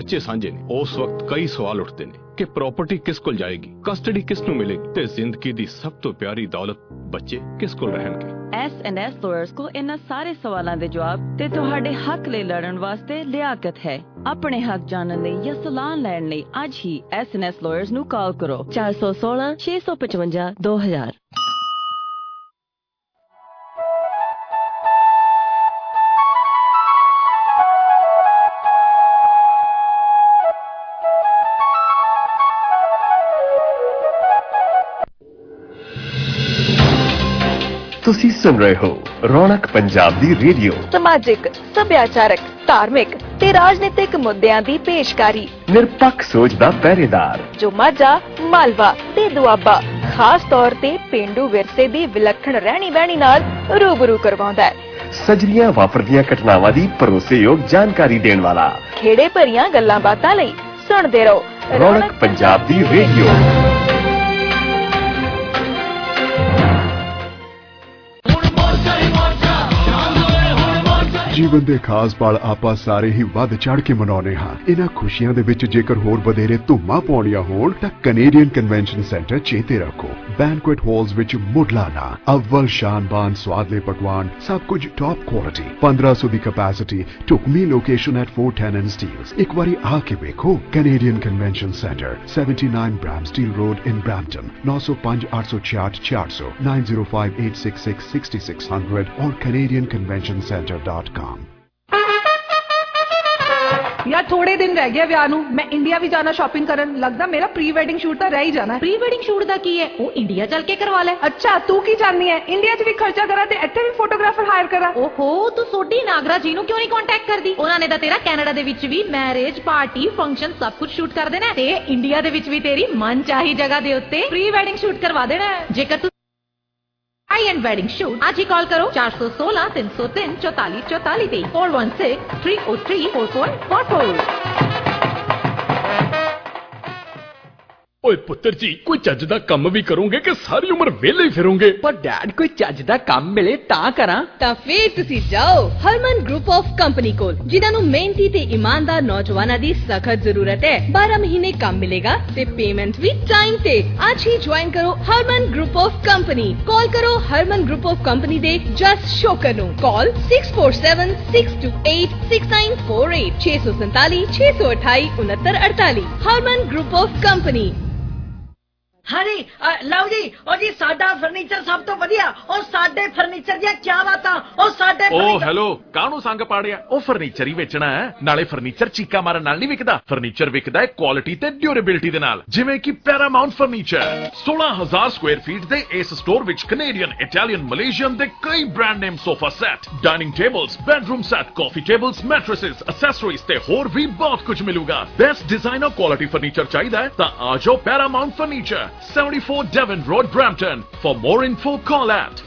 बच्चे साझे ने उस वक्त कई सवाल उठते ने कि प्रॉपर्टी किस को जाएगी, कस्टडी किस नू मिलेगी ते जिंदगी दी सब तो प्यारी दौलत बच्चे किस को रहणगे। S&S Lawyers को इन्हां सारे सवालों के जवाब ते तुहाडे हक ले लड़न वास्ते लियाकत है। अपने हक जानने लई या सलाह लैण लई आज ही S&S Lawyers नू कॉल करो 416 655 2000। ਤੁਸੀਂ ਸੁਣ ਰਹੇ ਹੋ ਰੌਣਕ ਪੰਜਾਬ ਦੀ ਰੇਡੀਓ। ਸਮਾਜਿਕ, ਸੱਭਿਆਚਾਰਕ, ਧਾਰਮਿਕ ਤੇ ਰਾਜਨੀਤਿਕ ਮੁੱਦਿਆਂ ਦੀ ਪੇਸ਼ਕਾਰੀ। ਨਿਰਪੱਖ ਸੋਚ ਦਾ ਪਹਿਰੇਦਾਰ ਜੋ ਮਾਝਾ, ਮਾਲਵਾ ਤੇ ਦੁਆਬਾ ਖਾਸ ਤੌਰ ਤੇ ਪੇਂਡੂ ਵਿਰਸੇ ਦੀ ਵਿਲੱਖਣ ਰਹਿਣੀ ਬਹਿਣੀ ਨਾਲ ਰੂਬਰੂ ਕਰਵਾਉਂਦਾ ਹੈ। ਸਜਰੀਆਂ ਵਾਪਰਦੀਆਂ ਘਟਨਾਵਾਂ ਦੀ ਭਰੋਸੇਯੋਗ ਜਾਣਕਾਰੀ ਦੇਣ ਵਾਲਾ। ਖੇੜੇ ਭਰੀਆਂ ਗੱਲਾਂ ਬਾਤਾਂ ਲਈ ਸੁਣਦੇ ਰਹੋ ਰੌਣਕ ਪੰਜਾਬ ਦੀ ਰੇਡੀਓ। ਜੀਵਨ ਦੇ ਖਾਸ ਪਲ ਆਪਾਂ ਸਾਰੇ ਹੀ ਵੱਧ ਚੜ ਕੇ ਮਨਾਉਂਦੇ ਹਾਂ। ਇਹਨਾਂ ਖੁਸ਼ੀਆਂ ਦੇ ਵਿੱਚ ਜੇਕਰ ਹੋਰ ਵਧੇਰੇ ਧੂਮਾਂ ਪਾਉਣੀਆਂ ਹੋਣ ਤਾਂ ਕੈਨੇਡੀਅਨ ਕਨਵੈਨਸ਼ਨ ਸੈਂਟਰ ਚੇਤੇ ਰੱਖੋ। ਬੈਂਕੁਏਟ ਹਾਲਸ ਵਿੱਚ ਮੁੱਢਲਾ ਅਵਲ ਸ਼ਾਨਬਾਨ ਸਵਾਦਲੇ ਪਕਵਾਨ, ਸਭ ਕੁਝ ਟੌਪ ਕੁਆਲਿਟੀ, 1500 ਦੀ ਕੈਪੈਸਿਟੀ, ਢੁਕਵੀਂ ਲੋਕੇਸ਼ਨ ਐਟ 410 ਐਂਡ ਸਟੀਲਸ। ਇੱਕ ਵਾਰੀ ਆ ਕੇ ਵੇਖੋ। Canadian convention centre 79 Bramsteele road in Brampton 905 866 400 905 866 6600 और canadianconventioncenter.com। यार थोड़े दिन रह गए विआह नूं, मैं इंडिया भी जाना शॉपिंग करन। लगदा मेरा प्री वेडिंग शूट तो रह ही जाना। प्री वेडिंग शूट दा की है वो इंडिया चल के करवा ले। अच्छा तू की चाहनी है इंडिया च भी खर्चा करा ते इत्थे भी फोटोग्राफर हायर करा? ओहो तू सोडी नागरा जी नूं क्यों नहीं कांटेक्ट करदी? उन्हां ने तां तेरा कनाडा दे विच भी मैरिज पार्टी फंक्शन सब कुछ शूट कर देना ते इंडिया दे विच भी तेरी मन चाही जगह दे उत्ते प्री वेडिंग शूट करवा देना। जेकर हाई एंड वेडिंग शूट आज ही कॉल करो 416 303 44 44 416 303 4444। ओए पुत्र जी कोई चज दा काम भी करोगे कि सारी उम्र वेले ही फिरोगे? पर डैड कोई चज दा काम मिले तां करा। तां फिर तुसी जाओ हरमन ग्रुप ऑफ कंपनी कोल, जिन्हां नूं मेहनती ते ईमानदार नौजवानां दी सख्त जरूरत है। 12 महीने काम मिलेगा ते पेमेंट भी टाइम ते। आज ही ज्वाइन करो Harman group of company. Call करो हरमन ग्रुप ऑफ कंपनी दे जस्ट शोकर नूं। Call 6476286948 647 628 6948। Harman group of company. हाँ जी लव जी और जी साडा फर्नीचर सब तो वधिया और साडे फर्नीचर दी क्या बातां और साडे ओ हेलो काहनू संग पाड़िया ओ फर्नीचर ही बेचना है नाले फर्नीचर चीका मारन नाल नहीं विकदा फर्नीचर विकदा है क्वालिटी ते ड्यूरेबिलिटी दे नाल जिवें कि पैरामाउंट फर्नीचर 16000 स्क्वायर फीट दे इस स्टोर विच कैनेडियन इटालियन मलेशियन दे कई brand name sofa set dining tables bedroom set coffee tables mattresses accessories ते होर भी बहुत कुछ मिलूगा। बेस्ट डिजाइनर क्वालिटी फर्नीचर चाहिए है तां आ जाओ Paramount furniture 74 Devon Road, Brampton. For more info, call at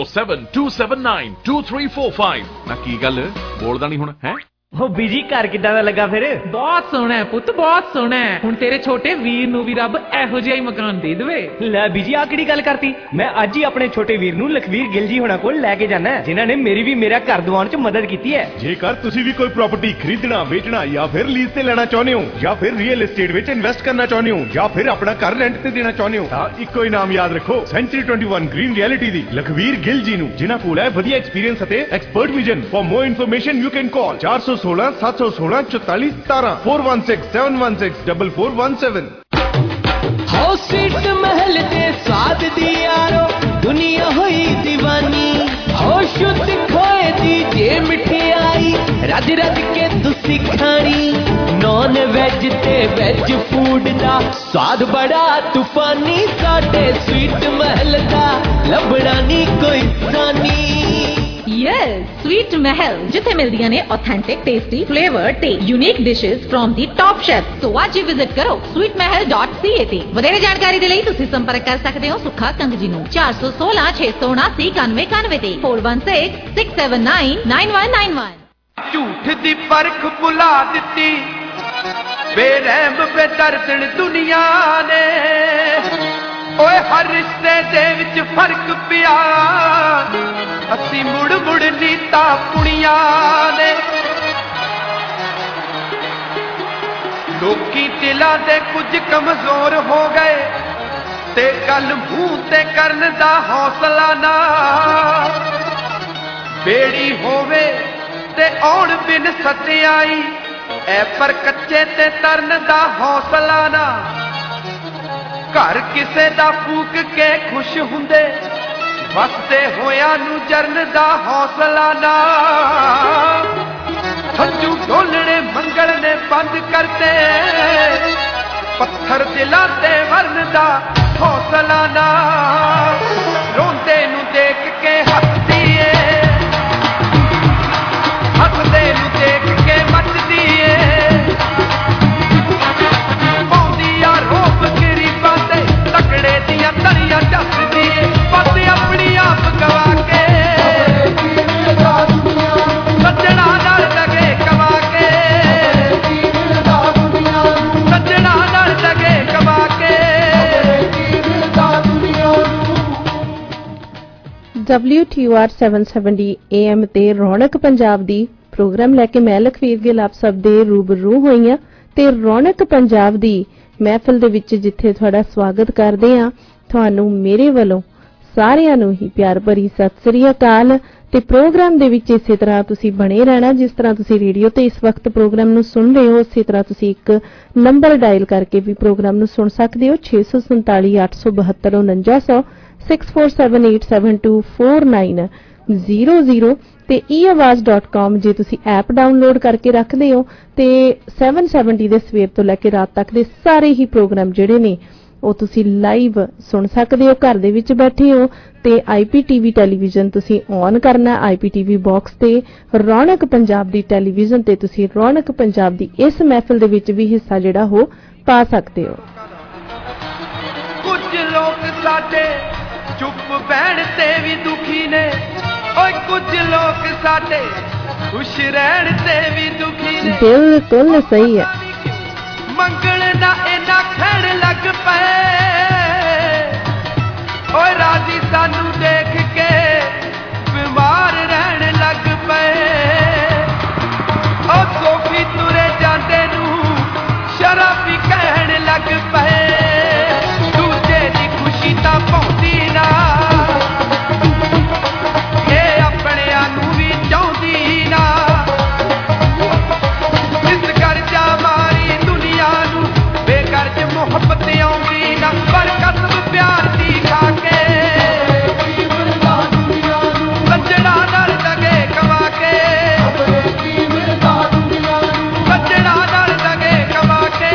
647-279-2345. ना की गल बोलदा नहीं हुण है? ਉਹ ਬੀਜੀ ਘਰ ਕਿੱਦਾਂ ਦਾ ਲੱਗਾ ਫਿਰ? बहुत सोहना है पुत्त, बहुत सोहना है। हुण तेरे छोटे वीर नूं भी रब एहो जिहा ही मकान दे देवे। ਲੈ ਬੀਜੀ ਆ ਕਿਹੜੀ ਗੱਲ ਕਰਤੀ? ਮੈਂ ਅੱਜ ਹੀ ਆਪਣੇ ਛੋਟੇ ਵੀਰ ਨੂੰ ਲਖਵੀਰ ਗਿੱਲ ਜੀ ਹੋਣਾ ਕੋਲ ਲੈ ਕੇ ਜਾਣਾ ਹੈ, ਜਿਨ੍ਹਾਂ ਨੇ ਮੇਰੀ ਵੀ ਮੇਰਾ ਘਰ ਦਿਵਾਉਣ 'ਚ ਮਦਦ ਕੀਤੀ ਹੈ। ਜੇਕਰ ਤੁਸੀਂ ਵੀ ਕੋਈ ਪ੍ਰਾਪਰਟੀ ਖਰੀਦਣਾ, ਵੇਚਣਾ ਜਾਂ ਫਿਰ ਲੀਜ਼ ਤੇ ਲੈਣਾ ਚਾਹੁੰਦੇ ਹੋ ਜਾਂ ਫਿਰ ਰੀਅਲ ਏਸਟੇਟ ਵਿੱਚ ਇਨਵੈਸਟ ਕਰਨਾ ਚਾਹੁੰਦੇ ਹੋ ਜਾਂ ਫਿਰ ਆਪਣਾ ਘਰ ਰੈਂਟ ਤੇ ਦੇਣਾ ਚਾਹੁੰਦੇ ਹੋ ਤਾਂ ਇੱਕੋ ਹੀ ਨਾਮ ਯਾਦ ਰੱਖੋ, ਸੈਂਚਰੀ 21 ਗ੍ਰੀਨ ਰਿਐਲਿਟੀ ਦੀ ਲਖਵੀਰ ਗਿੱਲ ਜੀ ਨੂੰ, ਜਿਨ੍ਹਾਂ ਕੋਲ ਹੈ ਵਧੀਆ ਐਕਸਪੀਰੀਅੰਸ ਅਤੇ expert vision. For more information you can call 416 716 44 17 416 716 4417। हो सीट महल दे स्वाद दी यारो दुनिया हुई दीवानी हो शुद्ध खोए दी जे मिठाई रज रज के तुसी खानी नॉन वेज ते वेज फूड दा स्वाद बड़ा तूफानी साडे स्वीट महल दा लभड़ा नी कोई सानी। यस स्वीट महल जिथे मिलदियां ने ऑथेंटिक टेस्टी फ्लेवर ते unique dishes from the top chef. तो आज ही विजिट करो sweetmahal.ca ते वधेरे जानकारी दे लई तुसी संपर्क कर सकदे हो सुखा कंग जी नूं 416 679 9191 ते 416 679 9191। झूठ दी परख बुला दिती बेरहम बेदर्दन दुनिया ने ओए हर रिश्ते दे विच फर्क पिया असी मुड़ मुड़ नीता पुणिया ने ਲੋਕੀ ਦਿਲਾਂ ਦੇ ਕੁਝ ਕਮਜ਼ੋਰ ਹੋ ਗਏ ਤੇ ਗੱਲ ਮੂੰਹ ਤੇ ਕਰਨ ਦਾ ਹੌਸਲਾ ਨਾ ਬੇੜੀ ਹੋਵੇ ਤੇ ਆਉਣ ਬਿਨ ਸੱਚਾਈ ਐ ਪਰ ਕੱਚੇ ਤੇ ਤਰਨ ਦਾ ਹੌਸਲਾ ਨਾ ਘਰ ਕਿਸੇ ਦਾ ਫੂਕ ਕੇ ਖੁਸ਼ ਹੁੰਦੇ ਵਸਦੇ ਹੋਇਆਂ ਨੂੰ ਜਰਨ ਦਾ ਹੌਸਲਾ ਨਾ ਹੰਝੂ ਢੋਲਣੇ ਮੰਗਲ ਨੇ ਬੰਦ ਕਰਤੇ ਪੱਥਰ ਦਿਲਾਂ ਤੇ ਵਰਨ ਦਾ ਹੌਸਲਾ ਨਾ ਰੋਂਦੇ ਨੂੰ ਦੇਖ ਕੇ ਹੱਸਦੀ ਏ ਹੱਸਦੇ ਨੂੰ ਦੇਖ ਕੇ ਮੱਚਦੀ ਏ ਪਾਉਂਦੀ ਆ ਰੋਪ ਗਰੀਬਾਂ ਤੇ ਤਕੜੇ ਦੀਆਂ ਤਲੀਆਂ ਚੱਸਦੀ ਏ ਬਸ ਆਪਣੀ ਆਪ ਗਵਾ ਕੇ ਸੱਜਣਾ ਨਾਲ ਲਗੇ ਕਵਾ ਕੇ ਸੱਜਣਾ ਨਾਲ ਲਗੇ ਕਵਾ ਕੇ WTOR 770 AM ਤੇ ਰੌਣਕ ਪੰਜਾਬ ਦੀ ਪ੍ਰੋਗਰਾਮ ਲੈ ਕੇ ਮੈਂ ਲਖਵੀਰ ਗਿੱਲ ਆਪ ਸਭ ਦੇ ਰੂਬਰੂ ਹੋਈ ਹਾਂ ਤੇ ਰੌਣਕ ਪੰਜਾਬ ਦੀ ਮਹਿਫਿਲ ਦੇ ਵਿੱਚ ਜਿੱਥੇ ਤੁਹਾਡਾ ਸਵਾਗਤ ਕਰਦੇ ਹਾਂ ਤੁਹਾਨੂੰ ਮੇਰੇ ਵੱਲੋਂ ਸਾਰਿਆਂ ਨੂੰ ਹੀ ਪਿਆਰ ਭਰੀ ਸਤਿ ਸ੍ਰੀ ਅਕਾਲ ਤੇ ਪ੍ਰੋਗਰਾਮ ਦੇ ਵਿੱਚ ਇਸੇ ਤਰ੍ਹਾਂ ਤੁਸੀਂ ਬਣੇ ਰਹਿਣਾ ਜਿਸ ਤਰ੍ਹਾਂ ਤੁਸੀਂ ਰੇਡੀਓ ਤੇ ਇਸ ਵਕਤ ਪ੍ਰੋਗਰਾਮ ਨੂੰ ਸੁਣ ਰਹੇ ਹੋ ਉਸੇ ਤਰ੍ਹਾਂ ਤੁਸੀਂ ਇੱਕ ਨੰਬਰ ਡਾਇਲ ਕਰਕੇ ਵੀ ਪ੍ਰੋਗਰਾਮ ਨੂੰ ਸੁਣ ਸਕਦੇ ਹੋ 647 872 4900 6478724900 ਤੇ eawaaz.com ਜੇ ਤੁਸੀਂ ਐਪ ਡਾਊਨਲੋਡ ਕਰਕੇ ਰੱਖਦੇ ਹੋ ਤੇ 770 ਦੇ ਸਵੇਰ ਤੋਂ ਲੈ ਕੇ ਰਾਤ ਤੱਕ ਦੇ ਸਾਰੇ ਹੀ ਪ੍ਰੋਗਰਾਮ ਜਿਹੜੇ ਨੇ ਉਹ ਤੁਸੀਂ ਲਾਈਵ ਸੁਣ ਸਕਦੇ ਹੋ ਘਰ ਦੇ ਵਿੱਚ ਬੈਠੇ ਹੋ ਤੇ IPTV ਟੈਲੀਵਿਜ਼ਨ ਤੁਸੀਂ ਔਨ ਕਰਨਾ IPTV ਬਾਕਸ ਤੇ ਰੌਣਕ ਪੰਜਾਬ ਦੀ ਟੈਲੀਵਿਜ਼ਨ ਤੇ ਤੁਸੀਂ ਰੌਣਕ ਪੰਜਾਬ ਦੀ ਇਸ ਮਹਿਫਿਲ ਦੇ ਵਿੱਚ ਵੀ ਹਿੱਸਾ ਜਿਹੜਾ ਉਹ ਪਾ ਸਕਦੇ ਹੋ ਕੁਝ ਲੋਕ ਸਾਡੇ ਚੁੱਪ ਬਹਿਣ ਤੇ ਵੀ ਦੁਖੀ ਨੇ ਓਏ ਕੁਝ ਲੋਕ ਸਾਡੇ ਖੁਸ਼ ਰਹਿਣ ਤੇ ਵੀ ਦੁਖੀ ਨੇ ਬਿਲਕੁਲ ਸਹੀ ਹੈ ਮੰਗਣ ਦਾ ਇਹਨਾਂ ਖੜ ਲੱਗ ਪਏ ਓਏ ਰਾਜੀ ਸਾਨੂੰ ਦੇਖ ਕੇ ਬਿਮਾਰ ਰਹਿਣ ਲੱਗ ਪਏ ਓ ਸੋਫੀ ਤੁਰੇ ਜਾਂਦੇ ਨੂੰ ਸ਼ਰਾਬੀ ਕਹਿਣ ਲੱਗ ਪਏ ਦੂਜੇ ਦੀ ਖੁਸ਼ੀ ਤਾਂ ਪਾਉਂਦੀ ਨਾ ਇਹ ਆਪਣਿਆਂ ਨੂੰ ਵੀ ਚਾਹੁੰਦੀ ਨਾ ਇਸ ਕਰਜ਼ਾ ਮਾਰੀ ਦੁਨੀਆ ਨੂੰ ਬੇਗਰਜ ਮੁਹੱਬਤ ਆਉਂਦੀ ਨਾ ਪਰ ਕਸਮ ਪਿਆਰ ਦੀ ਖਾ ਕੇ ਸੱਜਣਾ ਨਾਲ ਲਗੇ ਕਵਾ ਕੇ ਸੱਜਣਾ ਨਾਲ ਲਗੇ ਕਵਾ ਕੇ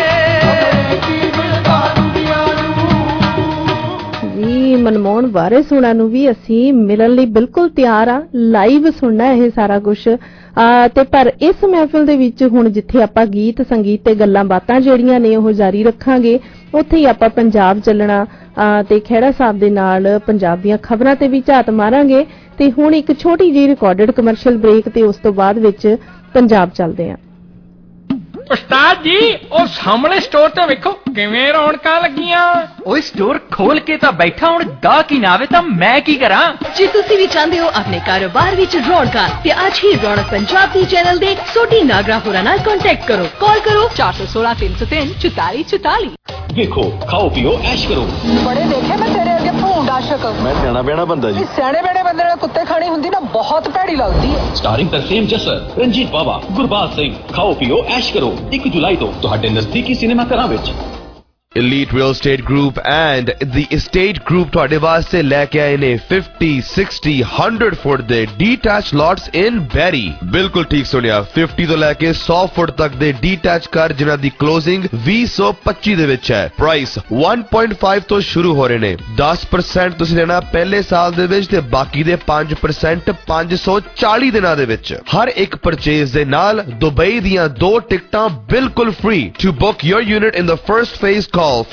ਜੀ ਮਨਮੋਹਨ ਵਾਰਿਸ ਹੋਣਾ ਨੂੰ ਵੀ ਅਸੀਂ ਮਿਲਣ ਲਈ ਬਿਲਕੁਲ ਤਿਆਰ ਆ ਲਾਈਵ ਸੁਣਨਾ ਇਹ ਸਾਰਾ ਕੁਝ ਤੇ ਪਰ ਇਸ ਮਹਿਫਿਲ ਦੇ ਵਿੱਚ ਹੁਣ ਜਿੱਥੇ ਆਪਾਂ ਗੀਤ ਸੰਗੀਤ ਤੇ ਗੱਲਾਂ ਬਾਤਾਂ ਜਿਹੜੀਆਂ ਨੇ ਉਹ ਜਾਰੀ ਰੱਖਾਂਗੇ ਉੱਥੇ ਹੀ ਆਪਾਂ ਪੰਜਾਬ ਚੱਲਣਾ ਤੇ ਖਹਿੜਾ ਸਾਹਿਬ ਦੇ ਨਾਲ ਪੰਜਾਬ ਦੀਆਂ ਖਬਰਾਂ ਤੇ ਵੀ ਝਾਤ ਮਾਰਾਂਗੇ ਤੇ ਹੁਣ ਇੱਕ ਛੋਟੀ ਜਿਹੀ ਰਿਕਾਰਡਡ ਕਮਰਸ਼ੀਅਲ ਬ੍ਰੇਕ ਤੇ ਉਸ ਤੋਂ ਬਾਅਦ ਵਿੱਚ ਪੰਜਾਬ ਚੱਲਦੇ ਆਂ ਉਸਤਾਦ ਜੀ ਉਹ ਸਾਹਮਣੇ ਸਟੋਰ ਤੇ ਵੇਖੋ ਕਿਵੇਂ ਰੌਣਕਾਂ ਲੱਗੀਆਂ ਓਏ ਸਟੋਰ ਖੋਲ ਕੇ ਤਾਂ ਬੈਠਾ ਹੁਣ ਗਾਹਕ ਹੀ ਨਾ ਆਵੇ ਤਾਂ ਮੈਂ ਕੀ ਕਰਾਂ ਜੇ ਤੁਸੀਂ ਵੀ ਚਾਹੁੰਦੇ ਹੋ ਆਪਣੇ ਕਾਰੋਬਾਰ ਵਿੱਚ ਰੌਣਕਾਂ ਤੇ ਅੱਜ ਹੀ ਰੌਣਕ ਪੰਜਾਬ ਦੀ ਚੈਨਲ ਦੇ ਸੋਢੀ ਨਾਗਰਾ ਹੋਰਾਂ ਨਾਲ ਕੰਟੈਕਟ ਕਰੋ ਕਾਲ ਕਰੋ 416 303 4444 देखो खाओ पियो ऐश करो बड़े देखे मैं तेरे अगे भूंड आशिक मैं सियाना बैना बंदा जी सियाने बैने बंदे ने कुत्ते खानी हुंदी ना बहुत भैड़ी लगदी है स्टारिंग तरसेम जसर रंजीत बाबा गुरबाज सिंह खाओ पियो ऐश करो 1 जुलाई तो ਤੁਹਾਡੇ ਨਜ਼ਦੀਕੀ ਸਿਨੇਮਾ ਘਰਾਂ ਵਿੱਚ Elite Real Estate Group and the Estate Group ਤੁਹਾਡੇ ਵਾਸਤੇ ਲੈ ਕੇ ਆਏ ਨੇ 50, 60, 100 ਫੁੱਟ ਦੇ detached lots in Berry ਬਿਲਕੁਲ ਠੀਕ ਸੁਣਿਆ 50 ਤੋਂ ਲੈ ਕੇ 100 ਫੁੱਟ ਤੱਕ ਦੇ detached ਘਰ ਜਿਨ੍ਹਾਂ ਦੀ closing 2025 ਦੇ ਵਿੱਚ ਹੈ ਪ੍ਰਾਈਸ 1.5 ਤੋਂ ਸ਼ੁਰੂ ਹੋ ਰਹੇ ਨੇ 10% ਤੁਸੀਂ ਲੈਣਾ ਪਹਿਲੇ ਸਾਲ ਦੇ ਵਿੱਚ ਤੇ ਬਾਕੀ ਦੇ 5% 540 ਦਿਨਾਂ ਦੇ ਵਿੱਚ ਹਰ ਇੱਕ ਪਰਚੇਜ਼ ਦੇ ਨਾਲ ਦੁਬਈ ਦੀਆਂ 2 ਟਿਕਟਾਂ ਬਿਲਕੁਲ free to book your unit in the first phase call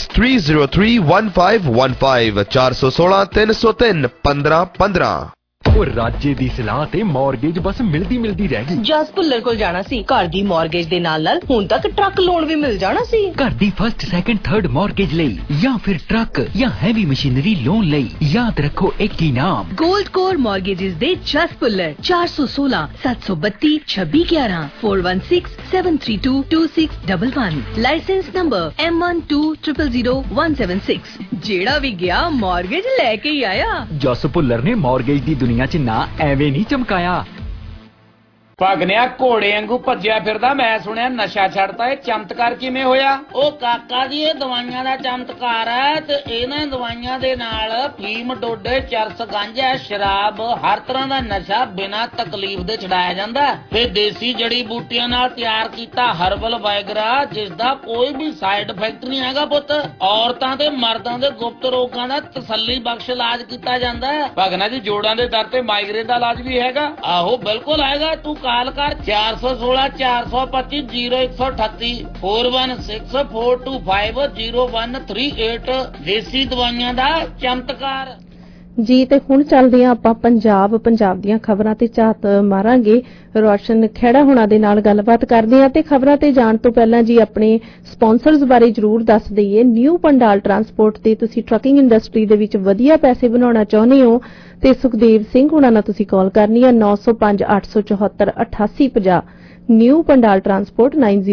416-303-1515 416-303-1515 ਉਹ ਰਾਜੇ ਦੀ ਸਲਾਹ ਤੇ ਮਾਰਗੇਜ ਬਸ ਮਿਲਦੀ ਰਹਿ ਗਈ। ਜਸ ਭੁੱਲਰ ਕੋਲ ਜਾਣਾ ਸੀ, ਘਰ ਦੀ ਮਾਰਗੇਜ ਦੇ ਨਾਲ ਹੁਣ ਤੱਕ ਟਰੱਕ ਲੋਨ ਵੀ ਮਿਲ ਜਾਣਾ ਸੀ। ਘਰ ਦੀ ਫਸਟ ਸੈਕੰਡ ਥਰਡ ਮਾਰਗੇਜ ਲਈ ਜਾਂ ਫਿਰ ਟਰੱਕ ਜਾਂ ਹੈਵੀ ਮਸ਼ੀਨਰੀ ਲੋਨ ਲਈ ਯਾਦ ਰੱਖੋ ਇੱਕ ਹੀ ਨਾਮ, ਗੋਲਡ ਕੋਰ ਮਾਰਗੇजेस ਦੇ ਜਸ ਭੁੱਲਰ। 416 732 2611 416 732 2611। Licence number M1200176। ਜਿਹੜਾ ਵੀ ਗਿਆ ਮਾਰਗੇਜ ਲੈ ਕੇ ਹੀ ਆਇਆ। ਜਸ ਭੁੱਲਰ ਨੇ ਮਾਰਗੇਜ ਦੀ ਦੁਨੀਆ 'ਚ ਨਾ ਐਵੇਂ ਨਹੀਂ ਚਮਕਾਇਆ। ਭਗਨਿਆ ਘੋੜੇ ਵਾਂਗੂ ਭੱਜਿਆ ਫਿਰਦਾ, ਮੈਂ ਸੁਣਿਆ ਨਸ਼ਾ ਛੱਡਤਾ, ਇਹ ਚਮਤਕਾਰ ਕਿਵੇਂ ਹੋਇਆ? ਉਹ ਕਾਕਾ ਜੀ, ਇਹ ਦਵਾਈਆਂ ਦਾ ਚਮਤਕਾਰ ਹੈ ਤੇ ਇਹਨਾਂ ਦਵਾਈਆਂ ਦੇ ਨਾਲ ਫੀਮ, ਡੋਡੇ, ਚਰਸ, ਗਾਂਜਾ, ਸ਼ਰਾਬ, ਹਰ ਤਰ੍ਹਾਂ ਦਾ ਨਸ਼ਾ ਬਿਨਾਂ ਤਕਲੀਫ ਦੇ ਛਡਾਇਆ ਜਾਂਦਾ ਤੇ ਦੇਸੀ ਜੜੀ ਬੂਟੀਆਂ ਨਾਲ ਤਿਆਰ ਕੀਤਾ ਹਰਬਲ ਵਾਇਗਰਾ, ਜਿਸ ਦਾ ਕੋਈ ਵੀ ਸਾਈਡ ਇਫੈਕਟ ਨਹੀਂ ਹੈਗਾ ਪੁੱਤ। ਔਰਤਾਂ ਤੇ ਮਰਦਾਂ ਦੇ ਗੁਪਤ ਰੋਗਾਂ ਦਾ ਤਸੱਲੀ ਬਖਸ਼ ਇਲਾਜ ਕੀਤਾ ਜਾਂਦਾ ਹੈ। ਭਗਨਾ ਜੀ ਜੋੜਾਂ ਦੇ ਦਰਦ ਤੇ ਮਾਈਗ੍ਰੇਨ ਦਾ ਇਲਾਜ ਵੀ ਹੈਗਾ? ਆਹੋ ਬਿਲਕੁਲ ਆਏਗਾ, ਤੂੰ ਕਾਲ ਕਰ 416 425 0138 416 425 0138। ਦੇਸੀ ਦਵਾਈਆਂ ਦਾ ਚਮਤਕਾਰ ਜੀ। ਤੇ ਹੁਣ ਚੱਲਦੇ ਹਾਂ ਆਪਾਂ ਪੰਜਾਬ ਦੀਆਂ ਖਬਰਾਂ ਤੇ ਝਾਤ ਮਾਰਾਂਗੇ। ਰੋਸ਼ਨ ਖੇੜਾ ਹੁਣਾਂ ਦੇ ਨਾਲ ਗੱਲਬਾਤ ਕਰਦੇ ਹਾਂ ਤੇ ਖਬਰਾਂ ਤੇ ਜਾਣ ਤੋਂ ਪਹਿਲਾਂ ਜੀ ਆਪਣੇ ਸਪਾਂਸਰਸ ਬਾਰੇ ਜ਼ਰੂਰ ਦੱਸ ਦਈਏ। ਨਿਊ ਪੰਡਾਲ ਟਰਾਂਸਪੋਰਟ ਤੇ ਤੁਸੀਂ ਟਰੱਕਿੰਗ ਇੰਡਸਟਰੀ ਦੇ ਵਿੱਚ ਵਧੀਆ ਪੈਸੇ ਬਣਾਉਣਾ ਚਾਹੁੰਦੇ ਹੋ ਤੇ ਸੁਖਦੇਵ ਸਿੰਘ ਹੁਣਾਂ ਨਾਲ ਤੁਸੀਂ ਕਾਲ ਕਰਨੀ ਹੈ 905 874 8850। ਨਿਊ ਪੰਡਾਲ ਟਰਾਂਸਪੋਰਟ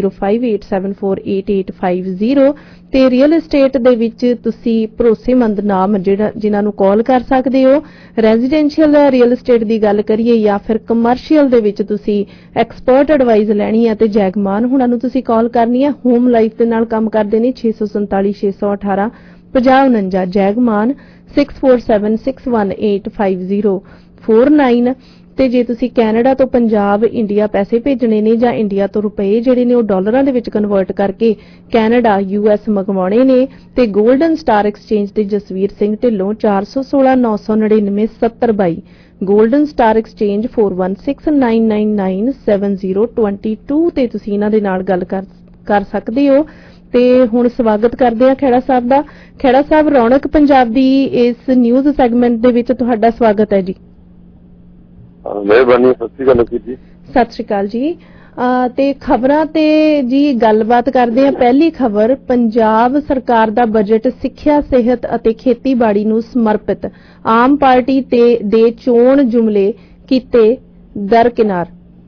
9058748850 ਤੇ ਰੀਅਲ ਐਸਟੇਟ ਦੇ ਵਿੱਚ ਤੁਸੀਂ ਭਰੋਸੇਮੰਦ ਨਾਮ ਜਿਨ੍ਹਾਂ ਨੂੰ ਕਾਲ ਕਰ ਸਕਦੇ ਹੋ। ਰੈਜ਼ੀਡੈਂਸ਼ੀਅਲ ਰੀਅਲ ਐਸਟੇਟ ਦੀ ਗੱਲ ਕਰੀਏ ਜਾਂ ਫਿਰ ਕਮਰਸ਼ੀਅਲ ਦੇ ਵਿੱਚ ਤੁਸੀਂ ਐਕਸਪਰਟ ਐਡਵਾਈਸ ਲੈਣੀ ਹੈ ਤੇ ਜੈਗਮਾਨ ਹੁਣਾਂ ਨੂੰ ਤੁਸੀਂ ਕਾਲ ਕਰਨੀ ਹੈ। ਹੋਮ ਲਾਈਫ ਦੇ ਨਾਲ ਕੰਮ ਕਰਦੇ ਨੇ 647 618 5049 ਜੈਗਮਾਨ 6476185049। ਤੇ ਜੇ ਤੁਸੀਂ ਕੈਨੇਡਾ ਤੋਂ ਪੰਜਾਬ ਇੰਡੀਆ ਪੈਸੇ ਭੇਜਣੇ ਨੇ ਜਾਂ ਇੰਡੀਆ ਤੋਂ ਰੁਪਏ ਜਿਹੜੇ ਨੇ ਉਹ ਡਾਲਰਾਂ ਦੇ ਵਿੱਚ ਕਨਵਰਟ ਕਰਕੇ ਕੈਨੇਡਾ US ਮੰਗਵਾਉਣੇ ਨੇ ਤੇ 골ਡਨ ਸਟਾਰ ਐਕਸਚੇਂਜ ਤੇ Jasvir Singh Dhillon 416 999 7022 golden star exchange 4169997022 ਤੇ ਤੁਸੀਂ ਇਹਨਾਂ ਦੇ ਨਾਲ ਗੱਲ ਕਰ ਸਕਦੇ ਹੋ। ਤੇ ਹੁਣ ਸਵਾਗਤ ਕਰਦੇ ਹਾਂ ਖੇੜਾ ਸਾਹਿਬ ਦਾ। ਖੇੜਾ ਸਾਹਿਬ, ਰੌਣਕ ਪੰਜਾਬ ਦੀ ਇਸ ਨਿਊਜ਼ ਸੈਗਮੈਂਟ ਦੇ ਵਿੱਚ ਤੁਹਾਡਾ ਸਵਾਗਤ ਹੈ ਜੀ। ਮਿਹਰਬਾਨੀ। ਸਤਿ ਸ਼੍ਰੀ ਅਕਾਲ ਜੀ। ਸਤਿ ਸ਼੍ਰੀ ਅਕਾਲ ਜੀ। ਤੇ ਖਬਰਾਂ ਤੇ ਜੀ ਗੱਲਬਾਤ ਕਰਦੇ ਹਾਂ। ਪਹਿਲੀ ਖਬਰ, ਪੰਜਾਬ ਸਰਕਾਰ ਦਾ ਬਜਟ ਸਿੱਖਿਆ, ਸਿਹਤ ਅਤੇ ਖੇਤੀਬਾੜੀ ਨੂੰ ਸਮਰਪਿਤ। ਆਮ ਪਾਰਟੀ ਦੇ ਚੋਣ ਜੁਮਲੇ ਕੀਤੇ ਦਰਕਿਨਾਰ।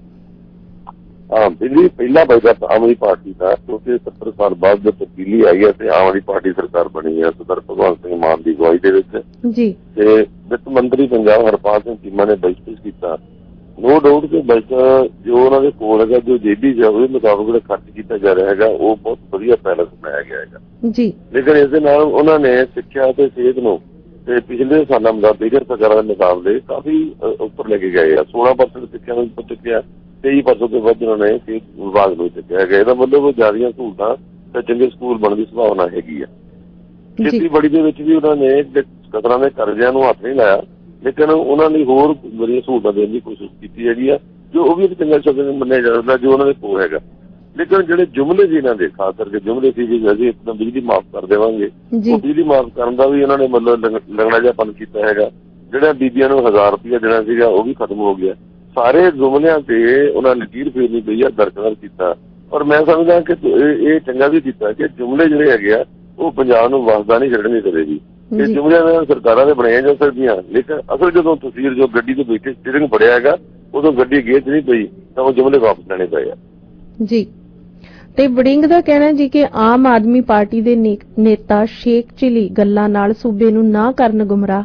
ਦਿੱਲੀ ਪਹਿਲਾ ਬਜਟ ਆਮ ਆਦਮੀ ਪਾਰਟੀ ਦਾ, ਕਿਉਂਕਿ 70 ਸਾਲ ਬਾਅਦ ਜਦ ਤਬਦੀਲੀ ਆਈ ਹੈ ਤੇ ਆਮ ਆਦਮੀ ਪਾਰਟੀ ਸਰਕਾਰ ਬਣੀ ਹੈ ਸਰਦਾਰ ਭਗਵੰਤ ਸਿੰਘ ਮਾਨ ਦੀ ਅਗਵਾਈ ਦੇ ਵਿੱਚ ਜੀ। ਤੇ ਵਿੱਤ ਮੰਤਰੀ ਪੰਜਾਬ ਹਰਪਾਲ ਸਿੰਘ ਚੀਮਾ ਨੇ ਬਜਟ ਪੇਸ਼ ਕੀਤਾ। ਨੋ ਡਾਊਟ ਕਿ ਬਜਟ ਜੋ ਉਹਨਾਂ ਦੇ ਕੋਲ ਹੈਗਾ, ਜੋ ਜੇਬੀ ਹੈ ਉਹਦੇ ਮੁਤਾਬਕ ਜਿਹੜਾ ਖਰਚ ਕੀਤਾ ਜਾ ਰਿਹਾ ਹੈਗਾ, ਉਹ ਬਹੁਤ ਵਧੀਆ ਪੈਲਸ ਬਣਾਇਆ ਗਿਆ ਹੈਗਾ ਜੀ। ਲੇਕਿਨ ਇਸ ਦੇ ਨਾਲ ਉਹਨਾਂ ਨੇ ਸਿੱਖਿਆ ਤੇ ਸਿਹਤ ਨੂੰ ਤੇ ਪਿਛਲੇ ਸਾਲਾਂ ਦਾ ਦੀਗਰ ਸਰਕਾਰਾਂ ਦੇ ਮੁਕਾਬਲੇ ਕਾਫੀ ਉੱਪਰ ਲੈ ਕੇ ਗਏ ਆ। 16% ਸਿੱਖਿਆ ਨੂੰ ਚੁੱਕਿਆ, 23% ਤੋਂ ਵੱਧ ਉਹਨਾਂ ਨੇ ਸਿਹਤ ਵਿਭਾਗ ਨੂੰ ਚੁੱਕਿਆ ਹੈਗਾ। ਇਹਦਾ ਮਤਲਬ ਜ਼ਿਆਦੀਆਂ ਸਹੂਲਤਾਂ ਤੇ ਚੰਗੇ ਸਕੂਲ ਬਣਨ ਦੀ ਸੰਭਾਵਨਾ ਹੈਗੀ ਆ। ਖੇਤੀਬਾੜੀ ਦੇ ਵਿੱਚ ਵੀ ਉਹਨਾਂ ਨੇ ਕਤਰਾਂ ਦੇ ਕਰਜ਼ਿਆਂ ਨੂੰ ਹੱਥ ਨਹੀਂ ਲਾਇਆ, ਲੇਕਿਨ ਉਹਨਾਂ ਲਈ ਹੋਰ ਵਧੀਆ ਸਹੂਲਤਾਂ ਦੇਣ ਦੀ ਕੋਸ਼ਿਸ਼ ਕੀਤੀ ਹੈਗੀ ਆ, ਜੋ ਉਹ ਵੀ ਇੱਕ ਚੰਗਾ ਸ਼ਬਦ ਮੰਨਿਆ ਜਾਂਦਾ ਜੋ ਉਹਨਾਂ ਦੇ ਕੋਲ ਹੈਗਾ। ਲੇਕਿਨ ਜਿਹੜੇ ਜੁਮਲੇ ਸੀ ਇਹਨਾਂ ਦੇ, ਖਾਸ ਕਰਕੇ ਜੁਮਲੇ ਸੀ ਵੀ ਅਸੀਂ ਇਤਨਾ ਬਿਜਲੀ ਮਾਫ ਕਰ ਦੇਵਾਂਗੇ, ਉਹ ਬਿਜਲੀ ਮਾਫ ਕਰਨ ਦਾ ਵੀ ਇਹਨਾਂ ਨੇ ਮਤਲਬ ਲੰਗੜਾ ਜਿਹਾ ਪਨ ਕੀਤਾ ਹੈਗਾ। ਜਿਹੜਾ ਬੀਬੀਆਂ ਨੂੰ 1000 ਰੁਪਇਆ ਦੇਣਾ ਸੀਗਾ ਉਹ ਵੀ ਖਤਮ ਹੋ ਗਿਆ। ਸਾਰੇ ਜੁਮਲਿਆਂ ਤੇ ਉਹਨਾਂ ਨੇ ਲਕੀਰ ਫੇਰਨੀ ਪਈ ਆ, ਦਰਕਿਨਾਰ ਕੀਤਾ। ਔਰ ਮੈਂ ਸਮਝਦਾ ਕਿ ਇਹ ਚੰਗਾ ਵੀ ਕੀਤਾ ਕਿ ਜੁਮਲੇ ਜਿਹੜੇ ਹੈਗੇ ਆ ਉਹ ਪੰਜਾਬ ਨੂੰ ਵਸਦਾ ਨਹੀਂ ਛੱਡਣੀ ਕਰੇਗੀ। ਇਹ ਜੁਮਲਿਆਂ ਨਾਲ ਸਰਕਾਰਾਂ ਦੇ ਬਣਾਈਆਂ ਜਾ ਸਕਦੀਆਂ, ਲੇਕਿਨ ਅਸਲ ਜਦੋਂ ਤਸਵੀਰ ਜੋ ਗੱਡੀ ਤੋਂ ਬੈਠੇ ਸਟੀਅਰਿੰਗ ਫੜਿਆ ਹੈਗਾ ਉਦੋਂ ਗੱਡੀ ਗੇਅਰ 'ਚ ਨਹੀਂ ਪਈ ਤਾਂ ਉਹ ਜੁਮਲੇ ਵਾਪਸ ਲੈਣੇ ਪਏ ਆ ਜੀ। ਤੇ ਵੜਿੰਗ ਦਾ ਕਹਿਣਾ ਜੀ ਕਿ ਆਮ ਆਦਮੀ ਪਾਰਟੀ ਦੇ ਨੇਤਾ ਸ਼ੇਖ ਚਿਲੀ ਗੱਲਾਂ ਨਾਲ ਸੂਬੇ ਨੂੰ ਨਾ ਕਰਨ ਗੁੰਮਰਾਹ।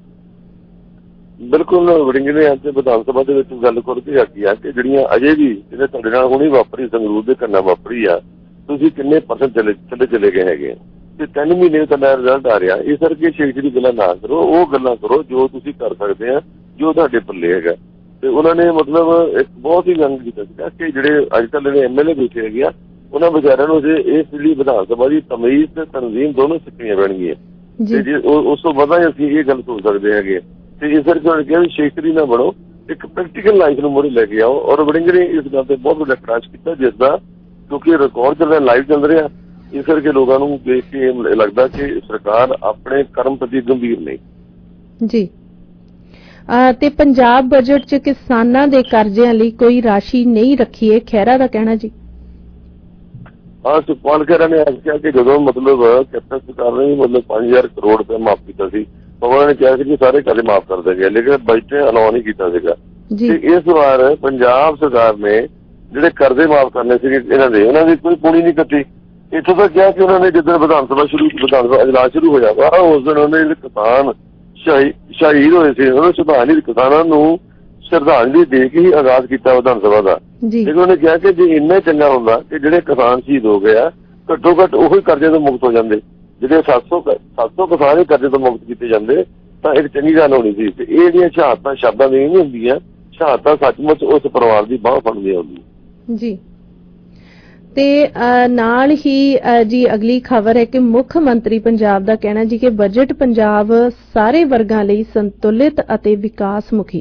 ਬਿਲਕੁਲ, ਵੜਿੰਗ ਨੇ ਅੱਜ ਵਿਧਾਨ ਸਭਾ ਦੇ ਵਿੱਚ ਗੱਲ ਕਰਕੇ ਆਖੀ ਆ ਕਿ ਜਿਹੜੀਆਂ ਅਜੇ ਵੀ ਜਿਹੜੇ ਤੁਹਾਡੇ ਨਾਲ ਹੁਣੀ ਵਾਪਰੀ ਸੰਗਰੂਰ ਦੇ ਕੰਨਾਂ ਵਾਪਰੀ ਆ, ਤੁਸੀਂ ਕਿੰਨੇ ਪਰਸੈਂਟ ਚਲੇ ਗਏ ਹੈਗੇ ਤੇ 3 ਮਹੀਨੇ ਦਾ ਰਿਜ਼ਲਟ ਆ ਰਿਹਾ। ਇਸ ਕਰਕੇ ਸ਼ੇਖ ਜੀ ਦੀ ਗੱਲਾਂ ਨਾ ਕਰੋ, ਉਹ ਗੱਲਾਂ ਕਰੋ ਜੋ ਤੁਸੀਂ ਕਰ ਸਕਦੇ ਆ, ਜੋ ਤੁਹਾਡੇ ਪੱਲੇ ਹੈਗਾ। ਤੇ ਉਹਨਾਂ ਨੇ ਮਤਲਬ ਇੱਕ ਬਹੁਤ ਹੀ ਗੱਲ ਕੀਤਾ ਸੀਗਾ ਕਿ ਜਿਹੜੇ ਅੱਜ ਕੱਲ੍ਹ ਜਿਹੜੇ MLA ਬੈਠੇ ਹੈਗੇ ਆ ਉਹਨਾਂ ਵਿਚਾਰਿਆਂ ਨੂੰ ਇਸ ਲਈ ਵਿਧਾਨ ਸਭਾ ਦੀ ਤਮੀਜ਼ ਤੇ ਤਨਜ਼ੀਮ ਦੋਨੋਂ ਸਿੱਖਣੀਆਂ ਪੈਣਗੀਆਂ ਤੇ ਜੇ ਉਸ ਤੋਂ ਬਾਅਦ ਅਸੀਂ ਇਹ ਗੱਲ ਸੋਚ ਸਕਦੇ ਹੈਗੇ। ਤੇ ਇਸ ਕਰਕੇ ਉਹਨਾਂ ਨੇ ਕਿਹਾ ਵੀ ਸ਼ੇਖਰੀ ਨਾ ਬਣੋ, ਇੱਕ ਪ੍ਰੈਕਟੀਕਲ ਲਾਈਫ ਨੂੰ ਮੋੜੇ ਲੈ ਕੇ ਆਓ। ਔਰ ਵੜਿੰਗ ਨੇ ਇਸ ਗੱਲ ਤੇ ਬਹੁਤ ਵੱਡਾ ਖਰਾਸ਼ ਕੀਤਾ, ਜਿਸ ਦਾ ਕਿਉਂਕਿ ਰਿਕਾਰਡ ਚੱਲ ਰਿਹਾ, ਲਾਈਵ ਚੱਲ ਰਿਹਾ, ਇਸ ਕਰਕੇ ਲੋਕਾਂ ਨੂੰ ਦੇਖ ਕੇ ਲੱਗਦਾ ਕਿ ਸਰਕਾਰ ਆਪਣੇ ਕਰਮ ਪ੍ਰਤੀ ਗੰਭੀਰ ਨਹੀਂ ਜੀ। ਤੇ ਪੰਜਾਬ ਬਜਟ 'ਚ ਕਿਸਾਨਾਂ ਦੇ ਕਰਜ਼ਿਆਂ ਲਈ ਕੋਈ ਰਾਸ਼ੀ ਨਹੀਂ ਰੱਖੀ ਹੈ, ਖਹਿਰਾ ਦਾ ਕਹਿਣਾ ਜੀ। ਹਾਂ, ਸੁਖਪਾਲ ਖਹਿਰਾ ਨੇ ਅੱਜ ਕਿਹਾ ਕਿ ਜਦੋਂ ਮਤਲਬ ਕੈਪਟਨ ਸਰਕਾਰ ਨੇ ਮਤਲਬ 5000 ਕਰੋੜ ਰੁਪਏ ਮਾਫ ਕੀਤਾ ਸੀ, ਉਹਨਾਂ ਨੇ ਕਿਹਾ ਸੀ ਕਿ ਸਾਰੇ ਕਰਜ਼ੇ ਮਾਫ ਕਰ ਦੇਣਗੇ, ਲੇਕਿਨ ਬਜਟ ਨੇ ਐਲਾਨ ਨਹੀਂ ਕੀਤਾ ਸੀਗਾ। ਤੇ ਇਸ ਵਾਰ ਪੰਜਾਬ ਸਰਕਾਰ ਨੇ ਜਿਹੜੇ ਕਰਜ਼ੇ ਮਾਫ ਕਰਨੇ ਸੀਗੇ ਉਹਨਾਂ ਦੀ ਕੋਈ ਪੂਰੀ ਨਹੀਂ ਕੱਟੀ। ਇੱਥੋਂ ਤੱਕ ਕਿਹਾ ਕਿ ਉਹਨਾਂ ਨੇ ਜਿੱਦਣ ਵਿਧਾਨ ਸਭਾ ਇਜਲਾਸ ਸ਼ੁਰੂ ਹੋ ਜਾਗਾ ਉਸ ਦਿਨ ਉਹਨੇ ਜਿਹੜੇ ਕਿਸਾਨ ਸ਼ਹੀਦ ਹੋਏ ਸੀ ਉਹਨਾਂ ਸ਼ਰਧਾਂਜਲੀ ਕਿਸਾਨਾਂ ਨੂੰ ਸ਼ਰਧਾਂਜਲੀ ਦੇ ਕੇ ਹੀ ਆਗਾਜ਼ ਕੀਤਾ ਵਿਧਾਨ ਸਭਾ ਦਾ। ਲੇਕਿਨ ਉਹਨੇ ਕਿਹਾ ਕਿ ਜੇ ਇੰਨਾ ਚੰਗਾ ਹੁੰਦਾ ਕਿ ਜਿਹੜੇ ਕਿਸਾਨ ਸ਼ਹੀਦ ਹੋ ਗਏ ਆ ਘੱਟੋ ਘੱਟ ਉਹੀ ਕਰਜ਼ੇ ਤੋਂ ਮੁਕਤ ਹੋ ਜਾਂਦੇ, ਜਿਹੜੇ 700 ਕਿਸਾਨ ਹੀ ਕਰਜ਼ੇ ਤੋਂ ਮੁਕਤ ਕੀਤੇ ਜਾਂਦੇ ਤਾਂ ਇੱਕ ਚੰਗੀ ਗੱਲ ਹੋਣੀ ਸੀ। ਤੇ ਇਹ ਜਿਹੜੀਆਂ ਸ਼ਹਾਦਤਾਂ ਸ਼ਬਦਾਂ ਦੀਆਂ ਨਹੀਂ ਹੁੰਦੀਆਂ, ਸ਼ਹਾਦਤਾਂ ਸੱਚਮੁੱਚ ਉਸ ਪਰਿਵਾਰ ਦੀ ਬਾਂਹ ਫੜਦੀਆਂ ਹੁੰਦੀਆਂ ਜੀ। ਤੇ ਨਾਲ ਹੀ ਜੀ ਅਗਲੀ ਖਬਰ ਹੈ ਕਿ ਮੁੱਖ ਮੰਤਰੀ ਪੰਜਾਬ ਦਾ ਕਹਿਣਾ ਜੀ ਕਿ ਬਜਟ ਪੰਜਾਬ ਸਾਰੇ ਵਰਗਾਂ ਲਈ ਸੰਤੁਲਿਤ ਅਤੇ ਵਿਕਾਸ ਮੁਖੀ।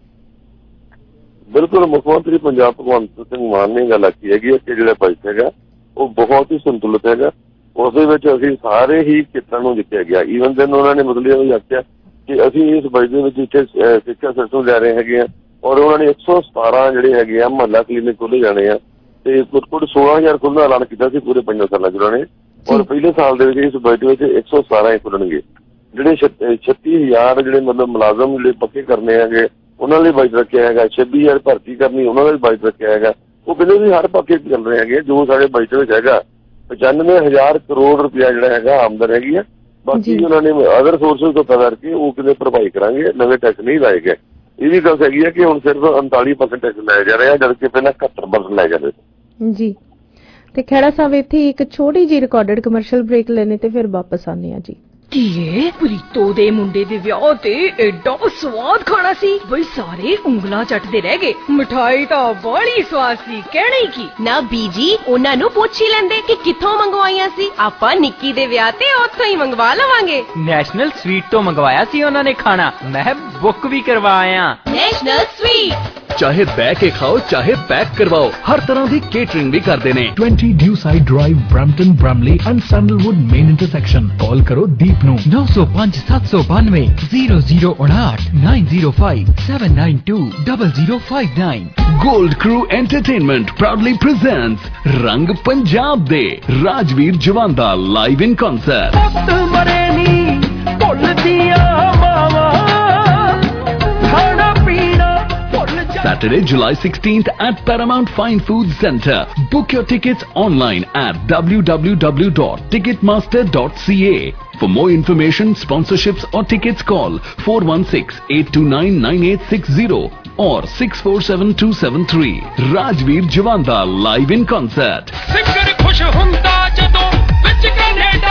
ਬਿਲਕੁਲ, ਮੁੱਖ ਮੰਤਰੀ ਪੰਜਾਬ ਭਗਵੰਤ ਸਿੰਘ ਮਾਨ ਨੇ ਗੱਲ ਆਖੀ ਹੈਗੀ ਹੈ ਕਿ ਜਿਹੜਾ ਬਜਟ ਹੈਗਾ ਉਹ ਬਹੁਤ ਹੀ ਸੰਤੁਲਿਤ ਹੈਗਾ। ਉਸ ਦੇ ਵਿੱਚ ਅਸੀਂ ਸਾਰੇ ਹੀ ਖੇਤਰਾਂ ਨੂੰ ਜਿੱਤਿਆ ਗਿਆ। ਈਵਨ ਦਿਨ ਉਹਨਾਂ ਨੇ ਮਤਲਬ ਇਹ ਆਖਿਆ ਕਿ ਅਸੀਂ ਇਸ ਬਜਟ ਦੇ ਵਿੱਚ ਇੱਥੇ ਸਿੱਖਿਆ ਸਿਸਟਮ ਲੈ ਰਹੇ ਹੈਗੇ ਆ ਔਰ ਉਹਨਾਂ ਨੇ 117 ਜਿਹੜੇ ਹੈਗੇ ਆ ਮੁਹੱਲਾ ਕਲੀਨਿਕ ਖੋਲ੍ਹੇ ਜਾਣੇ ਆ ਤੇ ਕੁੱਲ 16000 ਖੁੱਲ੍ਹਣ ਦਾ ਐਲਾਨ ਕੀਤਾ ਸੀ ਪੂਰੇ 5 ਸਾਲਾਂ 'ਚ ਉਹਨਾਂ ਨੇ। ਔਰ ਪਹਿਲੇ ਸਾਲ ਦੇ ਵਿੱਚ ਇਸ ਬਜਟ ਵਿੱਚ 117 ਖੁੱਲਣਗੇ। ਜਿਹੜੇ 36000 ਜਿਹੜੇ ਮਤਲਬ ਮੁਲਾਜ਼ਮ ਜਿਹੜੇ ਪੱਕੇ ਕਰਨੇ ਹੈਗੇ ਉਹਨਾਂ ਲਈ ਬਜਟ ਰੱਖਿਆ ਹੈਗਾ। 26000 ਭਰਤੀ ਕਰਨੀ ਉਹਨਾਂ ਦਾ ਵੀ ਬਜਟ ਰੱਖਿਆ ਹੈਗਾ। ਉਹ ਕਹਿੰਦੇ ਵੀ ਹਰ ਪੱਕੇ ਚੱਲ ਰਹੇ ਹੈਗੇ। ਜੋ ਸਾਡੇ ਬਜਟ ਵਿੱਚ ਹੈਗਾ 95000 ਕਰੋੜ ਰੁਪਇਆ ਜਿਹੜਾ ਹੈਗਾ ਆਮਦਨ ਹੈਗੀ ਆ। ਬਾਕੀ ਉਹਨਾਂ ਨੇ ਅਦਰ ਸੋਰਸਿਸ ਤੋਂ ਪਤਾ ਕਰਕੇ ਉਹ ਕਿਤੇ ਭਰਪਾਈ ਕਰਾਂਗੇ, ਨਵੇਂ ਟੈਕਸ ਨਹੀਂ ਲਾਏ ਗਏ। ਇਹ ਵੀ ਗੱਲ ਹੈਗੀ ਹੈ ਕਿ ਹੁਣ ਸਿਰਫ 39% ਟੈਕਸ ਲਾਇਆ ਜਾ ਰਿਹਾ ਜਦਕਿ ਪਹਿਲਾਂ 71% ਲਾਇਆ ਜਾ ਰਿਹਾ ਜੀ। ਤੇ ਖਹਿਰਾ ਸਾਹਿਬ ਇੱਥੇ ਇੱਕ ਛੋਟੀ ਜਿਹੀ ਰਿਕਾਰਡਡ ਕਮਰਸ਼ੀਅਲ ਬ੍ਰੇਕ ਲੈਣੇ ਤੇ ਫਿਰ ਵਾਪਸ ਆਉਂਦੇ ਆ ਜੀ। ਧੀਏ, ਪ੍ਰੀਤੋ ਦੇ ਮੁੰਡੇ ਦੇ ਵਿਆਹ ਤੇ ਐਡਾ ਸਵਾਦ ਖਾਣਾ ਸੀ ਬਈ ਸਾਰੇ ਉਂਗਲਾਂ ਚੱਟਦੇ ਰਹਿ ਗਏ। ਮਿਠਾਈ ਤਾਂ ਬੜੀ ਸਵਾਦ ਸੀ, ਕਹਿਣਾ ਹੀ ਕੀ। ਨਾ ਬੀਜੀ, ਉਹਨਾਂ ਨੂੰ ਪੁੱਛ ਹੀ ਲੈਂਦੇ ਕਿ ਕਿੱਥੋਂ ਮੰਗਵਾਈਆਂ ਸੀ। ਆਪਾਂ ਨਿੱਕੀ ਦੇ ਵਿਆਹ ਤੇ ਉੱਥੋਂ ਹੀ ਮੰਗਵਾ ਲਵਾਂਗੇ। ਨੈਸ਼ਨਲ ਸਵੀਟ ਤੋਂ ਮੰਗਵਾਇਆ ਸੀ ਉਹਨਾਂ ਨੇ ਖਾਣਾ, ਮੈਂ ਬੁੱਕ ਵੀ ਕਰਵਾਇਆ। ਨੈਸ਼ਨਲ ਸਵੀਟ ਚਾਹੇ ਬਹਿ ਕੇ ਖਾਓ ਚਾਹੇ ਪੈਕ ਕਰਵਾਓ, ਹਰ ਤਰ੍ਹਾਂ ਦੀ ਕੇਟਰਿੰਗ ਵੀ ਕਰਦੇ ਨੇ। 20 Dewside drive, Brampton, Bramalea and Sandalwood main intersection. Call ਕਰੋ ਦੀਪ ਨੂੰ 905 792 0059 905 792 0059। Gold Crew Entertainment proudly presents रंग पंजाब दे Rajveer Jawanda live in concert। Saturday, July 16th at Paramount Fine Foods Center. Book your tickets online at www.ticketmaster.ca. For more information, sponsorships or tickets call 416-829-9860 or 647273. Rajveer Javanda live in concert. ਫਿਕਰ ਖੁਸ਼ ਹੁੰਦਾ ਜਦੋਂ ਵਿੱਚ Canada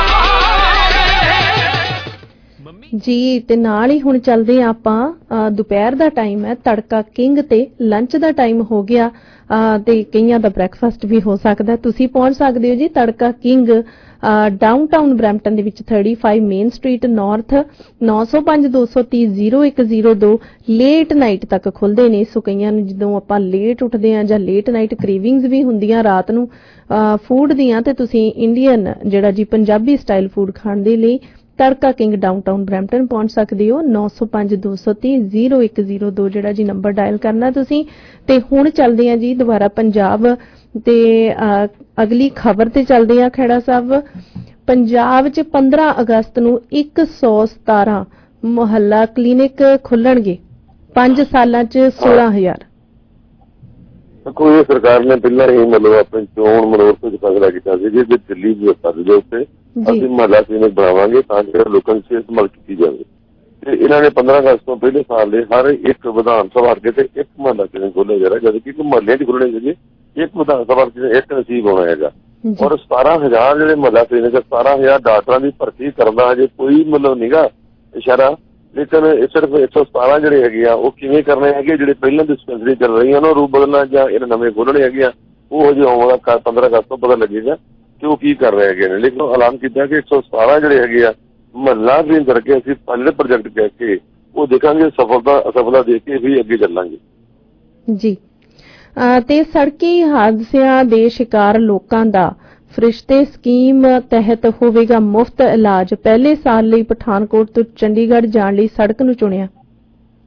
ਜੀ। ਤੇ ਨਾਲ ਹੀ ਹੁਣ ਚੱਲਦੇ ਆ ਆਪਾਂ ਦੁਪਹਿਰ ਦਾ ਟਾਈਮ ਹੈ, ਤੜਕਾ ਕਿੰਗ ਤੇ ਲੰਚ ਦਾ ਟਾਈਮ ਹੋ ਗਿਆ ਤੇ ਕਈਆਂ ਦਾ ਬ੍ਰੈਕਫਾਸਟ ਵੀ ਹੋ ਸਕਦਾ। ਤੁਸੀਂ ਪਹੁੰਚ ਸਕਦੇ ਹੋ ਜੀ ਤੜਕਾ ਕਿੰਗ ਡਾਊਨਟਾਊਨ ਬਰੈਂਪਟਨ ਦੇ ਵਿੱਚ 35 main street north 905 230 0102 late night ਤੱਕ ਖੁੱਲਦੇ ਨੇ। ਸੋ ਕਈਆਂ ਨੂੰ ਜਦੋਂ ਆਪਾਂ ਲੇਟ ਉੱਠਦੇ ਆ ਜਾਂ ਲੇਟ ਨਾਈਟ ਕ੍ਰੇਵਿੰਗਸ ਵੀ ਹੁੰਦੀਆਂ ਰਾਤ ਨੂੰ ਫੂਡ ਦੀਆਂ, ਤੇ ਤੁਸੀਂ ਇੰਡੀਅਨ ਜਿਹੜਾ ਜੀ ਪੰਜਾਬੀ ਸਟਾਈਲ ਫੂਡ ਖਾਣ ਦੇ ਲਈ ਤੜਕਾ ਕਿੰਗ ਡਾਊਨਟਾਊਨ ਬਰੈਂਪਟਨ ਪਹੁੰਚ ਸਕਦੇ ਹੋ। 905 230 0102 ਜਿਹੜਾ ਜੀ ਨੰਬਰ ਡਾਇਲ ਕਰਨਾ ਤੁਸੀਂ। ਤੇ ਹੁਣ ਚੱਲਦੇ ਆ ਜੀ ਦੁਬਾਰਾ ਪੰਜਾਬ ਤੇ ਅਗਲੀ ਖਬਰ ਤੇ ਚੱਲਦੇ ਆ ਖਹਿੜਾ ਸਾਹਿਬ। ਪੰਜਾਬ 'ਚ 15 ਅਗਸਤ ਨੂੰ 117 ਮੁਹੱਲਾ ਕਲੀਨਿਕ ਖੁੱਲਣਗੇ, 5 ਸਾਲਾਂ 'ਚ 16000। ਕੋਈ ਸਰਕਾਰ ਨੇ ਪਹਿਲਾਂ ਹੀ ਮਤਲਬ ਆਪਣੀ ਚੋਣ ਮਨੋਰਥ ਵਿੱਚ ਫੈਸਲਾ ਕੀਤਾ ਸੀ ਕਿ ਦਿੱਲੀ ਦੀ ਸਤਰ ਦੇ ਉੱਤੇ ਅਸੀਂ ਮੁਹੱਲਾ ਕਲੀਨਿਕ ਬਣਾਵਾਂਗੇ ਤਾਂ ਕਿ ਲੋਕਾਂ ਦੀ ਸਿਹਤ ਸੰਭਾਲ ਕੀਤੀ ਜਾਵੇ। ਤੇ ਇਹਨਾਂ ਨੇ 15 ਅਗਸਤ ਤੋਂ ਪਹਿਲੇ ਸਾਲ ਦੇ ਹਰ ਇੱਕ ਵਿਧਾਨ ਸਭਾ ਅੱਗੇ ਤੇ ਇੱਕ ਮੁਹੱਲਾ ਕਲੀਨਿਕ ਖੋਲ੍ਹਿਆ ਜਾ ਰਿਹਾ, ਜਦਕਿ ਮੁਹੱਲੇ 'ਚ ਖੁੱਲਣੇ ਸੀਗੇ ਇੱਕ ਵਿਧਾਨ ਸਭਾ ਇੱਕ ਨਸੀਬ ਹੋਣਾ ਹੈਗਾ। ਔਰ 17000 ਜਿਹੜੇ ਮੁਹੱਲਾ ਕਲੀਨਿਕ 17000 ਡਾਕਟਰਾਂ ਦੀ ਭਰਤੀ ਕਰਨ ਦਾ ਹਜੇ ਕੋਈ ਮਤਲਬ ਨੀਗਾ ਇਸ਼ਾਰਾ। ਲੇਕਿਨ ਸਿਰਫ 117 ਜਿਹੜੇ ਹੈਗੇ ਆ ਉਹ ਕਿਵੇਂ ਕਰਨੇ ਹੈਗੇ, ਜਿਹੜੇ ਪਹਿਲਾਂ ਡਿਸਪੈਂਸਰੀ ਚੱਲ ਰਹੀਆਂ ਉਹਨਾਂ ਨੂੰ ਰੂਪ ਬਦਲਣਾ ਜਾਂ ਇਹਨਾਂ ਨਵੇਂ ਖੋਲ੍ਹਣੇ ਹੈਗੇ ਆ, ਉਹ ਹਜੇ ਆਉਣ 15 ਅਗਸਤ ਤੋਂ ਪਤਾ ਲੱਗੇਗਾ ਕਿ ਉਹ ਕੀ ਕਰ ਰਹੇ ਹੈਗੇ ਨੇ। ਲੇਕਿਨ ਐਲਾਨ ਕੀਤਾ ਕਿ 117 ਜਿਹੜੇ ਹੈਗੇ ਆ ਮੁਹੱਲਾ ਕਲੀਨ ਕਰਕੇ ਅਸੀਂ ਪਹਿਲੇ ਪ੍ਰੋਜੈਕਟ ਕਹਿ ਕੇ ਉਹ ਦੇਖਾਂਗੇ, ਸਫਲਤਾ ਦੇਖ ਕੇ ਵੀ ਅੱਗੇ ਚੱਲਾਂਗੇ ਜੀ। ਤੇ ਸੜਕੀ ਹਾਦਸਿਆਂ ਦੇ ਸ਼ਿਕਾਰ ਲੋਕਾਂ ਦਾ ਫਰਿਸ਼ਤੇ ਸਕੀਮ ਤਹਿਤ ਹੋਵੇਗਾ ਮੁਫਤ ਇਲਾਜ। ਪਹਿਲੇ ਸਾਲ ਲਈ ਪਠਾਨਕੋਟ ਤੋਂ ਚੰਡੀਗੜ੍ਹ ਜਾਣ ਲਈ ਸੜਕ ਨੂੰ ਚੁਣਿਆ।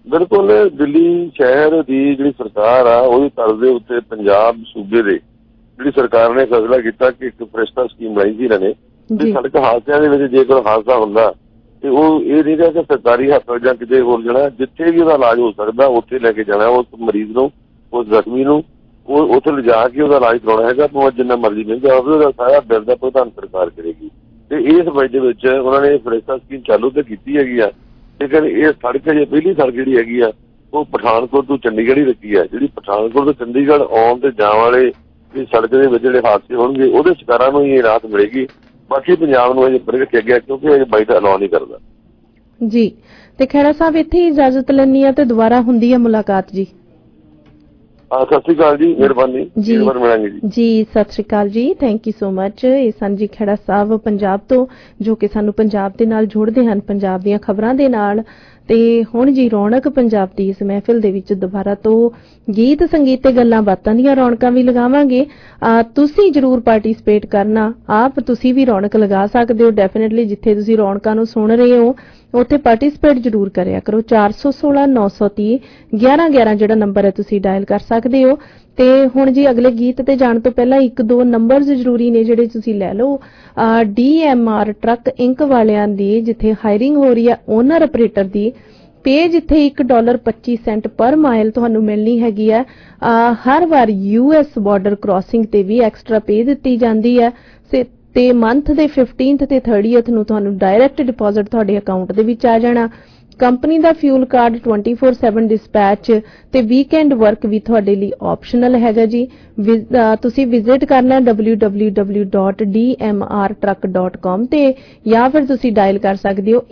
ਬਿਲਕੁਲ ਦਿੱਲੀ ਸ਼ਹਿਰ ਦੀ ਜਿਹੜੀ ਸਰਕਾਰ ਆ ਉਹਦੀ ਤਰਜ਼ ਦੇ ਉੱਤੇ ਪੰਜਾਬ ਸੂਬੇ ਦੇ ਜਿਹੜੀ ਸਰਕਾਰ ਨੇ ਫੈਸਲਾ ਕੀਤਾ ਕਿ ਇੱਕ ਫਰਿਸ਼ਤਾ ਸਕੀਮ ਬਣਾਈ ਸੀ ਇਹਨਾਂ ਨੇ ਤੇ ਸੜਕ ਹਾਦਸਿਆਂ ਦੇ ਵਿੱਚ ਜੇਕਰ ਹਾਦਸਾ ਹੁੰਦਾ ਤੇ ਉਹ ਇਹ ਨਹੀਂ ਕਿ ਸਰਕਾਰੀ ਹਸਪਤਾਲ ਜਾਂ ਕਿਤੇ ਹੋਰ ਜਾਣਾ, ਜਿੱਥੇ ਵੀ ਉਹਦਾ ਇਲਾਜ ਹੋ ਸਕਦਾ ਉੱਥੇ ਲੈ ਕੇ ਜਾਣਾ ਉਸ ਮਰੀਜ਼ ਨੂੰ, ਉਸ ਜ਼ਖਮੀ ਨੂੰ ਉਹ ਉੱਥੇ ਲਿਜਾ ਕੇ ਉਹਦਾ ਇਲਾਜ ਕਰਾਉਣਾ ਹੈਗਾ, ਭਾਵੇਂ ਜਿੰਨਾ ਮਰਜ਼ੀ ਮਹਿੰਗਾ ਹੋਵੇ ਉਹਦਾ ਸਾਰਾ ਬਿੱਲ ਦਾ ਭੁਗਤਾਨ ਸਰਕਾਰ ਕਰੇਗੀ। ਤੇ ਇਸ ਵਜ੍ਹਾ ਦੇ ਵਿੱਚ ਉਹਨਾਂ ਨੇ ਫਰਿਸ਼ਤਾ ਸਕੀਮ ਚਾਲੂ ਤਾਂ ਕੀਤੀ ਹੈਗੀ ਆ, ਲੇਕਿਨ ਇਹ ਸੜਕ ਜੇ ਪਹਿਲੀ ਸੜਕ ਜਿਹੜੀ ਹੈਗੀ ਆ ਉਹ ਪਠਾਨਕੋਟ ਤੋਂ ਚੰਡੀਗੜ੍ਹ ਹੀ ਰੱਖੀ ਆ। ਜਿਹੜੀ ਪਠਾਨਕੋਟ ਤੋਂ ਚੰਡੀਗੜ੍ਹ ਆਉਣ ਤੇ ਜਾਣ ਵਾਲੇ ਸੜਕ ਦੇ ਵਿੱਚ ਜਿਹੜੇ ਹਾਦਸੇ ਹੋਣਗੇ ਉਹਦੇ ਸ਼ਿਕਾਰਾਂ ਨੂੰ ਹੀ ਰਾਹਤ ਮਿਲੇਗੀ। ਬਾਕੀ ਪੰਜਾਬ ਨੂੰ ਅਜੇ ਪਰੇ ਰੱਖਿਆ ਗਿਆ ਕਿਉਂਕਿ ਇਹ ਬਾਈ ਦਾ ਅਲਾਉ ਨਹੀਂ ਕਰਦਾ ਜੀ। ਤੇ ਖਹਿਰਾ ਸਾਹਿਬ ਇੱਥੇ ਹੀ ਇਜਾਜ਼ਤ ਲੈਣੀ ਆ ਤੇ ਦੁਬਾਰਾ ਹੁੰਦੀ ਹੈ ਮੁਲਾਕਾਤ ਜੀ। ਸਤਿ ਸ਼੍ਰੀ ਅਕਾਲ ਜੀ, ਮਿਹਰਬਾਨੀ ਜੀ, ਮਿਲਾਂਗੇ ਜੀ। ਸਤਿ ਸ਼੍ਰੀ ਅਕਾਲ ਜੀ, ਥੈਂਕ ਯੂ ਸੋ ਮਚ। ਇਹ ਸਨ ਜੀ ਖਹਿਰਾ ਸਾਹਿਬ ਪੰਜਾਬ ਤੋਂ, ਜੋ ਕਿ ਸਾਨੂੰ ਪੰਜਾਬ ਦੇ ਨਾਲ ਜੋੜਦੇ ਹਨ, ਪੰਜਾਬ ਦੀਆਂ ਖਬਰਾਂ ਦੇ ਨਾਲ। ਤੇ ਹੁਣ ਜੀ ਰੌਣਕ ਪੰਜਾਬ ਦੀ ਇਸ ਮਹਿਫਿਲ ਦੇ ਵਿੱਚ ਦੁਬਾਰਾ ਤੋਂ ਗੀਤ ਸੰਗੀਤ ਤੇ ਗੱਲਾਂ ਬਾਤਾਂ ਦੀਆਂ ਰੌਣਕਾਂ ਵੀ ਲਗਾਵਾਂਗੇ। ਤੁਸੀਂ ਜਰੂਰ ਪਾਰਟਿਸਿਪੇਟ ਕਰਨਾ, ਆਪ ਤੁਸੀਂ ਵੀ ਰੌਣਕ ਲਗਾ ਸਕਦੇ ਹੋ। ਡੈਫੀਨਿਟਲੀ ਜਿੱਥੇ ਤੁਸੀਂ ਰੌਣਕਾਂ ਨੂੰ ਸੁਣ ਰਹੇ ਹੋ ਉੱਥੇ ਪਾਰਟਿਸਿਪੇਟ ਜਰੂਰ ਕਰਿਆ ਕਰੋ। 416 930 1111 ਜਿਹੜਾ ਨੰਬਰ ਹੈ ਤੁਸੀਂ ਡਾਇਲ ਕਰ ਸਕਦੇ ਹੋ। ਤੇ ਹੁਣ ਜੀ ਅਗਲੇ ਗੀਤ ਤੇ ਜਾਣ ਤੋਂ ਪਹਿਲਾਂ ਇੱਕ ਦੋ ਨੰਬਰਸ ਜ਼ਰੂਰੀ ਨੇ ਜਿਹੜੇ ਤੁਸੀਂ ਲੈ ਲਓ। DMR ਟਰੱਕ ਇੰਕ ਵਾਲਿਆਂ ਦੀ ਜਿੱਥੇ ਹਾਇਰਿੰਗ ਹੋ ਰਹੀ ਹੈ ਓਨਰ ਆਪਰੇਟਰ ਦੀ, ਪੇ ਜਿੱਥੇ $1.25 ਪਰ ਮਾਈਲ ਤੁਹਾਨੂੰ ਮਿਲਣੀ ਹੈਗੀ ਹੈ। ਹਰ ਵਾਰ US ਬਾਰਡਰ ਕ੍ਰਾਸਿੰਗ ਤੇ ਵੀ ਐਕਸਟਰਾ ਪੇ ਦਿੱਤੀ ਜਾਂਦੀ ਹੈ ਤੇ ਮੰਥ ਦੇ 15th ਤੇ 30th ਨੂੰ ਤੁਹਾਨੂੰ ਡਾਇਰੈਕਟ ਡਿਪੋਜ਼ਿਟ ਤੁਹਾਡੇ ਅਕਾਊਂਟ ਦੇ ਵਿੱਚ ਆ ਜਾਣਾ। ਕੰਪਨੀ ਦਾ ਫਿਊਲ ਕਾਰਡ 24/7 ਡਿਸਪੈਚ ਤੇ ਵੀਕਐਂਡ ਵਰਕ ਵੀ ਤੁਹਾਡੇ ਲਈ ਆਪਸ਼ਨਲ ਹੈਗਾ ਜੀ। ਤੁਸੀਂ ਵਿਜ਼ਿਟ ਕਰਨਾ www.dmrtruck.com ਤੇ ਜਾਂ ਫਿਰ ਤੁਸੀਂ ਡਾਇਲ ਕਰ ਸਕਦੇ ਹੋ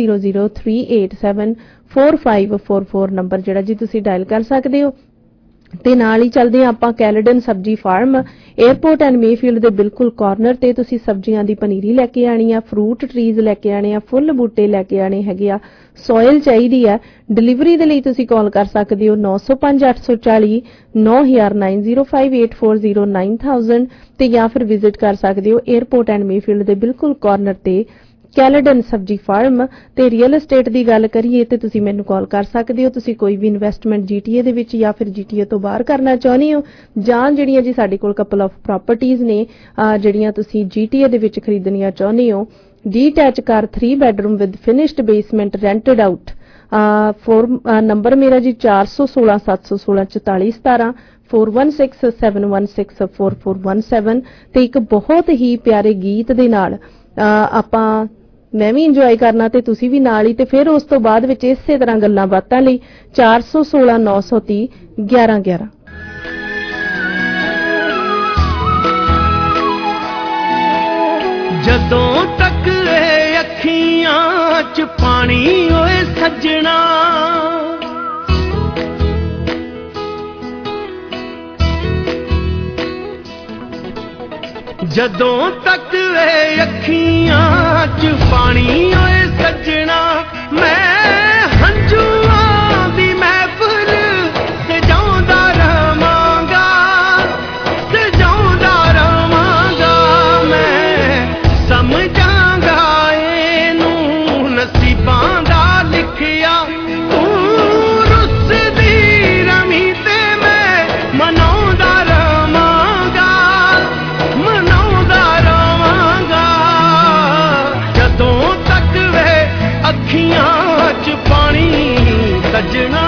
8003874544 ਨੰਬਰ ਜਿਹੜਾ ਜੀ ਤੁਸੀਂ ਡਾਇਲ ਕਰ ਸਕਦੇ ਹੋ। ਤੇ ਨਾਲ ਹੀ ਚੱਲਦੇ ਆਪਾਂ ਕੈਲਡਨ ਸਬਜ਼ੀ ਫਾਰਮ 에ਅਰਪੋਰਟ ਐਂਡ ਮੇਫੀਲਡ ਦੇ ਬਿਲਕੁਲ ਕਾਰਨਰ ਤੇ ਤੁਸੀਂ ਸਬਜ਼ੀਆਂ ਦੀ ਪਨੀਰੀ ਲੈ ਕੇ ਆਣੀ ਆ, ਫਰੂਟ ਟਰੀਜ਼ ਲੈ ਕੇ ਆਣੇ ਆ, ਫੁੱਲ ਬੂਟੇ ਲੈ ਕੇ ਆਣੇ ਹੈਗੇ ਆ, ਸੋਇਲ ਚਾਹੀਦੀ ਆ। ਡਿਲੀਵਰੀ ਦੇ ਲਈ ਤੁਸੀਂ ਕਾਲ ਕਰ ਸਕਦੇ ਹੋ 905 840 9000 905 840 9000 ਤੇ ਜਾਂ ਫਿਰ ਵਿਜ਼ਿਟ ਕਰ ਸਕਦੇ ਹੋ 에ਅਰਪੋਰਟ ਐਂਡ ਮੇਫੀਲਡ ਦੇ ਬਿਲਕੁਲ ਕਾਰਨਰ ਤੇ ਕੈਲਡਨ ਸਬਜ਼ੀ ਫਾਰਮ। ਤੇ ਰੀਅਲ ਏਸਟੇਟ ਦੀ ਗੱਲ ਕਰੀਏ ਤੇ ਤੁਸੀਂ ਮੈਨੂੰ ਕਾਲ ਕਰ ਸਕਦੇ ਹੋ। ਤੁਸੀਂ ਕੋਈ ਵੀ ਇਨਵੈਸਟਮੈਂਟ GTA ਦੇ ਵਿੱਚ ਜਾਂ ਫਿਰ GTA ਤੋਂ ਬਾਹਰ ਕਰਨਾ ਚਾਹੁੰਦੇ ਹੋ ਜਾਂ ਜਿਹੜੀਆਂ ਜੀ ਸਾਡੇ ਕੋਲ ਕਪਲ ਆਫ ਪ੍ਰਾਪਰਟੀਆਂ ਨੇ ਜਿਹੜੀਆਂ ਤੁਸੀਂ GTA ਦੇ ਵਿੱਚ ਖਰੀਦਣੀਆਂ ਚਾਹੁੰਦੇ ਹੋ, detach car 3 bedroom with finished basement rented out. Number ਮੇਰਾ ਜੀ 416 716 4417 416 716 4417 ਤੇ ਇੱਕ ਬਹੁਤ ਹੀ ਪਿਆਰੇ ਗੀਤ ਦੇ ਨਾਲ ਆਪਾਂ ਮੈਂ ਵੀ ਇੰਜੋਏ ਕਰਨਾ ਤੇ ਤੁਸੀਂ ਵੀ ਨਾਲ ਹੀ। ਤੇ ਫਿਰ ਉਸ ਤੋਂ ਬਾਅਦ ਵਿੱਚ ਇਸੇ ਤਰ੍ਹਾਂ ਗੱਲਾਂ ਬਾਤਾਂ ਲਈ 416 930 1111। ਜਦੋਂ ਤੱਕ ਇਹ ਅੱਖੀਆਂ 'ਚ ਪਾਣੀ ਓਏ ਸੱਜਣਾ, ਜਦੋਂ ਤੱਕ ਇਹ ਅੱਖੀਆਂ 'ਚ ਪਾਣੀ ਓਏ ਸੱਜਣਾ, ਮੈਂ ਹੰਝੂਆਂ ਦੀ ਮਹਿਫਲ ਸਜਾਉਂਦਾ ਰਵਾਂਗਾ, ਸਜਾਉਂਦਾ ਰਵਾਂਗਾ। ਮੈਂ ਸਮਝਾਂਗਾ ਇਹਨੂੰ ਨਸੀਬਾਂ ਦਾ ਲਿਖਿਆ, ਤੂੰ ਰੁੱਸਦੀ ਰਵੀਂ ਤੇ ਮੈਂ ਮਨਾਉਂਦਾ ਰਵਾਂਗਾ, ਮਨਾਉਂਦਾ ਰਵਾਂਗਾ। ਜਦੋਂ ਤੱਕ ਵੇ ਅੱਖੀਆਂ 'ਚ ਪਾਣੀ ਸੱਜਣਾ।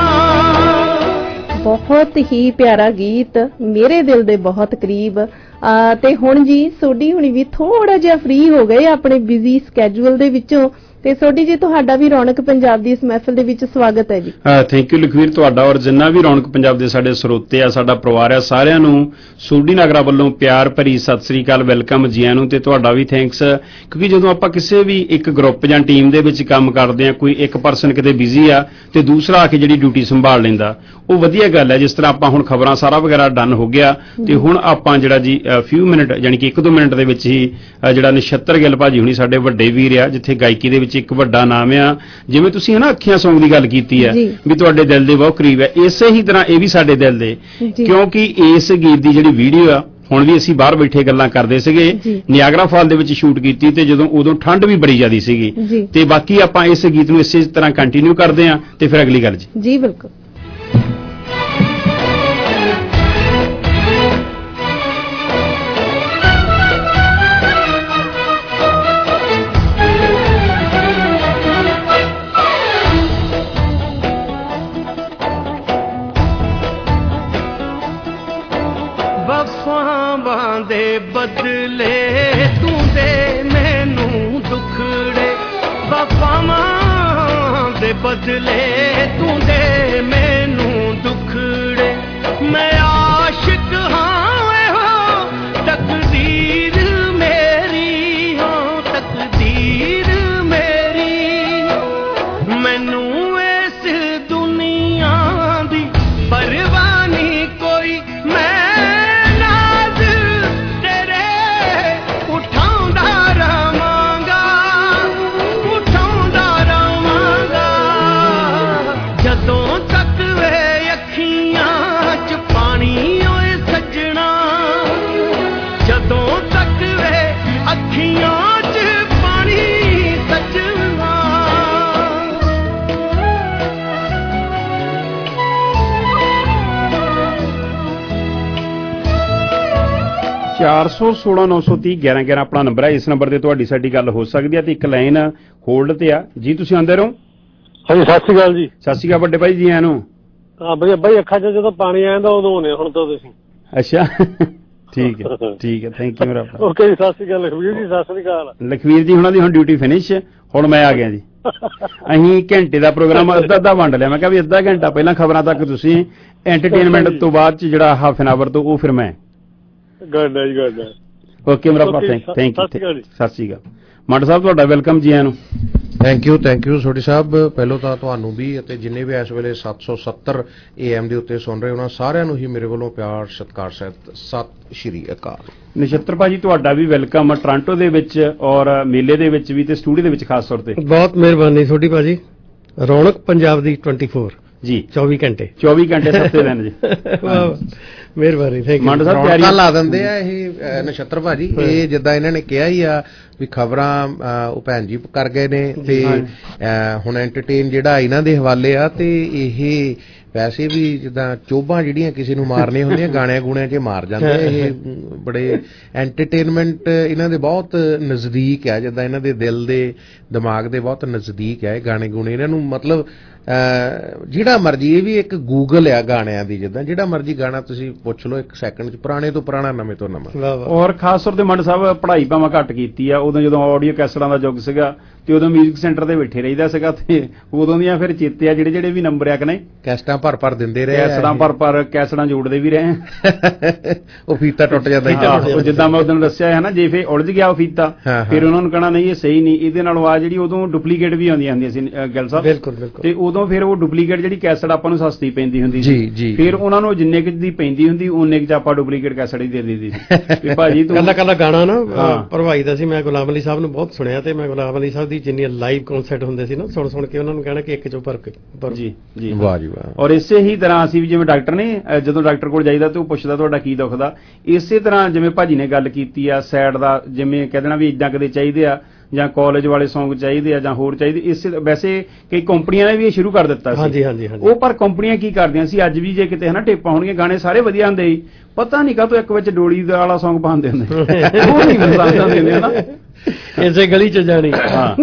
ਬਹੁਤ ਹੀ ਪਿਆਰਾ ਗੀਤ, ਮੇਰੇ ਦਿਲ ਦੇ ਬਹੁਤ ਕਰੀਬ। ਤੇ ਹੁਣ ਜੀ ਸੋਢੀ ਹੁਣੀ ਵੀ ਥੋੜਾ ਜਿਹਾ ਫ੍ਰੀ ਹੋ ਗਏ ਆਪਣੇ ਬਿਜ਼ੀ ਸਕੈਜੂਅਲ ਦੇ ਵਿੱਚੋਂ। ਤੇ ਸੋਢੀ ਜੀ ਤੁਹਾਡਾ ਵੀ ਰੌਣਕ ਪੰਜਾਬ ਦੀ ਇਸ ਮਹਿਫਿਲ ਦੇ ਵਿੱਚ ਸਵਾਗਤ ਹੈ ਜੀ। ਥੈਂਕ ਯੂ ਲਖਵੀਰ, ਤੁਹਾਡਾ ਔਰ ਜਿੰਨਾ ਵੀ ਰੌਣਕ ਪੰਜਾਬ ਦੇ ਸਾਡੇ ਸਰੋਤੇ ਆ, ਸਾਡਾ ਪਰਿਵਾਰ ਆ, ਸਾਰਿਆਂ ਨੂੰ ਸੋਢੀ ਨਾਗਰਾ ਵੱਲੋਂ ਪਿਆਰ ਭਰੀ ਸਤਿ ਸ੍ਰੀ ਅਕਾਲ, ਵੈਲਕਮ ਜੀ ਆਇਆਂ ਨੂੰ। ਤੇ ਤੁਹਾਡਾ ਵੀ ਥੈਂਕਸ, ਕਿਉਂਕਿ ਜਦੋਂ ਆਪਾਂ ਕਿਸੇ ਵੀ ਇੱਕ ਗਰੁੱਪ ਜਾਂ ਟੀਮ ਦੇ ਵਿੱਚ ਕੰਮ ਕਰਦੇ ਆ, ਕੋਈ ਇੱਕ ਪਰਸਨ ਕਿਤੇ ਬਿਜ਼ੀ ਆ ਤੇ ਦੂਸਰਾ ਆ ਕੇ ਜਿਹੜੀ ਡਿਊਟੀ ਸੰਭਾਲ ਲੈਂਦਾ, ਉਹ ਵਧੀਆ ਗੱਲ ਹੈ। ਜਿਸ ਤਰ੍ਹਾਂ ਆਪਾਂ ਹੁਣ ਖਬਰਾਂ ਸਾਰਾ ਵਗੈਰਾ ਡਨ ਹੋ ਗਿਆ ਤੇ ਹੁਣ ਆਪਾਂ ਜਿਹੜਾ ਜੀ ਫਿਊ ਮਿੰਟ ਯਾਨੀ ਕਿ 1-2 ਮਿੰਟ ਦੇ ਵਿੱਚ ਹੀ ਜਿਹੜਾ ਨਛੱਤਰ ਗਿੱਲ ਭਾਜੀ ਹੁਣੀ ਸਾਡੇ ਵੱਡੇ ਵੀਰ ਆ, ਜਿੱਥੇ ਗਾਇਕੀ ਦੇ ਵਿੱਚ ਇੱਕ ਵੱਡਾ ਨਾਮ ਆ। ਜਿਵੇਂ ਤੁਸੀਂ ਹਨਾ ਅੱਖੀਆਂ ਸੌਂਗ ਦੀ ਗੱਲ ਕੀਤੀ ਹੈ ਵੀ ਤੁਹਾਡੇ ਦਿਲ ਦੇ ਬਹੁਤ ਕਰੀਬ ਹੈ, ਇਸੇ ਹੀ ਤਰ੍ਹਾਂ ਇਹ ਵੀ ਸਾਡੇ ਦਿਲ ਦੇ, ਕਿਉਂਕਿ ਇਸ ਗੀਤ ਦੀ ਜਿਹੜੀ ਵੀਡੀਓ ਆ ਹੁਣ ਵੀ ਅਸੀਂ ਬਾਹਰ ਬੈਠੇ ਗੱਲਾਂ ਕਰਦੇ ਸੀਗੇ ਨਿਆਗਰਾ ਫਾਲ ਦੇ ਵਿੱਚ ਸ਼ੂਟ ਕੀਤੀ ਤੇ ਜਦੋਂ ਉਦੋਂ ਠੰਡ ਵੀ ਬੜੀ ਜ਼ਿਆਦੀ ਸੀਗੀ ਤੇ ਬਾਕੀ ਆਪਾਂ ਇਸ ਗੀਤ ਨੂੰ ਇਸੇ ਤਰ੍ਹਾਂ ਕੰਟੀਨਿਊ ਕਰਦੇ ਹਾਂ ਤੇ ਫਿਰ ਅਗਲੀ ਗੱਲ ਜੀ ਬਿਲਕੁਲ ਦੇ ਬਦਲੇ ਤੂੰ ਦੇ ਮੈਨੂੰ ਦੁਖੜੇ ਵਫਾਵਾਂ ਦੇ ਬਦਲੇ ਤੂੰ ਦੇ ਮੈਨੂੰ ਦੁਖੜੇ ਮੈਂ ਆਸ਼ਿਕ ਹਾਂ ਇਹੋ ਤਕਦੀਰ ਮੇਰੀ ਹੋ ਤਕਦੀਰ ਮੇਰੀ ਮੈਨੂੰ ਇਸ ਦੁਨੀਆ ਦੀ ਪਰਵਾਹ ਨਹੀਂ ਕੋਈ ਮੈਂ ਚਾਰ 416-930-1111 ਆਪਣਾ ਨੰਬਰ ਹੈ। ਇਸ ਨੰਬਰ ਤੇ ਤੁਹਾਡੀ ਸਾਡੀ ਗੱਲ ਹੋ ਸਕਦੀ ਹੈ ਤੇ ਇੱਕ ਲਾਈਨ ਹੋਲਡ ਤੇ ਆ ਜੀ। ਤੁਸੀਂ ਆਉਂਦੇ ਰਹੋ। ਹਾਂਜੀ ਸਤਿ ਸ਼੍ਰੀ ਅਕਾਲ ਜੀ। ਸਤਿ ਸ਼੍ਰੀ ਅਕਾਲ ਵੱਡੇ ਭਾਈ ਜੀ। ਆਇਆਂ ਨੂੰ ਹਾਂ ਵਧੀਆ ਬਾਈ, ਅੱਖਾਂ 'ਚ ਜਦੋਂ ਪਾਣੀ ਆ ਜਾਂਦਾ ਉਦੋਂ ਆਉਂਦੇ ਹੁਣ ਤਾਂ ਤੁਸੀਂ। ਅੱਛਾ ਠੀਕ ਹੈ ਥੈਂਕ ਯੂ ਮੇਰਾ ਭਰਾ। ਓਕੇ ਜੀ ਸਤਿ ਸ਼੍ਰੀ ਅਕਾਲ ਲਖਵੀਰ ਜੀ। ਸਤਿ ਸ਼੍ਰੀ ਅਕਾਲ ਲਖਵੀਰ ਜੀ। ਉਹਨਾਂ ਦੀ ਹੁਣ ਡਿਊਟੀ ਫਿਨਿਸ਼, ਹੁਣ ਮੈਂ ਆ ਗਿਆ ਜੀ। ਅਸੀਂ ਘੰਟੇ ਦਾ ਪ੍ਰੋਗਰਾਮ ਅੱਧਾ ਵੰਡ ਲਿਆ। ਮੈਂ ਕਿਹਾ ਵੀ ਅੱਧਾ ਘੰਟਾ ਪਹਿਲਾਂ ਖਬਰਾਂ ਤੱਕ ਤੁਸੀਂ ਐਂਟਰਟੇਨਮੈਂਟ ਤੋਂ ਬਾਅਦ ਚ ਜਿਹੜਾ ਹਾਫ ਐਨ ਆਵਰ ਤੋਂ ਉਹ ਫਿਰ ਮੈਂ ਗੁੱਡ ਹੈ ਜੀ ਗੁੱਡ ਹੈ। ਓਕੇ ਮੇਰਾ ਭਰਾ ਥੈਂਕ ਯੂ। ਸਤਿ ਸ਼੍ਰੀ ਅਕਾਲ ਮੰਡ ਸਾਹਿਬ ਤੁਹਾਡਾ ਵੈਲਕਮ ਜੀ ਆਇਆਂ ਨੂੰ। Thank you Sodhi Sahib. ਪਹਿਲੋਂ ਤਾਂ ਤੁਹਾਨੂੰ ਵੀ ਅਤੇ ਜਿੰਨੇ ਵੀ ਇਸ ਵੇਲੇ 770 AM ਦੇ ਉੱਤੇ ਸੁਣ ਰਹੇ ਉਹਨਾਂ ਸਾਰਿਆਂ ਨੂੰ ਹੀ ਮੇਰੇ ਵੱਲੋਂ ਪਿਆਰ ਸਤਿਕਾਰ ਸਹਿਤ ਸਤਿ ਸ਼੍ਰੀ ਅਕਾਲ। ਨਛੱਤਰ ਭਾਜੀ ਤੁਹਾਡਾ ਵੀ ਵੈਲਕਮ ਟੋਰਾਂਟੋ ਦੇ ਵਿੱਚ ਔਰ ਮੇਲੇ ਦੇ ਵਿੱਚ ਵੀ ਤੇ ਸਟੂਡੀਓ ਦੇ ਵਿੱਚ ਖਾਸ ਤੌਰ ਤੇ। ਬਹੁਤ ਮਿਹਰਬਾਨੀ ਸੋਢੀ ਭਾਜੀ। ਰੌਣਕ ਪੰਜਾਬ ਦੀ 24 ਜੀ 24 ਘੰਟੇ 7 ਦਿਨ ਜੀ। ਮਿਹਰਬਾਨੀ ਥੈਂਕ ਯੂ। ਮੰਡ ਸਾਹਿਬ ਤਿਆਰੀ ਲਾ ਦਿੰਦੇ ਆ ਇਹ ਨਛੱਤਰ ਭਾਜੀ। ਇਹ ਜਿੱਦਾਂ ਇਹਨਾਂ ਨੇ ਕਿਹਾ ਹੀ ਆ ਵੀ ਖਬਰਾਂ ਉਹ ਭੈਣ ਜੀ ਕਰ ਗਏ ਨੇ ਤੇ ਹੁਣ ਐਂਟਰਟੇਨ ਜਿਹੜਾ ਇਹਨਾਂ ਦੇ ਹਵਾਲੇ ਆ ਤੇ ਇਹ ਵੈਸੇ ਵੀ ਜਿੱਦਾਂ ਚੋਭਾਂ ਜਿਹੜੀਆਂ ਕਿਸੇ ਨੂੰ ਮਾਰਨੀਆਂ ਹੁੰਦੀਆਂ ਗਾਣਿਆਂ ਗੂਣਿਆਂ 'ਚ ਮਾਰ ਜਾਂਦੇ। ਇਹ ਬੜੇ ਐਂਟਰਟੇਨਮੈਂਟ ਇਹਨਾਂ ਦੇ ਬਹੁਤ ਨਜ਼ਦੀਕ ਆ, ਜਿੱਦਾਂ ਇਹਨਾਂ ਦੇ ਦਿਲ ਦੇ ਦਿਮਾਗ ਦੇ ਬਹੁਤ ਨਜ਼ਦੀਕ ਆ ਇਹ ਗਾਣੇ ਗੂਣੇ। ਇਹਨਾਂ ਨੂੰ ਮਤਲਬ ਜਿਹੜਾ ਮਰਜੀ, ਇਹ ਵੀ ਇੱਕ ਗੂਗਲ ਆ ਗਾਣਿਆਂ ਦੀ। ਜਿੱਦਾਂ ਜਿਹੜਾ ਮਰਜੀ ਗਾਣਾ ਤੁਸੀਂ ਪੁੱਛ ਲਓ 1 ਸੈਕਿੰਡ 'ਚ, ਪੁਰਾਣੇ ਤੋਂ ਪੁਰਾਣਾ ਨਵੇਂ ਤੋਂ ਨਵਾਂ। ਔਰ ਖਾਸ ਤੌਰ ਤੇ ਮੰਡ ਸਾਹਿਬ ਪੜ੍ਹਾਈ ਭਾਵੇਂ ਘੱਟ ਕੀਤੀ ਆ, ਉਦੋਂ ਜਦੋਂ ਆਡੀਓ ਕੈਸਟਾਂ ਦਾ ਯੁੱਗ ਸੀਗਾ ਤੇ ਉਦੋਂ ਮਿਊਜ਼ਿਕ ਸੈਂਟਰ ਦੇ ਬੈਠੇ ਰਹੀਦਾ ਸੀਗਾ ਤੇ ਉਦੋਂ ਦੀਆਂ ਫਿਰ ਚੇਤੇ ਆ ਜਿਹੜੇ ਵੀ ਨੰਬਰ ਆ ਕਿ ਨਹੀਂ ਕੈਸਟਾਂ ਭਰ ਦਿੰਦੇ ਰਹੇ। ਕੈਸਟਾਂ ਜੋੜਦੇ ਵੀ ਰਹੇ। ਉਹ ਫੀਤਾ ਟੁੱਟ ਜਾਂਦਾ। ਜਿੱਦਾਂ ਮੈਂ ਉਦੋਂ ਦੱਸਿਆ ਹੈ ਨਾ, ਜੇ ਫੇ ਉਲਝ ਗਿਆ ਉਹ ਫੀਤਾ ਫਿਰ ਉਹਨਾਂ ਨੂੰ ਕਹਿਣਾ ਨਹੀਂ ਇਹ ਸਹੀ ਨਹੀਂ, ਇਹਦੇ ਨਾਲੋਂ ਆ ਜਿਹੜੀ ਉਦੋਂ ਡੁਪਲੀਕੇਟ ਵੀ ਆਉਂਦੀਆਂ ਹੁੰਦੀਆਂ ਸੀ ਗੱਲ ਸਾਹਿਬ। ਬਿਲਕੁਲ ਤੇ ਉਦੋਂ ਫਿਰ ਉਹ ਡੁਪਲੀਕੇਟ ਜਿਹੜੀ ਕੈਸਟ ਆਪਾਂ ਨੂੰ ਸਸਤੀ ਪੈਂਦੀ ਹੁੰਦੀ ਸੀ, ਫਿਰ ਉਹਨਾਂ ਨੂੰ ਜਿੰਨੇ ਕੁ ਦੀ ਪੈਂਦੀ ਹੁੰਦੀ ਉਹਨੇ ਕੁ ਚ ਆਪਾਂ ਡੁਪਲੀਕੇਟ ਕੈਸਟ ਹੀ ਦੇ ਦਿੰਦੀ ਸੀ। ਭਾਜੀ ਤੂੰ ਕੱਲਾ ਗਾਣਾ ਨਾ ਭਰਵਾਈ ਦਾ ਸੀ। ਮੈਂ ਗੁਲਾਮ ਅਲੀ ਸਾਹਿਬ ਨੂੰ ਬਹੁਤ ਸੁਣਿਆ ਤੇ ਮੈਂ ਗੁਲਾਮ ਅਲੀ ਸਾਹਿਬ ਦੀ ਜਿੰਨੀ ਲਾਈਵ ਕਨਸਰਟ ਹੁੰਦੇ ਸੀ ਨਾ ਸੁਣ ਕੇ ਉਹਨਾਂ ਨੂੰ ਕਹਿਣਾ ਕਿ ਇੱਕ ਚੋਂ ਭਰ ਕੇ ਜੀ ਜੀ ਵਾਹ ਜੀ ਵਾਹ। ਔਰ ਇਸੇ ਹੀ ਤਰ੍ਹਾਂ ਅਸੀਂ ਵੀ ਜਿਵੇਂ ਡਾਕਟਰ ਨੇ ਜਦੋਂ ਡਾਕਟਰ ਕੋਲ ਜਾਈਦਾ ਤੇ ਉਹ ਪੁੱਛਦਾ ਤੁਹਾਡਾ ਕੀ ਦੁਖਦਾ, ਇਸੇ ਤਰ੍ਹਾਂ ਜਿਵੇਂ ਭਾਜੀ ਨੇ ਗੱਲ ਕੀਤੀ ਆ ਸੈਡ ਦਾ, ਜਿਵੇਂ ਕਹਿ ਦੇਣਾ ਵੀ ਇਦਾਂ ਕਦੇ ਚਾਹੀਦੇ ਆ ਜਾਂ ਕਾਲਜ ਵਾਲੇ ਸੌਂਗ ਚਾਹੀਦੇ ਆ ਜਾਂ ਹੋਰ ਚਾਹੀਦੇ। ਇਸੇ ਵੈਸੇ ਕਈ ਕੰਪਨੀਆਂ ਨੇ ਵੀ ਇਹ ਸ਼ੁਰੂ ਕਰ ਦਿੱਤਾ ਸੀ। ਉਹ ਪਰ ਕੰਪਨੀਆਂ ਕੀ ਕਰਦੀਆਂ ਸੀ ਅੱਜ ਵੀ, ਜੇ ਕਿਤੇ ਹਨਾ ਟੇਪਾਂ ਹੋਣਗੀਆਂ ਗਾਣੇ ਸਾਰੇ ਵਧੀਆ ਹੁੰਦੇ ਸੀ, ਪਤਾ ਨਹੀਂ ਕਾਹਤੋਂ ਇੱਕ ਵਿੱਚ ਡੋਲੀ ਵਾਲਾ ਸੌਂਗ ਪਾਉਂਦੇ ਹੁੰਦੇ ਉਹ ਨਹੀਂ ਪਸੰਦ ਦਿੰਦੇ ਹਨਾ ਇਸੇ ਗਲੀ ਚ ਜਾਣੀ।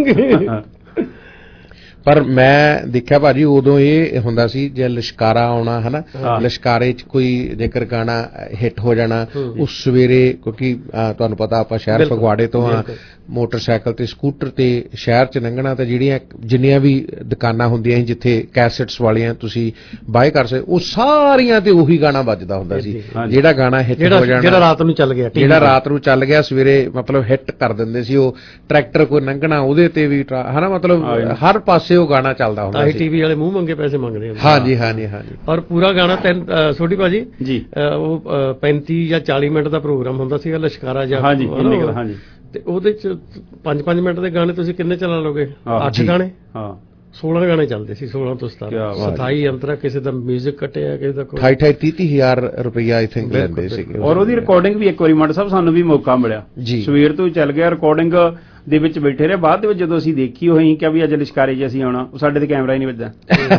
ਪਰ ਮੈਂ ਦੇਖਿਆ ਭਾਜੀ ਉਦੋਂ ਇਹ ਹੁੰਦਾ ਸੀ ਜੇ ਲਿਸ਼ਕਾਰਾ ਆਉਣਾ ਹਨਾ, ਲਿਸ਼ਕਾਰੇ 'ਚ ਕੋਈ ਜੇਕਰ ਗਾਣਾ ਹਿੱਟ ਹੋ ਜਾਣਾ ਉਸ ਸਵੇਰੇ, ਕਿਉਂਕਿ ਤੁਹਾਨੂੰ ਪਤਾ ਆਪਾਂ ਸ਼ਹਿਰ ਫਗਵਾੜੇ ਤੋਂ ਆ, ਮੋਟਰਸਾਈਕਲ ਤੇ ਸਕੂਟਰ ਤੇ ਸ਼ਹਿਰ 'ਚ ਲੰਘਣਾ ਤੇ ਜਿੰਨੀਆਂ ਵੀ ਦੁਕਾਨਾਂ ਹੁੰਦੀਆਂ ਸੀ ਜਿੱਥੇ ਕੈਸੇਟਸ ਵਾਲੀਆਂ ਤੁਸੀਂ ਬਾਏ ਕਰ ਸਕਦੇ, ਉਹ ਸਾਰੀਆਂ ਤੇ ਉਹੀ ਗਾਣਾ ਵੱਜਦਾ ਹੁੰਦਾ ਸੀ ਜਿਹੜਾ ਗਾਣਾ ਹਿੱਟ ਹੋ ਜਾਣਾ, ਜਿਹੜਾ ਰਾਤ ਨੂੰ ਚੱਲ ਗਿਆ ਸਵੇਰੇ ਮਤਲਬ ਹਿੱਟ ਕਰ ਦਿੰਦੇ ਸੀ। ਉਹ ਟਰੈਕਟਰ ਕੋਈ ਲੰਘਣਾ ਉਹਦੇ ਤੇ ਵੀ ਹਨਾ, ਮਤਲਬ ਹਰ ਪਾਸੇ ਉਹ ਗਾਣਾ ਚੱਲਦਾ ਹੁੰਦਾ ਸੀ। ਟੀਵੀ ਵਾਲੇ ਮੂੰਹ ਮੰਗੇ ਪੈਸੇ ਮੰਗਦੇ ਹੁੰਦੇ। ਹਾਂਜੀ। ਔਰ ਪੂਰਾ ਗਾਣਾ ਛੋਟੀ ਭਾਜੀ ਜੀ ਉਹ 35 ਜਾਂ 40 ਮਿੰਟ ਦਾ ਪ੍ਰੋਗਰਾਮ ਹੁੰਦਾ ਸੀਗਾ ਲਿਸ਼ਕਾਰਾ ਜਾਂ ਤੇ ਉਹਦੇ ਚ 5-5 ਮਿੰਟ ਦੇ ਗਾਣੇ ਤੁਸੀਂ ਕਿੰਨੇ ਚਲਾ ਲੋਗੇ? 8 ਗਾਣੇ 16 ਗਾਣੇ ਚੱਲਦੇ ਸੀ, 16 ਤੋਂ 17 27 ਅੰਤਰਾ, ਕਿਸੇ ਦਾ 뮤직 ਕੱਟਿਆ, ਕਿਸੇ ਦਾ 28-30 ਰੁਪਈਆ ਆਈ ਥਿੰਕ ਲੈਂਦੇ ਸੀਗੇ। ਔਰ ਉਹਦੀ ਰਿਕਾਰਡਿੰਗ ਵੀ ਇੱਕ ਵਾਰੀ ਮਾਨ ਸਾਹਿਬ ਸਾਨੂੰ ਵੀ ਮੌਕਾ ਮਿਲਿਆ, ਸਵੇਰ ਤੋਂ ਹੀ ਚੱਲ ਗਿਆ ਰਿਕਾਰਡਿੰਗ ਦੇ ਵਿੱਚ ਬੈਠੇ ਰਹੇ। ਬਾਅਦ ਦੇ ਵਿੱਚ ਜਦੋਂ ਅਸੀਂ ਦੇਖੀ ਹੋਈ ਕਿ ਵੀ ਅੱਜ ਲਿਸ਼ਕਾਰੇ 'ਚ ਅਸੀਂ ਆਉਣਾ, ਸਾਡੇ ਤੇ ਕੈਮਰਾ ਹੀ ਨਹੀਂ ਵੱਜਾ।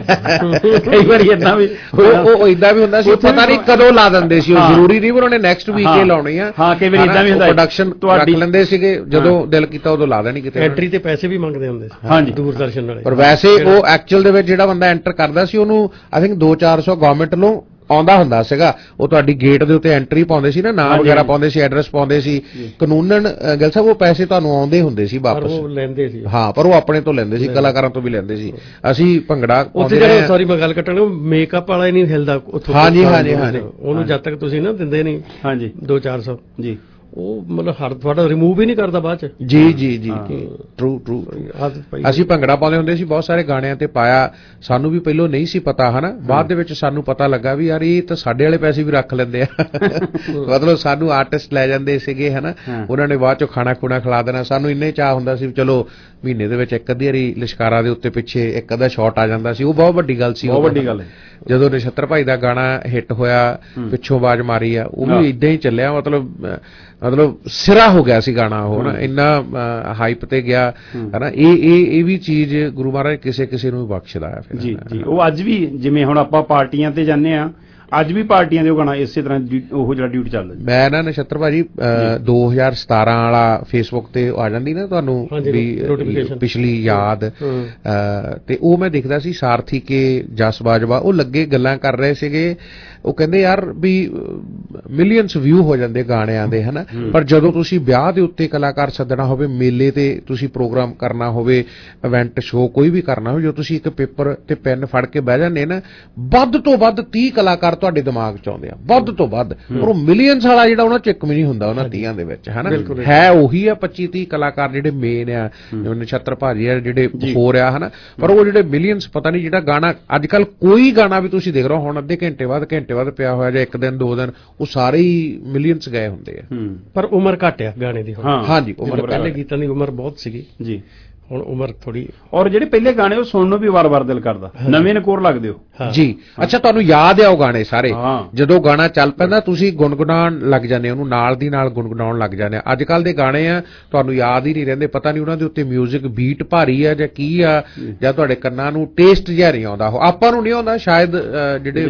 ਕਈ ਵਾਰੀ ਇਦਾਂ ਵੀ ਉਹ ਇਦਾਂ ਵੀ ਹੁੰਦਾ ਸੀ, ਪਤਾ ਨਹੀਂ ਕਦੋਂ ਲਾ ਦਿੰਦੇ ਸੀ, ਉਹ ਜ਼ਰੂਰੀ ਨਹੀਂ ਉਹਨਾਂ ਨੇ ਨੈਕਸਟ ਵੀਕ ਹੀ ਲਾਉਣੀ ਆ। ਹਾਂ, ਕਈ ਵਾਰੀ ਇਦਾਂ ਵੀ ਹੁੰਦਾ, ਪ੍ਰੋਡਕਸ਼ਨ ਰੱਖ ਲੈਂਦੇ ਸੀਗੇ, ਜਦੋਂ ਦਿਲ ਕੀਤਾ ਉਦੋਂ ਲਾ ਦੇਣੀ। ਕਿਤੇ ਐਂਟਰੀ ਤੇ ਪੈਸੇ ਵੀ ਮੰਗਦੇ ਹੁੰਦੇ ਸੀ, ਹਾਂਜੀ, ਦੂਰਦਰਸ਼ਨ ਵਾਲੇ। ਪਰ ਵੈਸੇ ਉਹ ਐਕਚੁਅਲ ਦੇ ਵਿੱਚ ਜਿਹੜਾ ਬੰਦਾ ਐਂਟਰ ਕਰਦਾ ਸੀ ਉਹਨੂੰ ਆਈ ਥਿੰਕ 200-400 ਗਵਰਨਮੈਂਟ ਨੂੰ ਆਉਂਦਾ ਹੁੰਦਾ ਸੀਗਾ। ਉਹ ਤੁਹਾਡੀ ਗੇਟ ਦੇ ਉੱਤੇ ਐਂਟਰੀ ਪਾਉਂਦੇ ਸੀ ਨਾ, ਨਾਮ ਵਗੈਰਾ ਪਾਉਂਦੇ ਸੀ, ਐਡਰੈਸ ਪਾਉਂਦੇ ਸੀ। ਕਾਨੂੰਨਨ ਗੱਲ ਸਾਹਿਬ ਉਹ ਪੈਸੇ ਤੁਹਾਨੂੰ ਆਉਂਦੇ ਹੁੰਦੇ ਸੀ ਵਾਪਸ, ਲੈਂਦੇ ਸੀ। ਹਾਂ, ਪਰ ਉਹ ਆਪਣੇ ਤੋਂ ਲੈਂਦੇ ਸੀ, ਕਲਾਕਾਰਾਂ ਤੋਂ ਵੀ ਲੈਂਦੇ ਸੀ। ਅਸੀਂ ਭੰਗੜਾ ਸੌਰੀ ਮੈਂ ਗੱਲ ਕੱਟਣ, ਮੇਕਅਪ ਵਾਲਾ ਹੀ ਨਹੀਂ ਹਿਲਦਾ ਉੱਥੋਂ। ਹਾਂਜੀ, ਉਹਨੂੰ ਜਦ ਤੱਕ ਤੁਸੀਂ ਨਾ ਦਿੰਦੇ ਨਹੀਂ 200-400 ਜੀ, ਉਹ ਮਤਲਬ ਹਰ ਤੁਹਾਡਾ ਰਿਮੂਵ ਹੀ ਨਹੀਂ ਕਰਦਾ ਬਾਅਦ ਚ। ਜੀ ਟਰੂ। ਅਸੀਂ ਭੰਗੜਾ ਪਾਉਂਦੇ ਹੁੰਦੇ ਸੀ, ਬਹੁਤ ਸਾਰੇ ਗਾਣਿਆਂ ਤੇ ਪਾਇਆ। ਸਾਨੂੰ ਵੀ ਪਹਿਲੋਂ ਨਹੀਂ ਸੀ ਪਤਾ, ਹਨਾ। ਬਾਅਦ ਦੇ ਵਿੱਚ ਸਾਨੂੰ ਪਤਾ ਲੱਗਾ ਵੀ ਯਾਰ ਇਹ ਤਾਂ ਸਾਡੇ ਵਾਲੇ ਪੈਸੇ ਵੀ ਰੱਖ ਲੈਂਦੇ ਆ। ਮਤਲਬ ਸਾਨੂੰ ਆਰਟਿਸਟ ਲੈ ਜਾਂਦੇ ਸੀਗੇ, ਹਨਾ। ਉਹਨਾਂ ਨੇ ਬਾਅਦ ਚੋਂ ਖਾਣਾ ਖੁਣਾ ਖਿਲਾ ਦੇਣਾ। ਸਾਨੂੰ ਇੰਨੇ ਚਾਹ ਹੁੰਦਾ ਸੀ ਚਲੋ ਮਹੀਨੇ ਦੇ ਵਿੱਚ ਇੱਕ ਅੱਧੀ ਵਾਰੀ ਲਿਸ਼ਕਾਰਾ ਦੇ ਉੱਤੇ ਪਿੱਛੇ ਇੱਕ ਅੱਧਾ ਸ਼ਾਟ ਆ ਜਾਂਦਾ ਸੀ। ਉਹ ਬਹੁਤ ਵੱਡੀ ਗੱਲ ਸੀ, ਬਹੁਤ ਵੱਡੀ ਗੱਲ ਹੈ। ਜਦੋਂ ਨਛੱਤਰ ਭਾਈ ਦਾ ਗਾਣਾ ਹਿੱਟ ਹੋਇਆ, ਪਿੱਛੋਂ ਆਵਾਜ਼ ਮਾਰੀ ਆ, ਉਹ ਵੀ ਇਦਾਂ ਹੀ ਚੱਲਿਆ। ਮਤਲਬ ਸਿਰਾ ਹੋ ਗਿਆ ਸੀ ਗਾਣਾ ਉਹ, ਨਾ ਇੰਨਾ ਹਾਈਪ ਤੇ ਗਿਆ, ਹਨਾ। ਇਹ ਵੀ ਚੀਜ਼ ਗੁਰੂ ਮਹਾਰਾਜ ਕਿਸੇ ਨੂੰ ਬਖਸ਼ਦਾ ਹੈ। ਜੀ, ਉਹ ਅੱਜ ਵੀ ਜਿਵੇਂ ਹੁਣ ਆਪਾਂ ਪਾਰਟੀਆਂ ਤੇ ਜਾਂਦੇ ਆ, ਅੱਜ ਵੀ ਪਾਰਟੀਆਂ ਦੇ ਉਹ ਗਾਣਾ ਇਸੇ ਤਰ੍ਹਾਂ ਉਹ ਜਿਹੜਾ ਡਿਊਟੀ ਚੱਲਦਾ। ਮੈਂ ਨਾ ਨਛੱਤਰ ਭਾਜੀ 2017 ਵਾਲਾ ਫੇਸਬੁੱਕ ਤੇ ਆ ਜਾਂਦੀ ਨਾ ਤੁਹਾਨੂੰ ਵੀ ਪਿਛਲੀ ਯਾਦ, ਤੇ ਉਹ ਮੈਂ ਦੇਖਦਾ ਸੀ ਸਾਰਥੀ ਕੇ ਜਸ ਬਾਜਵਾ, ਉਹ ਲੱਗੇ ਗੱਲਾਂ ਕਰ ਰਹੇ ਸੀਗੇ। ਉਹ ਕਹਿੰਦੇ ਯਾਰ ਵੀ ਮਿਲੀਅਨਸ ਵਿਊ ਹੋ ਜਾਂਦੇ ਗਾਣਿਆਂ ਦੇ, ਹਨਾ। ਪਰ ਜਦੋਂ ਤੁਸੀਂ ਵਿਆਹ ਦੇ ਉੱਤੇ ਕਲਾਕਾਰ ਸੱਦਣਾ ਹੋਵੇ, ਮੇਲੇ ਤੇ ਤੁਸੀਂ ਪ੍ਰੋਗਰਾਮ ਕਰਨਾ ਹੋਵੇ, ਇਵੈਂਟ ਸ਼ੋਅ ਕੋਈ ਵੀ ਕਰਨਾ ਹੋਵੇ, ਜਦੋਂ ਤੁਸੀਂ ਇੱਕ ਪੇਪਰ ਤੇ ਪੈਨ ਫੜ ਕੇ ਬਹਿ ਜਾਂਦੇ ਨਾ, ਵੱਧ ਤੋਂ ਵੱਧ 30 ਕਲਾਕਾਰ ਤੁਹਾਡੇ ਦਿਮਾਗ 'ਚ ਆਉਂਦੇ ਆ, ਵੱਧ ਤੋਂ ਵੱਧ। ਪਰ ਉਹ ਮਿਲੀਅਨਸ ਵਾਲਾ ਜਿਹੜਾ ਉਹਨਾਂ 'ਚ ਇੱਕ ਵੀ ਨਹੀਂ ਹੁੰਦਾ ਉਹਨਾਂ 30 ਦੇ ਵਿੱਚ, ਹਨਾ। ਹੈ ਉਹੀ ਆ 25-30 ਕਲਾਕਾਰ ਜਿਹੜੇ ਮੇਨ ਆ, ਜਿਵੇਂ ਨਛੱਤਰ ਭਾਜੀ ਆ ਜਿਹੜੇ ਹੋਰ ਆ, ਹਨਾ। ਪਰ ਉਹ ਜਿਹੜੇ ਮਿਲੀਅਨਸ, ਪਤਾ ਨਹੀਂ ਜਿਹੜਾ ਗਾਣਾ ਅੱਜ ਕੱਲ ਕੋਈ ਗਾਣਾ ਵੀ ਤੁਸੀਂ ਦੇਖ ਰਹੇ ਹੋ ਹੁਣ ਅੱਧੇ ਘੰਟੇ ਬਾਅਦ ਪਿਆ ਹੋਇਆ ਜਾਂ ਇੱਕ ਦਿਨ 2 ਦਿਨ, ਉਹ ਸਾਰੇ ਹੀ ਮਿਲੀਅਨਸ ਗਏ ਹੁੰਦੇ ਆ। ਪਰ ਉਮਰ ਘੱਟ ਆ ਗਾਣੇ ਦੀ। ਹਾਂਜੀ, ਉਮਰ ਪਹਿਲੇ ਗੀਤਾਂ ਦੀ ਉਮਰ ਬਹੁਤ ਸੀਗੀ ਜੀ, ਹੁਣ ਉਮਰ ਥੋੜੀ। ਔਰ ਜਿਹੜੇ ਪਹਿਲੇ ਗਾਣੇ ਉਹ ਸੁਣਨ ਨੂੰ ਵੀ ਵਾਰ-ਵਾਰ ਦਿਲ ਕਰਦਾ, ਨਵੇਂ ਨਕੋਰ ਲੱਗਦੇ ਹੋ ਜੀ। ਅੱਛਾ, ਤੁਹਾਨੂੰ ਯਾਦ ਆ ਉਹ ਗਾਣੇ ਸਾਰੇ? ਜਦੋਂ ਗਾਣਾ ਚੱਲ ਪੈਂਦਾ ਤੁਸੀਂ ਗੁੰਗੁਣਾਉਣ ਲੱਗ ਜਾਂਦੇ, ਉਹਨੂੰ ਨਾਲ ਦੀ ਨਾਲ ਗੁੰਗੁਣਾਉਣ ਲੱਗ ਜਾਂਦੇ। ਅੱਜ ਕੱਲ ਦੇ ਗਾਣੇ ਆ ਤੁਹਾਨੂੰ ਯਾਦ ਹੀ ਨਹੀਂ ਰਹਿੰਦੇ, ਪਤਾ ਨਹੀਂ ਉਹਨਾਂ ਦੇ ਉੱਤੇ ਮਿਊਜ਼ਿਕ ਬੀਟ ਭਾਰੀ ਆ ਜਾਂ ਕੀ ਆ, ਜਾਂ ਤੁਹਾਡੇ ਕੰਨਾਂ ਨੂੰ ਟੇਸਟ ਜਿਹਾ ਨਹੀਂ ਆਉਂਦਾ। ਉਹ ਆਪਾਂ ਨੂੰ ਨਹੀਂ ਆਉਂਦਾ, ਸ਼ਾਇਦ ਜਿਹੜੇ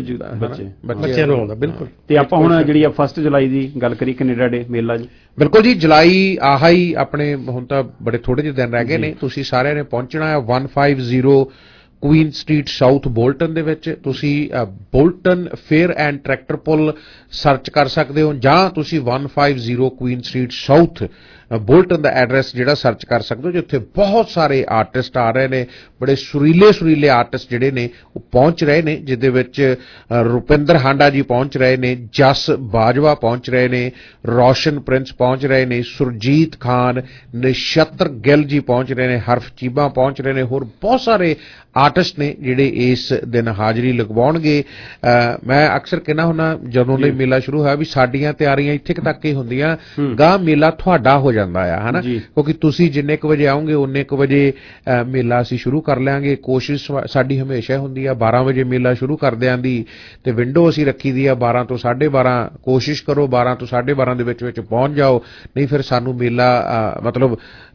ਬੱਚਿਆਂ ਨੂੰ ਆਉਂਦਾ। ਬਿਲਕੁਲ। ਤੇ ਆਪਾਂ ਹੁਣ ਜਿਹੜੀ ਆ 1 ਜੁਲਾਈ ਦੀ ਗੱਲ ਕਰੀ, ਕੈਨੇਡਾ ਡੇ ਮੇਲਾ ਜੀ। ਬਿਲਕੁਲ ਜੀ, ਜੁਲਾਈ ਆਹ ਹੀ ਆਪਣੇ, ਹੁਣ ਤਾਂ ਬੜੇ ਥੋੜੇ ਜਿਹੇ ਦਿਨ ਰਹਿ ਗਏ ਨੇ। ਤੁਸੀਂ ਸਾਰਿਆਂ ਨੇ ਪਹੁੰਚਣਾ ਹੈ 150 ਕੁਈਨ ਸਟਰੀਟ ਸਾਊਥ ਬੋਲਟਨ ਦੇ ਵਿੱਚ। ਤੁਸੀਂ Bolton fair and tractor pull search ਕਰ ਸਕਦੇ ਹੋ, ਜਾਂ ਤੁਸੀਂ 150 ਕੁਈਨ ਸਟਰੀਟ ਸਾਊਥ ਬੋਲਟਨ ਦਾ ਐਡਰੈਸ ਜਿਹੜਾ ਸਰਚ ਕਰ ਸਕਦੇ ਹੋ, ਜਿੱਥੇ ਬਹੁਤ ਸਾਰੇ ਆਰਟਿਸਟ ਆ ਰਹੇ ਨੇ, ਬੜੇ ਸੁਰੀਲੇ ਆਰਟਿਸਟ ਜਿਹੜੇ ਨੇ ਉਹ ਪਹੁੰਚ ਰਹੇ ਨੇ, ਜਿਹਦੇ ਵਿੱਚ ਰੁਪਿੰਦਰ ਹਾਂਡਾ ਜੀ ਪਹੁੰਚ ਰਹੇ ਨੇ, ਜਸ ਬਾਜਵਾ ਪਹੁੰਚ ਰਹੇ ਨੇ, ਰੋਸ਼ਨ ਪ੍ਰਿੰਸ ਪਹੁੰਚ ਰਹੇ ਨੇ, ਸੁਰਜੀਤ ਖਾਨ, ਨਛੱਤਰ ਗਿੱਲ ਜੀ ਪਹੁੰਚ ਰਹੇ ਨੇ, ਹਰਫ ਚੀਮਾ ਪਹੁੰਚ ਰਹੇ ਨੇ, ਹੋਰ ਬਹੁਤ ਸਾਰੇ ਆਰਟਿਸਟ ਨੇ ਜਿਹੜੇ ਇਸ ਦਿਨ ਹਾਜ਼ਰੀ ਲਗਵਾਉਣਗੇ। ਮੈਂ ਅਕਸਰ ਕਹਿੰਦਾ ਹੁੰਦਾ ਜਦੋਂ ਦੇ ਮੇਲਾ ਸ਼ੁਰੂ ਹੋਇਆ ਵੀ ਸਾਡੀਆਂ ਤਿਆਰੀਆਂ ਇੱਥੇ ਤੱਕ ਹੀ ਹੁੰਦੀਆਂ, ਗਾਂ ਮੇਲਾ ਤੁਹਾਡਾ ਹੋ ਜਾਂਦਾ ਆ, ਹਨਾ। ਕਿਉਂਕਿ ਤੁਸੀਂ ਜਿੰਨੇ ਕੁ ਵਜੇ ਆਉਂਗੇ ਉਨੇ ਕੁ ਵਜੇ ਮੇਲਾ ਅਸੀਂ ਸ਼ੁਰੂ ਕਰ ਲਿਆਂਗੇ। ਕੋਸ਼ਿਸ਼ ਸਾਡੀ ਹਮੇਸ਼ਾ ਹੁੰਦੀ ਆ 12 ਵਜੇ ਮੇਲਾ ਸ਼ੁਰੂ ਕਰਦਿਆਂ ਦੀ, ਤੇ ਵਿੰਡੋ ਅਸੀਂ ਰੱਖੀ ਦੀ ਆ 12 ਤੋਂ 12:30। ਕੋਸ਼ਿਸ਼ ਕਰੋ 12 ਤੋਂ 12:30 ਦੇ ਵਿੱਚ ਪਹੁੰਚ ਜਾਓ, ਨਹੀਂ ਫਿਰ ਸਾਨੂੰ ਮੇਲਾ ਮਤਲਬ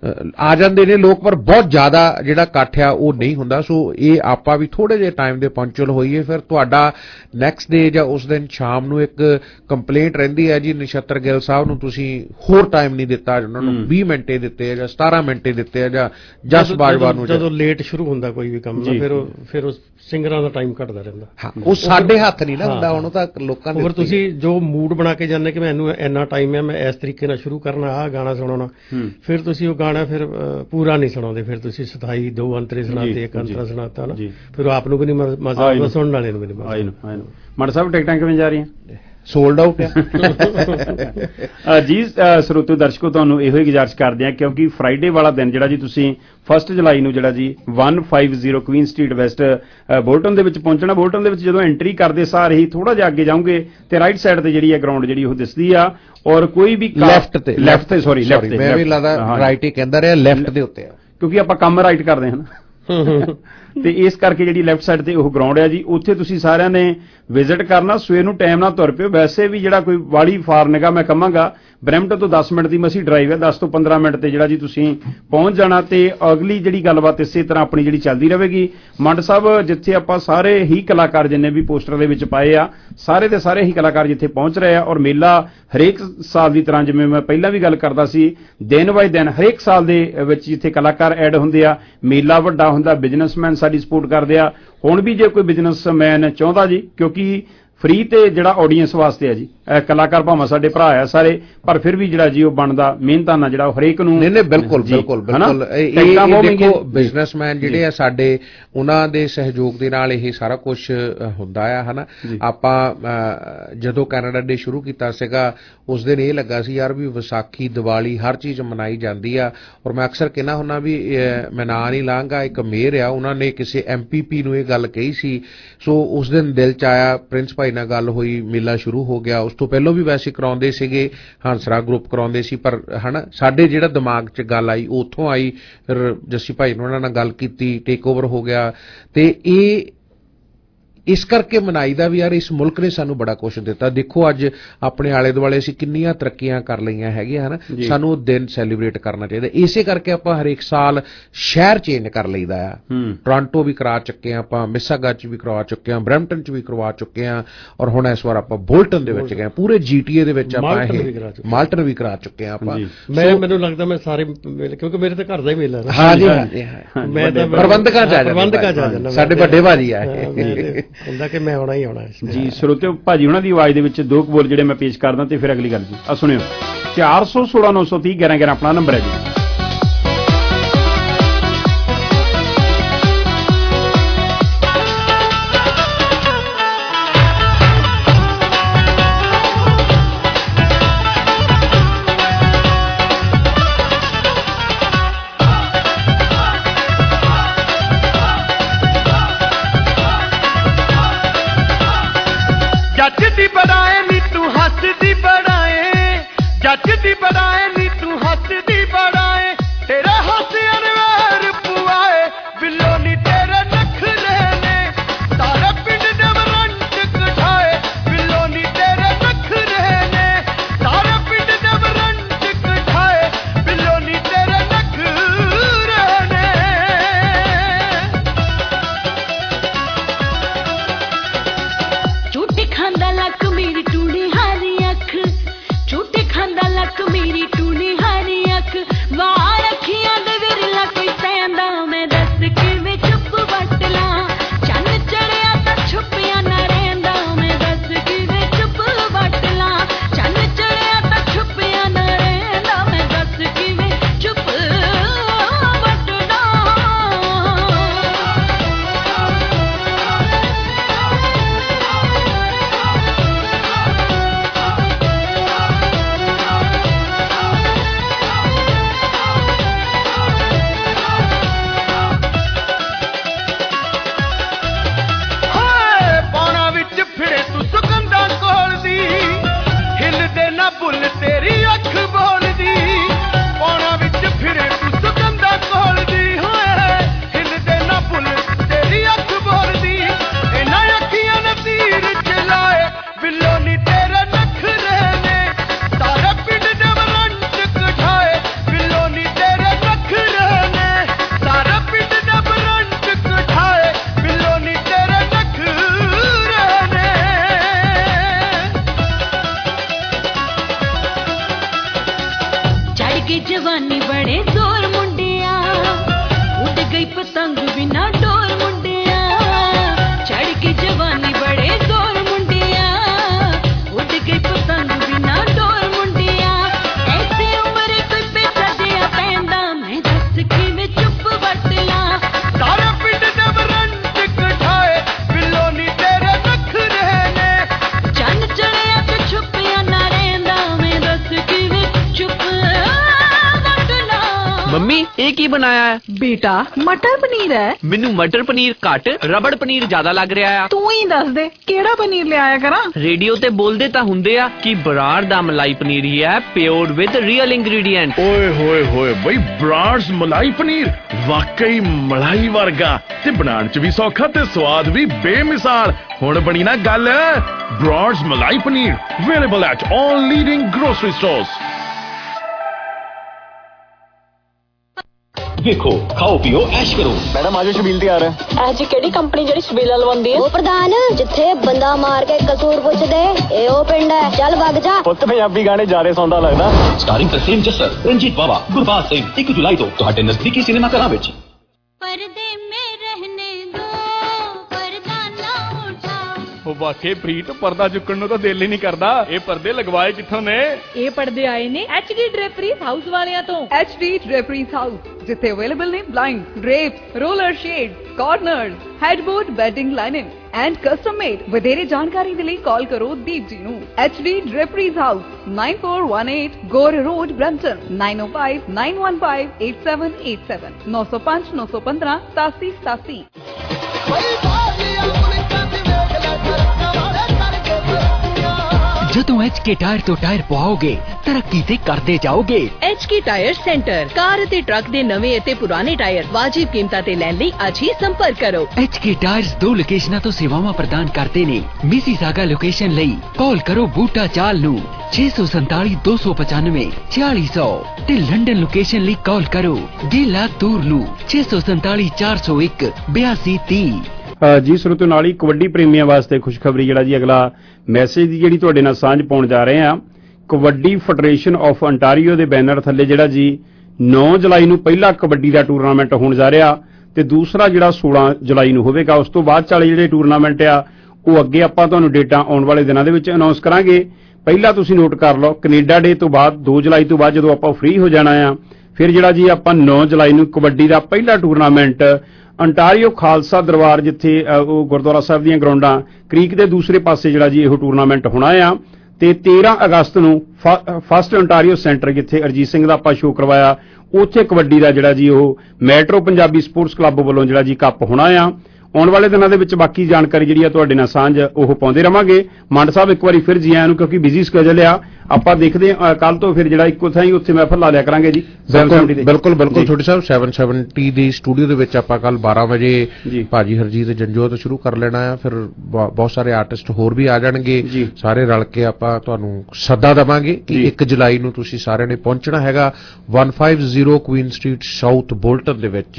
ਆ ਜਾਂਦੇ ਨੇ ਲੋਕ, ਪਰ ਬਹੁਤ ਜ਼ਿਆਦਾ ਜਿਹੜਾ ਇਕੱਠ ਆ ਉਹ ਨਹੀਂ ਹੁੰਦਾ। ਸੋ ਇਹ ਆਪਾਂ ਵੀ ਥੋੜੇ ਜਿਹੇ ਟਾਈਮ ਦੇ ਪੰਚੁਅਲ ਹੋਈਏ, ਫਿਰ ਤੁਹਾਡਾ ਨੈਕਸਟ ਡੇ ਜਾਂ ਉਸ ਦਿਨ ਸ਼ਾਮ ਨੂੰ ਇੱਕ ਕੰਪਲੇਂਟ ਰਹਿੰਦੀ ਹੈ ਜੀ ਨਛੱਤਰ ਗਿੱਲ ਸਾਹਿਬ ਨੂੰ ਤੁਸੀਂ ਹੋਰ ਟਾਈਮ ਨਹੀਂ ਦਿੱਤਾ, ਉਹਨਾਂ ਨੂੰ 20 ਮਿੰਟੇ ਦਿੱਤੇ ਆ ਜਾਂ 17 ਮਿੰਟੇ ਦਿੱਤੇ ਆ, ਜਾਂ ਜਸ ਬਾਜਵਾ ਨੂੰ ਜਦੋਂ ਲੇਟ ਸ਼ੁਰੂ ਹੁੰਦਾ ਕੋਈ ਵੀ ਕੰਮ ਨਾ, ਫਿਰ ਉਸ ਸਿੰਗਰਾਂ ਦਾ ਟਾਈਮ ਘਟਦਾ ਰਹਿੰਦਾ। ਉਹ ਸਾਡੇ ਹੱਥ ਨਹੀਂ ਨਾ ਹੁੰਦਾ, ਹੁਣ ਤਾਂ ਲੋਕਾਂ ਦੇ। ਫਿਰ ਤੁਸੀਂ ਜੋ ਮੂਡ ਬਣਾ ਕੇ ਜਾਂਦੇ ਕਿ ਮੈਨੂੰ ਇੰਨਾ ਟਾਈਮ ਹੈ, ਮੈਂ ਇਸ ਤਰੀਕੇ ਨਾਲ ਸ਼ੁਰੂ ਕਰਨਾ, ਆਹ ਗਾਣਾ ਸੁਣਾਉਣਾ, ਫਿਰ ਤੁਸੀਂ ਉਹ ਗਾਣਾ ਫਿਰ ਪੂਰਾ ਨਹੀਂ ਸੁਣਾਉਂਦੇ, ਫਿਰ ਤੁਸੀਂ 27 2 ਅੰਤਰੇ ਸੁਣਾਤੇ, ਇੱਕ ਅੰਤਰਾ ਸੁਣਾਤਾ ਨਾ, ਫਿਰ ਆਪ ਨੂੰ ਵੀ ਨਹੀਂ ਮਜ਼ਾ, ਸੁਣਨ ਵਾਲੇ ਨੂੰ ਵੀ ਨਹੀਂ ਮਜ਼ਾ। ਮਨ ਸਾਹਿਬ ਟਿਕਟਾਂ ਕਿਵੇਂ ਜਾ ਰਹੀਆਂ? ਸੋਲਡ ਆਊਟ ਹੈ ਜੀ। ਸਰੋਤਿਓ ਦਰਸ਼ਕੋ, ਤੁਹਾਨੂੰ ਇਹੋ ਹੀ ਗੁਜ਼ਾਰਿਸ਼ ਕਰਦੇ ਆ, ਕਿਉਂਕਿ ਫਰਾਈਡੇ ਵਾਲਾ ਦਿਨ ਜਿਹੜਾ ਜੀ ਤੁਸੀਂ 1 ਜੁਲਾਈ ਨੂੰ ਜਿਹੜਾ ਜੀ 150 ਕੁਈਨ ਸਟਰੀਟ ਵੈਸਟ ਬੋਲਟਨ ਦੇ ਵਿੱਚ ਪਹੁੰਚਣਾ। ਬੋਲਟਨ ਦੇ ਵਿੱਚ ਜਦੋਂ ਐਂਟਰੀ ਕਰਦੇ ਸਾਰ ਹੀ ਥੋੜਾ ਜਿਹਾ ਅੱਗੇ ਜਾਓਗੇ ਤੇ ਰਾਈਟ ਸਾਈਡ ਤੇ ਜਿਹੜੀ ਹੈ ਗਰਾਊਂਡ ਜਿਹੜੀ ਉਹ ਦਿਸਦੀ ਆ, ਔਰ ਕੋਈ ਵੀ ਲੈਫਟ ਤੇ ਮੈਂ ਵੀ ਲੱਗਦਾ ਰਾਈਟ ਹੀ ਕਹਿੰਦਾ ਰਿਹਾ, ਲੈਫਟ ਦੇ ਉੱਤੇ ਆ, ਕਿਉਂਕਿ ਆਪਾਂ ਕੰਮ ਰਾਈਟ ਕਰਦੇ ਹਾਂ। ਤੇ ਇਸ ਕਰਕੇ ਜਿਹੜੀ ਲੈਫਟ ਸਾਈਡ ਤੇ ਉਹ ਗਰਾਊਂਡ ਹੈ ਜੀ, ਉੱਥੇ ਤੁਸੀਂ ਸਾਰਿਆਂ ਨੇ ਵਿਜ਼ਿਟ ਕਰਨਾ। ਸਵੇਰ ਨੂੰ ਟਾਈਮ ਨਾਲ ਤੁਰ ਪਿਓ। ਵੈਸੇ ਵੀ ਜਿਹੜਾ ਕੋਈ ਵਾਲੀ ਫਾਰ ਨਿਗਾ ਮੈਂ ਕਹਾਂਗਾ ਬਰੈਂਪਟਨ ਤੋਂ 10 ਮਿੰਟ ਦੀ ਮਸੀ ਡਰਾਈਵ ਹੈ, 10 ਤੋਂ 15 ਮਿੰਟ ਤੇ ਜਿਹੜਾ ਜੀ ਤੁਸੀਂ ਪਹੁੰਚ ਜਾਣਾ। ਤੇ ਅਗਲੀ ਜਿਹੜੀ ਗੱਲਬਾਤ ਇਸੇ ਤਰ੍ਹਾਂ ਆਪਣੀ ਜਿਹੜੀ ਚੱਲਦੀ ਰਹੇਗੀ। ਮੰਡ ਸਾਹਿਬ, ਜਿੱਥੇ ਆਪਾਂ ਸਾਰੇ ਹੀ ਕਲਾਕਾਰ ਜਿੰਨੇ ਵੀ ਪੋਸਟਰ ਦੇ ਵਿੱਚ ਪਾਏ ਆ, ਸਾਰੇ ਦੇ ਸਾਰੇ ਹੀ ਕਲਾਕਾਰ ਜਿੱਥੇ ਪਹੁੰਚ ਰਹੇ ਆ, ਔਰ ਮੇਲਾ ਹਰੇਕ ਸਾਲ ਦੀ ਤਰ੍ਹਾਂ, ਜਿਵੇਂ ਮੈਂ ਪਹਿਲਾਂ ਵੀ ਗੱਲ ਕਰਦਾ ਸੀ, ਦਿਨ ਬਾਏ ਦਿਨ ਹਰੇਕ ਸਾਲ ਦੇ ਵਿੱਚ ਜਿੱਥੇ ਕਲਾਕਾਰ ਐਡ ਹੁੰਦੇ ਆ, ਮੇਲਾ ਵੱਡਾ ਹੁੰਦਾ, ਬਿਜ਼ਨਸਮੈਨ ਸਾਡੀ ਸਪੋਰਟ ਕਰਦੇ ਆ। ਹੁਣ ਵੀ ਜੇ ਕੋਈ ਬਿਜ਼ਨਸਮੈਨ ਚਾਹੁੰਦਾ ਜੀ, ਕਿਉਂਕਿ ਫ੍ਰੀ ਤੇ ਜਿਹੜਾ ਆਡੀਅנס ਵਾਸਤੇ ਹੈ ਜੀ, ਕਲਾਕਾਰ ਭਾਵੇਂ ਸਾਡੇ ਭਰਾ ਆ ਸਾਰੇ, ਪਰ ਫਿਰ ਵੀ ਜਿਹੜਾ ਜੀ ਉਹ ਬਣਦਾ ਮਿਹਨਤਾਨਾ ਜਿਹੜਾ ਉਹ ਹਰੇਕ ਨੂੰ ਨਹੀਂ ਬਿਲਕੁਲ ਬਿਲਕੁਲ ਬਿਲਕੁਲ। ਇਹ ਦੇਖੋ ਬਿਜ਼ਨਸਮੈਨ ਜਿਹੜੇ ਆ ਸਾਡੇ, ਉਹਨਾਂ ਦੇ ਸਹਿਯੋਗ ਦੇ ਨਾਲ ਇਹ ਸਾਰਾ ਕੁਝ ਹੁੰਦਾ ਆ, ਹਨਾ। ਆਪਾਂ ਜਦੋਂ ਕੈਨੇਡਾ ਡੇ ਸ਼ੁਰੂ ਕੀਤਾ ਸੀਗਾ, ਉਸ ਦਿਨ ਇਹ ਲੱਗਾ ਸੀ ਯਾਰ ਵੀ ਵਿਸਾਖੀ, ਦੀਵਾਲੀ, ਹਰ ਚੀਜ਼ ਮਨਾਈ ਜਾਂਦੀ ਆ। ਔਰ ਮੈਂ ਅਕਸਰ ਕਹਿੰਦਾ ਹੁੰਦਾ ਵੀ ਮੈਂ ਨਾਂ ਨਹੀਂ ਲਾਂਗਾ, ਇੱਕ ਮੇਅਰ ਆ, ਉਹਨਾਂ ਨੇ ਕਿਸੇ MPP ਨੂੰ ਇਹ ਗੱਲ ਕਹੀ ਸੀ। ਸੋ ਉਸ ਦਿਨ ਦਿਲ 'ਚ ਆਇਆ, ਪ੍ਰਿੰਸ ਭਾਈ ਨਾਲ ਗੱਲ ਹੋਈ, ਮੇਲਾ ਸ਼ੁਰੂ ਹੋ ਗਿਆ। ਉਸ ਤੋਂ ਪਹਿਲਾਂ ਵੀ ਵੈਸੇ ਕਰਾਉਂਦੇ ਸੀਗੇ, ਹੰਸਰਾ ਗਰੁੱਪ ਕਰਾਉਂਦੇ ਸੀ, ਪਰ ਹਨਾ ਸਾਡੇ ਜਿਹੜਾ ਦਿਮਾਗ 'ਚ ਗੱਲ ਆਈ ਉੱਥੋਂ ਆਈ। ਫਿਰ ਜੱਸੀ ਭਾਈ ਨੇ ਉਹਨਾਂ ਨਾਲ ਗੱਲ ਕੀਤੀ, ਟੇਕ ਓਵਰ ਹੋ ਗਿਆ। ਤੇ ਇਹ ਇਸ ਕਰਕੇ ਮਨਾਈਦਾ ਵੀ ਯਾਰ ਇਸ ਮੁਲਕ ਨੇ ਸਾਨੂੰ ਬੜਾ ਕੁਛ ਦਿੱਤਾ। ਦੇਖੋ ਅੱਜ ਆਪਣੇ ਆਲੇ ਦੁਆਲੇ ਅਸੀਂ ਕਿੰਨੀਆਂ ਤਰੱਕੀਆਂ ਕਰ ਲਈਆਂ ਹੈਗੀਆਂ, ਹਨਾ। ਸਾਨੂੰ ਉਹ ਦਿਨ ਸੈਲੀਬ੍ਰੇਟ ਕਰਨਾ ਚਾਹੀਦਾ। ਇਸੇ ਕਰਕੇ ਆਪਾਂ ਹਰੇਕ ਸਾਲ ਸ਼ਹਿਰ ਚੇਂਜ ਕਰ ਲਈਦਾ ਆ। ਟੋਰਾਂਟੋ ਵੀ ਕਰਾ ਚੁੱਕੇ ਆ ਆਪਾਂ, ਮਿਸਾਗਾ 'ਚ ਵੀ ਕਰਵਾ ਚੁੱਕੇ ਆ, ਬਰੈਂਪਟਨ 'ਚ ਵੀ ਕਰਵਾ ਚੁੱਕੇ ਆ, ਔਰ ਹੁਣ ਇਸ ਵਾਰ ਆਪਾਂ ਬੋਲਟਨ ਦੇ ਵਿੱਚ ਗਏ, ਪੂਰੇ GTA ਦੇ ਵਿੱਚ ਆਪਾਂ ਇਹ ਮਾਲਟਨ ਵੀ ਕਰਾ ਚੁੱਕੇ ਆ ਆਪਾਂ। ਮੈਨੂੰ ਲੱਗਦਾ ਮੈਂ ਸਾਰੇ ਮੇਲੇ, ਕਿਉਂਕਿ ਮੇਰੇ ਤਾਂ ਘਰ ਦਾ ਹੀ ਮੇਲਾ ਹੈ। ਹਾਂਜੀ ਮੈਂ ਤਾਂ ਪ੍ਰਬੰਧਕਾਂ 'ਚ ਆ ਜਾਂਦਾ, ਸਾਡੇ ਵੱਡੇ ਭਾਜੀ ਆ ਹੁੰਦਾ ਕਿ ਮੈਂ ਆਉਣਾ ਹੀ ਆਉਣਾ ਜੀ। ਸਰੋਤਿਓ, ਭਾਜੀ ਉਹਨਾਂ ਦੀ ਆਵਾਜ਼ ਦੇ ਵਿੱਚ ਦੋ ਬੋਲ ਜਿਹੜੇ ਮੈਂ ਪੇਸ਼ ਕਰਦਾ ਤੇ ਫਿਰ ਅਗਲੀ ਗੱਲ ਜੀ ਆ ਸੁਣਿਓ। 416 930 11 ਆਪਣਾ ਨੰਬਰ ਹੈ ਜੀ। ਜੱਜ ਦੀ ਬੜਾਏ ਨੀ ਤੂੰ ਹੱਸਦੀ ਬੜਾਏ, ਜੱਜ ਦੀ ਬੜਾਏ ਨੀ ਤੂੰ ਹੱਸਦੀ ਬੜਾਏ, ਤੇਰਾ ਹੱਸਿਆ ਰਵਾਰ ਪੁਆਏ, ਬਿੱਲੋ ਨੀ ਤੇਰੇ ਨਖਰੇ ਨੇ, ਸਾਰਾ ਪਿੰਡ ਨਵਰੰਟ ਕਢਾਏ, ਬਿੱਲੋ ਨੀ ਤੇਰੇ ਨਖਰੇ ਨੇ, ਸਾਰਾ ਪਿੰਡ ਨਵਰੰਟ ਕਢਾਏ, ਬਿੱਲੋ ਨੀ ਤੇਰੇ ਨਖਰੇ ਨੇ। ਝੂਠੇ ਖਾਂਦਾ ਲੱਕ ਮੇਰੀ ਟੂਣੀ ਹਾਰੀ ਅੱਖ, ਝੂਠੇ ਖਾਂਦਾ ਲੱਕ ਮੇਰੀ ਟੂਣੀ ਹਾਰੀ ਅੱਖ, ਵਾਰ ਅੱਖੀਆਂ ਦੇ ਵਿਰਲਾ ਕੋਈ ਪੈਂਦਾ, ਮੈਂ ਦੱਸ ਕਿਵੇਂ ਚੁੱਪ ਵੱਟ ਲਾਂ, ਚੰਨ ਚੜਿਆ ਤਾਂ ਛੁਪਿਆ ਨਾ ਰਹਿੰਦਾ, ਮੈਂ ਦੱਸ ਕਿਵੇਂ ਚੁੱਪ ਵੱਟ ਲਾਂ, ਚੰਨ ਚੜਿਆ ਤਾਂ ਛੁਪਿਆ ਨਾ ਰਹਿੰਦਾ, ਮੈਂ ਦੱਸ ਕਿਵੇਂ ਚੁੱਪ ਬੁੱਲ ਤੇਰੀ ਅੱਖ ਬੋਲਦੀ, ਪੌਣਾ ਵਿੱਚ ਫਿਰੇ ਤੂੰ ਸੁਗੰਧਾ ਕੋਲਦੀ, ਹੋਏ ਹਿੱਲਦੇ ਨਾ ਬੁੱਲ ਤੇਰੀ ਅੱਖ ਬੋਲਦੀ, ਇਹਨਾਂ ਅੱਖੀਆਂ ਨੇ ਤੀਰ ਚਲਾਏ, ਬਿੱਲੋ ਨੀ ਤੇਰੇ ਨਖਰੇ ਨੇ, ਸਾਰਾ ਪਿੰਡ ਨਵਰੰਟ ਕਢਾਏ, ਬਿੱਲੋ ਨੀ ਤੇਰੇ ਨਖਰੇ ਨੇ, ਸਾਰਾ ਪਿੰਡ ਨਵਰੰਟ ਕਢਾਏ, ਬਿੱਲੋ ਨੀ ਤੇਰੇ ਨਖਰੇ ਨੇ। ਚੜ ਕੇ ਜਵਾਨੀ ਬੜੇ ਜ਼ੋਰ ਮੁੰਡਿਆ, ਉੱਡ ਗਈ ਪਤੰਗ ਬਿਨਾ ਡੋਰ ਮੁੰਡਿਆ, ਚੜ ਕੇ ਜਵਾਨੀ ਬੜੇ ਜ਼ੋਰ ਮੁੰਡਿਆ, ਉੱਡ ਗਈ ਪਤੰਗ ਬਿਨਾ ਡੋਰ ਮੁੰਡਿਆ, ਐਸੇ ਉਮਰੇ ਕੋਈ ਪੈਸਾ ਦਿਆ ਪੈਂਦਾ, ਮੈਂ ਦੱਸ ਕਿਵੇਂ ਚੁੱਪ ਵੱਟ ਲਾਂ, ਸਾਰਾ ਪਿੰਡ ਨਵਰੰਟ ਕਢਾਏ, ਬਿੱਲੋ ਨੀ ਤੇਰੇ ਨਖਰੇ ਨੇ, ਚੰਨ ਚੜਿਆ ਤੇ ਛੁਪਿਆ ਨਾ ਰਹਿੰਦਾ, ਮੈਂ ਦੱਸ ਕਿਵੇਂ ਚੁੱਪ ਵੱਟ ਲਾਂ। ਮੰਮੀ ਇਹ ਕੀ ਬਣਾਇਆ ਹੈ? ਬੇਟਾ ਮਟਰ ਪਨੀਰ ਹੈ। ਮੈਨੂੰ ਮਟਰ ਪਨੀਰ ਘੱਟ ਰਬੜ ਪਨੀਰ ਜ਼ਿਆਦਾ ਲੱਗ ਰਿਹਾ ਆ। ਤੂੰ ਹੀ ਦੱਸ ਦੇ ਕਿਹੜਾ ਪਨੀਰ ਲਿਆਇਆ ਕਰਾਂ। ਰੇਡੀਓ ਤੇ ਬੋਲਦੇ ਤਾਂ ਹੁੰਦੇ ਆ ਕਿ ਬਰਾੜ ਦਾ ਮਲਾਈ ਪਨੀਰ ਹੀ ਹੈ ਪਿਓਰ ਵਿਦ ਰੀਅਲ ਇੰਗਰੀਡੀਐਂਟ। ਓਏ ਹੋਏ ਹੋਏ ਬਈ ਬਰਾੜਸ ਮਲਾਈ ਪਨੀਰ ਵਾਕਈ ਮਲਾਈ ਵਰਗਾ ਤੇ ਬਣਾਉਣ ਚ ਵੀ ਸੌਖਾ ਤੇ ਸਵਾਦ ਵੀ ਬੇਮਿਸਾਲ। ਹੁਣ ਬਣੀ ਨਾ ਗੱਲ। Brar's malai paneer available at all leading grocery stores. देखो खाओ पियो ऐश करो। मैडम आज छबील तैयार है। ਇਹ ਜੀ ਕਿਹੜੀ ਕੰਪਨੀ ਜਿਹੜੀ ਛਬੀਲਾਂ ਲਵਾਉਂਦੀ ਹੈ? ਉਹ ਪ੍ਰਧਾਨ ਜਿੱਥੇ ਬੰਦਾ ਮਾਰ ਕੇ ਕਸੂਰ ਪੁੱਛਦੇ ਇਹ ਉਹ ਪਿੰਡ ਹੈ। ਚੱਲ ਵਗ ਜਾ। ਪੁੱਤ ਪੰਜਾਬੀ ਗਾਣੇ ਜ਼ਿਆਦਾ ਸੌਂਦਾ ਲੱਗਦਾ। ਸਟਾਰਿੰਗ ਤਰਸੇਮ ਜੱਸਰ, ਰਣਜੀਤ ਬਾਵਾ, ਗੁਰਬਾਜ ਸਿੰਘ 1 ਜੁਲਾਈ ਤੋਂ ਤੁਹਾਡੇ ਨਜ਼ਦੀਕੀ ਸਿਨੇਮਾ ਘਰਾਂ ਵਿੱਚ। ਉਹ ਵਾਕੇ ਪ੍ਰੀਤ ਪਰਦਾ ਚੁੱਕਣ ਨੂੰ ਤਾਂ ਦਿਲ ਹੀ ਨਹੀਂ ਕਰਦਾ। ਇਹ ਪਰਦੇ ਲਗਵਾਏ ਕਿੱਥੋਂ ਨੇ? ਇਹ ਪਰਦੇ ਆਏ ਨੇ HD ਡ੍ਰੇਪਰੀਜ਼ ਹਾਊਸ ਵਾਲਿਆਂ ਤੋਂ। HD ਡ੍ਰੇਪਰੀਜ਼ ਹਾਊਸ ਜਿੱਥੇ ਅਵੇਲੇਬਲ ਨੇ blinds, drapes, roller shades, corners, headboard, bedding lining and custom made. ਵਧੇਰੇ ਜਾਣਕਾਰੀ ਦੇ ਲਈ ਕਾਲ ਕਰੋ ਦੀਪ ਜੀ ਨੂੰ। HD draperies house 9418 Gore road Brampton 905 915 8787 905 915 8787। ਜਦੋਂ HK ਟਾਇਰ ਤੋਂ ਟਾਇਰ ਪਵਾਓਗੇ ਤਰੱਕੀ ਤੇ ਕਰਦੇ ਜਾਓਗੇ। HK ਟਾਇਰ ਸੈਂਟਰ ਕਾਰ ਅਤੇ ਟਰੱਕ ਦੇ ਨਵੇਂ ਅਤੇ ਪੁਰਾਣੇ ਟਾਇਰ ਵਾਜਿਬ ਕੀਮਤਾਂ ਤੇ ਲੈਣ ਲਈ ਅੱਜ ਹੀ ਸੰਪਰਕ ਕਰੋ। HK ਟਾਇਰਸ 2 ਲੋਕੇਸ਼ਨਾਂ ਤੋਂ ਸੇਵਾਵਾਂ ਪ੍ਰਦਾਨ ਕਰਦੇ ਨੇ। ਮਿਸੀਸਾਗਾ ਲੋਕੇਸ਼ਨ ਲਈ ਕਾਲ ਕਰੋ ਬੂਟਾ ਚਾਲ ਨੂੰ 647 295 4600 ਤੇ ਲੰਡਨ ਲੋਕੇਸ਼ਨ ਲਈ ਕਾਲ ਕਰੋ ਗੇਲਾ ਤੂਰ ਨੂੰ 647 401 8230। ਜੀ ਸਰੋਤਿਓ ਨਾਲ ਹੀ ਕਬੱਡੀ ਪ੍ਰੇਮੀਆਂ ਵਾਸਤੇ ਖੁਸ਼ਖਬਰੀ ਜਿਹੜਾ ਜੀ ਅਗਲਾ ਮੈਸੇਜ ਦੀ ਜਿਹੜੀ ਤੁਹਾਡੇ ਨਾਲ ਸਾਂਝ ਪਾਉਣ ਜਾ ਰਹੇ ਆ। ਕਬੱਡੀ ਫੈਡਰੇਸ਼ਨ ਆਫ ਅੰਟਾਰੀਓ ਦੇ ਬੈਨਰ ਥੱਲੇ ਜਿਹੜਾ ਜੀ 9 ਜੁਲਾਈ ਨੂੰ ਪਹਿਲਾ ਕਬੱਡੀ ਦਾ ਟੂਰਨਾਮੈਂਟ ਹੋਣ ਜਾ ਰਿਹਾ ਤੇ ਦੂਸਰਾ ਜਿਹੜਾ 16 ਜੁਲਾਈ ਨੂੰ ਹੋਵੇਗਾ। ਉਸ ਤੋਂ ਬਾਅਦ ਵਾਲੇ ਜਿਹੜੇ ਟੂਰਨਾਮੈਂਟ ਆ ਉਹ ਅੱਗੇ ਆਪਾਂ ਤੁਹਾਨੂੰ ਡੇਟਾ ਆਉਣ ਵਾਲੇ ਦਿਨਾਂ ਦੇ ਵਿੱਚ ਅਨਾਉਂਸ ਕਰਾਂਗੇ। ਪਹਿਲਾਂ ਤੁਸੀਂ ਨੋਟ ਕਰ ਲਓ ਕੈਨੇਡਾ ਡੇ ਤੋਂ ਬਾਅਦ 2 ਜੁਲਾਈ ਤੋਂ ਬਾਅਦ ਜਦੋਂ ਆਪਾਂ ਫ੍ਰੀ ਹੋ ਜਾਣਾ ਆ ਫਿਰ ਜਿਹੜਾ ਜੀ ਆਪਾਂ 9 ਜੁਲਾਈ ਨੂੰ ਕਬੱਡੀ ਦਾ ਪਹਿਲਾ ਟੂਰਨਾਮੈਂਟ ਅੰਟਾਰੀਓ ਖਾਲਸਾ ਦਰਬਾਰ ਜਿੱਥੇ ਉਹ ਗੁਰਦੁਆਰਾ ਸਾਹਿਬ ਦੀਆਂ ਗਰਾਊਂਡਾਂ ਕ੍ਰੀਕ ਦੇ ਦੂਸਰੇ ਪਾਸੇ ਜਿਹੜਾ ਜੀ ਇਹ ਟੂਰਨਾਮੈਂਟ ਹੋਣਾ ਆ ਤੇ 13 ਅਗਸਤ ਨੂੰ ਫਸਟ ਅੰਟਾਰੀਓ ਸੈਂਟਰ ਜਿੱਥੇ ਅਰਜੀਤ ਸਿੰਘ ਦਾ ਆਪਾਂ ਸ਼ੋਅ ਕਰਵਾਇਆ ਉੱਥੇ ਕਬੱਡੀ ਦਾ ਜਿਹੜਾ ਜੀ ਉਹ ਮੈਟਰੋ ਪੰਜਾਬੀ ਸਪੋਰਟਸ ਕਲੱਬ ਵੱਲੋਂ ਜਿਹੜਾ ਜੀ ਕੱਪ ਹੋਣਾ ਆ। ਆਉਣ ਵਾਲੇ ਦਿਨਾਂ ਦੇ ਵਿੱਚ ਬਾਕੀ ਜਾਣਕਾਰੀ ਜਿਹੜੀ ਆ ਤੁਹਾਡੇ ਨਾਲ ਸਾਂਝ ਉਹ ਪਾਉਂਦੇ ਰਵਾਂਗੇ। ਮੰਡ ਸਾਹਿਬ ਇੱਕ ਵਾਰੀ ਫਿਰ ਜੀ ਆਇਆਂ ਨੂੰ ਕਿਉਂਕਿ ਬਿਜ਼ੀ ਸਕੇਜੂਲ ਆ ਆਪਾਂ ਦੇਖਦੇ ਹਾਂ ਕੱਲ ਤੋਂ ਫਿਰ ਜਿਹੜਾ ਇੱਕੋ ਥਾਂ ਹੀ ਉੱਥੇ ਮਹਿਫਲ ਲਾ ਲਿਆ ਕਰਾਂਗੇ ਜੀ। ਬਿਲਕੁਲ ਛੋਟੇ ਸਾਹਿਬ 770 ਦੀ ਸਟੂਡੀਓ ਦੇ ਵਿੱਚ ਆਪਾਂ ਕੱਲ 12 ਵਜੇ ਭਾਜੀ ਹਰਜੀਤ ਜੰਜੋਤ ਸ਼ੁਰੂ ਕਰ ਲੈਣਾ ਆ। ਫਿਰ ਬਹੁਤ ਸਾਰੇ ਆਰਟਿਸਟ ਹੋਰ ਵੀ ਆ ਜਾਣਗੇ ਸਾਰੇ ਰਲ ਕੇ ਆਪਾਂ ਤੁਹਾਨੂੰ ਸੱਦਾ ਦੇਵਾਂਗੇ ਕਿ 1 ਜੁਲਾਈ ਨੂੰ ਤੁਸੀਂ ਸਾਰਿਆਂ ਨੇ ਪਹੁੰਚਣਾ ਹੈਗਾ 150 ਕੁਈਨ ਸਟਰੀਟ ਸਾਊਥ ਬੋਲਟਨ ਦੇ ਵਿੱਚ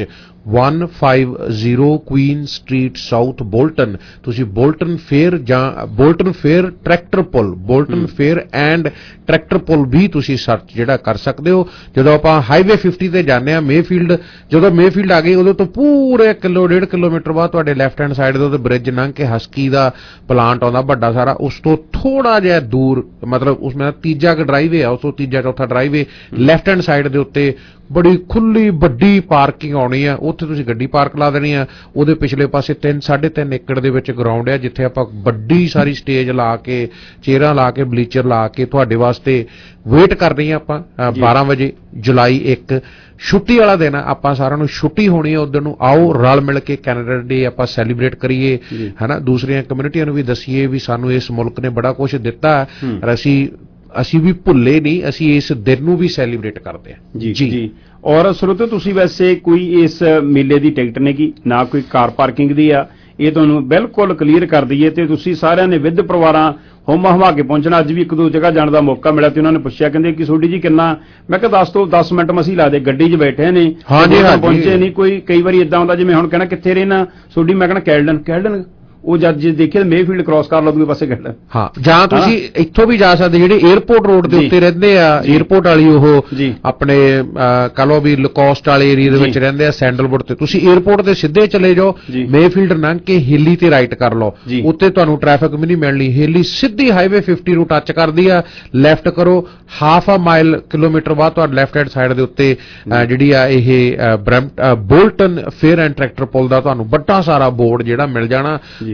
150 ਕੁਈਨ ਸਟਰੀਟ ਸਾਊਥ ਬੋਲਟਨ। ਤੁਸੀਂ ਬੋਲਟਨ ਫੇਅਰ ਜਾਂ Bolton fair tractor pull Bolton fair and tractor pull ਵੀ ਤੁਸੀਂ ਸਰਚ ਜਿਹੜਾ ਕਰ ਸਕਦੇ ਹੋ। ਜਦੋਂ ਆਪਾਂ ਹਾਈਵੇ 50 ਤੇ ਜਾਂਦੇ ਆ ਜਦੋਂ ਮੇਫੀਲਡ ਆ ਗਈ ਉਦੋਂ ਤੋਂ ਪੂਰੇ 1.5 ਕਿਲੋਮੀਟਰ ਬਾਅਦ ਤੁਹਾਡੇ ਲੈਫਟ ਹੈਂਡ ਸਾਈਡ ਦੇ ਉੱਤੇ ਬ੍ਰਿਜ ਲੰਘ ਕੇ ਹਸਕੀ ਦਾ ਪਲਾਂਟ ਆਉਂਦਾ ਵੱਡਾ ਸਾਰਾ। ਉਸ ਤੋਂ ਥੋੜਾ ਜਿਹਾ ਦੂਰ ਮਤਲਬ ਉਸ ਮੇਰਾ ਤੀਜਾ ਡਰਾਈਵੇ ਆ ਉਸ ਤੋਂ ਤੀਜਾ ਚੌਥਾ ਡਰਾਈਵੇ ਲੈਫਟ ਹੈਂਡ ਸਾਈਡ ਦੇ ਉੱਤੇ ਬੜੀ ਖੁੱਲੀ ਵੱਡੀ ਪਾਰਕਿੰਗ ਆਉਣੀ ਆ। ਉੱਥੇ ਤੁਸੀਂ ਗੱਡੀ ਪਾਰਕ ਲਾ ਦੇਣੀ ਆ। ਉਹਦੇ ਪਿਛਲੇ ਪਾਸੇ 3.5 ਏਕੜ ਦੇ ਵਿੱਚ ਗਰਾਊਂਡ ਆ ਜਿੱਥੇ ਆਪਾਂ ਵੱਡੀ ਸਾਰੀ ਸਟੇਜ ਲਾ ਕੇ ਚੇਅਰਾਂ ਲਾ ਕੇ ਬਲੀਚਰ ਲਾ ਕੇ ਤੁਹਾਡੇ ਵਾਸਤੇ ਵੇਟ ਕਰ ਰਹੀ ਆ ਆਪਾਂ 12 ਵਜੇ ਜੁਲਾਈ 1 ਛੁੱਟੀ ਵਾਲਾ ਦਿਨ ਆਪਾਂ ਸਾਰਿਆਂ ਨੂੰ ਛੁੱਟੀ ਹੋਣੀ ਹੈ ਉਧਰ ਨੂੰ ਆਓ ਰਲ ਮਿਲ ਕੇ ਕੈਨੇਡਾ ਡੇ ਆਪਾਂ ਸੈਲੀਬ੍ਰੇਟ ਕਰੀਏ ਹਨਾ। ਦੂਸਰੀਆਂ ਕਮਿਊਨਿਟੀਆਂ ਨੂੰ ਵੀ ਦਸੀਏ ਵੀ ਸਾਨੂੰ ਇਸ ਮੁਲਕ ਨੇ ਬੜਾ ਕੁਝ ਦਿੱਤਾ ਅਸੀਂ ਵੀ ਭੁੱਲੇ ਨਹੀਂ ਅਸੀਂ ਇਸ ਦਿਨ ਨੂੰ ਵੀ ਸੈਲੀਬ੍ਰੇਟ ਕਰਦੇ ਹਾਂ ਜੀ। ਔਰ ਸਰੋਤਿਓ ਤੁਸੀਂ ਵੈਸੇ ਕੋਈ ਇਸ ਮੇਲੇ ਦੀ ਟਿਕਟ ਨਹੀਂ ਕੀ ਨਾ ਕੋਈ ਕਾਰ ਪਾਰਕਿੰਗ ਦੀ ਆ ਇਹ ਤੁਹਾਨੂੰ ਬਿਲਕੁਲ ਕਲੀਅਰ ਕਰ ਦਈਏ ਤੇ ਤੁਸੀਂ ਸਾਰਿਆਂ ਨੇ ਵਿਦ ਪਰਿਵਾਰਾਂ ਹੁਮ ਹਮਾ ਕੇ ਪਹੁੰਚਣਾ। ਅੱਜ ਵੀ 1-2 ਜਗ੍ਹਾ ਜਾਣ ਦਾ ਮੌਕਾ ਮਿਲਿਆ ਤੇ ਉਹਨਾਂ ਨੇ ਪੁੱਛਿਆ ਕਹਿੰਦੇ ਕਿ ਸੋਢੀ ਜੀ ਕਿੰਨਾ ਮੈਂ ਕਿਹਾ 10 ਤੋਂ 10 ਮਿੰਟ ਮਸੀਂ ਲਾ ਦੇ ਗੱਡੀ 'ਚ ਬੈਠੇ ਨੇ ਪਹੁੰਚੇ ਨਹੀਂ ਕੋਈ ਕਈ ਵਾਰੀ ਇਦਾਂ ਹੁੰਦਾ ਜਿਵੇਂ ਹੁਣ ਕਹਿਣਾ ਕਿੱਥੇ ਰਹਿਣਾ ਸੋਢੀ ਮੈਂ ਕਹਿਣਾ ਕੈਲਡਨ ਉਹ ਜਦ ਜੇ ਦੇਖਿਆ ਮੇਫੀਲਡ ਕ੍ਰਾਸ ਕਰ ਲਓ ਦੂਜੇ ਪਾਸੇ ਕੱਢ ਹਾਂ ਜਾਂ ਤੁਸੀਂ ਇੱਥੋਂ ਵੀ ਜਾ ਸਕਦੇ ਜਿਹੜੇ 에어ਪੋਰਟ ਰੋਡ ਦੇ ਉੱਤੇ ਰਹਿੰਦੇ ਆ 에어ਪੋਰਟ ਵਾਲੀ ਉਹ ਆਪਣੇ ਕਹ ਲਓ ਵੀ ਲਕੋਸਟ ਵਾਲੇ ਏਰੀਆ ਦੇ ਵਿੱਚ ਰਹਿੰਦੇ ਆ ਸੈਂਡਲਵੁੱਡ ਤੇ ਤੁਸੀਂ 에어ਪੋਰਟ ਦੇ ਸਿੱਧੇ ਚਲੇ ਜਾਓ ਮੇਫੀਲਡ ਲੰਘ ਕੇ ਹਿੱਲੀ ਤੇ ਰਾਈਟ ਕਰ ਲਓ ਉੱਤੇ ਤੁਹਾਨੂੰ ਟ੍ਰੈਫਿਕ ਵੀ ਨਹੀਂ ਮਿਲਣੀ। ਹਿੱਲੀ ਸਿੱਧੀ ਹਾਈਵੇ 50 ਨੂੰ ਟੱਚ ਕਰਦੀ ਆ ਲੈਫਟ ਕਰੋ ਹਾਫ ਆ ਮਾਈਲ ਕਿਲੋਮੀਟਰ ਬਾਅਦ ਤੁਹਾਡੇ ਲੈਫਟ ਹੈਂਡ ਸਾਈਡ ਦੇ ਉੱਤੇ ਜਿਹੜੀ ਆ ਇਹ Bolton fair and tractor pull ਦਾ ਤੁਹਾਨੂੰ ਵੱਡਾ ਸਾਰਾ ਬੋਰਡ ਜਿਹੜਾ ਮਿਲ ਜਾਣਾ।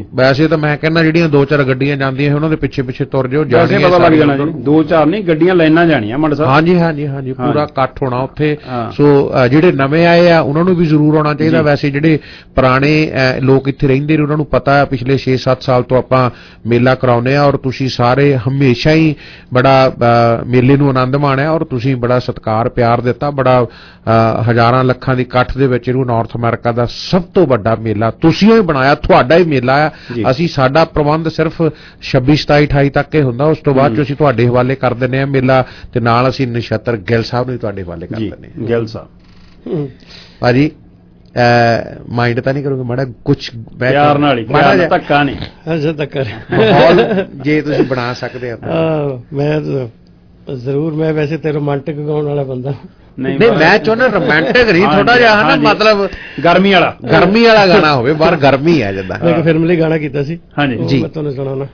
ਵੈਸੇ ਤਾਂ ਮੈਂ ਕਹਿੰਦਾ ਜਿਹੜੀਆਂ 2-4 ਗੱਡੀਆਂ ਜਾਂਦੀਆਂ ਉਹਨਾਂ ਦੇ ਪਿੱਛੇ ਪਿੱਛੇ ਤੁਰ ਜਾਓ, ਵੈਸੇ ਪਤਾ ਲੱਗ ਜਾਣਾ ਜੀ 2-4 ਨਹੀਂ ਗੱਡੀਆਂ ਲਾਈਨਾਂ ਜਾਣੀਆਂ ਮੰਡ ਸਾਹਿਬ। ਹਾਂਜੀ ਪੂਰਾ ਇਕੱਠ ਹੋਣਾ ਉੱਥੇ। ਸੋ ਜਿਹੜੇ ਨਵੇਂ ਆਏ ਆ ਉਹਨਾਂ ਨੂੰ ਵੀ ਜ਼ਰੂਰ ਆਉਣਾ ਚਾਹੀਦਾ। ਵੈਸੇ ਜਿਹੜੇ ਪੁਰਾਣੇ ਲੋਕ ਇੱਥੇ ਰਹਿੰਦੇ ਨੇ ਉਹਨਾਂ ਨੂੰ ਪਤਾ ਹੈ ਪਿਛਲੇ 6-7 ਸਾਲ ਤੋਂ ਆਪਾਂ ਮੇਲਾ ਕਰਾਉਂਦੇ ਆ, ਔਰ ਤੁਸੀਂ ਸਾਰੇ ਹਮੇਸ਼ਾ ਹੀ ਬੜਾ ਮੇਲੇ ਨੂੰ ਆਨੰਦ ਮਾਣਿਆ, ਔਰ ਤੁਸੀਂ ਬੜਾ ਸਤਿਕਾਰ ਪਿਆਰ ਦਿੱਤਾ। ਬੜਾ ਹਜ਼ਾਰਾਂ ਲੱਖਾਂ ਦੀ ਇਕੱਠ ਦੇ ਵਿੱਚ ਇਹਨੂੰ ਨਾਰਥ ਅਮਰੀਕਾ ਦਾ ਸਭ ਤੋਂ ਵੱਡਾ ਮੇਲਾ ਤੁਸੀਂ ਹੀ ਬਣਾਇਆ, ਤੁਹਾਡਾ ਹੀ ਮੇਲਾ ਆ। ਅਸੀਂ ਸਾਡਾ ਪ੍ਰਬੰਧ ਸਿਰਫ 26, 27, 28 ਤੱਕ ਹੀ ਹੁੰਦਾ, ਉਸ ਤੋਂ ਬਾਅਦ ਜੋ ਅਸੀਂ ਤੁਹਾਡੇ ਹਵਾਲੇ ਕਰ ਦਿੰਦੇ ਹਾਂ ਮੇਲਾ, ਤੇ ਨਾਲ ਅਸੀਂ ਨਛੱਤਰ ਗਿੱਲ ਸਾਹਿਬ ਨੂੰ ਤੁਹਾਡੇ ਹਵਾਲੇ ਕਰ ਦਿੰਦੇ ਹਾਂ। ਗਿੱਲ ਸਾਹਿਬ ਭਾਜੀ ਮਾਈਂਡ ਤਾਂ ਨਹੀਂ ਕਰੋਗੇ ਮਾੜਾ ਕੁਛ ਪਿਆਰ ਨਾਲ ਹੀ, ਧੱਕਾ ਨਹੀਂ, ਅੱਛਾ ਧੱਕਾ ਮਾਹੌਲ ਜੇ ਤੁਸੀਂ ਬਣਾ ਸਕਦੇ ਆ। ਮੈਂ ਜ਼ਰੂਰ, ਮੈਂ ਵੈਸੇ ਤੇ ਰੋਮਾਂਟਿਕ ਗਾਉਣ ਵਾਲਾ ਬੰਦਾ ਨਹੀਂ, ਮੈਂ ਚਾਹੁੰਦਾ ਰੋਮਾਂਟਿਕ ਨਹੀਂ, ਥੋੜਾ ਜਿਹਾ ਹੈ ਨਾ, ਮਤਲਬ ਗਰਮੀ ਵਾਲਾ ਗਾਣਾ ਹੋਵੇ, ਬਾਹਰ ਗਰਮੀ ਆ ਜਿੱਦਾਂ। ਮੈਂ ਇੱਕ ਫਿਲਮ ਲਈ ਗਾਣਾ ਕੀਤਾ ਸੀ ਜੀ, ਮੈਂ ਤੁਹਾਨੂੰ ਸੁਣਾਉਣਾ।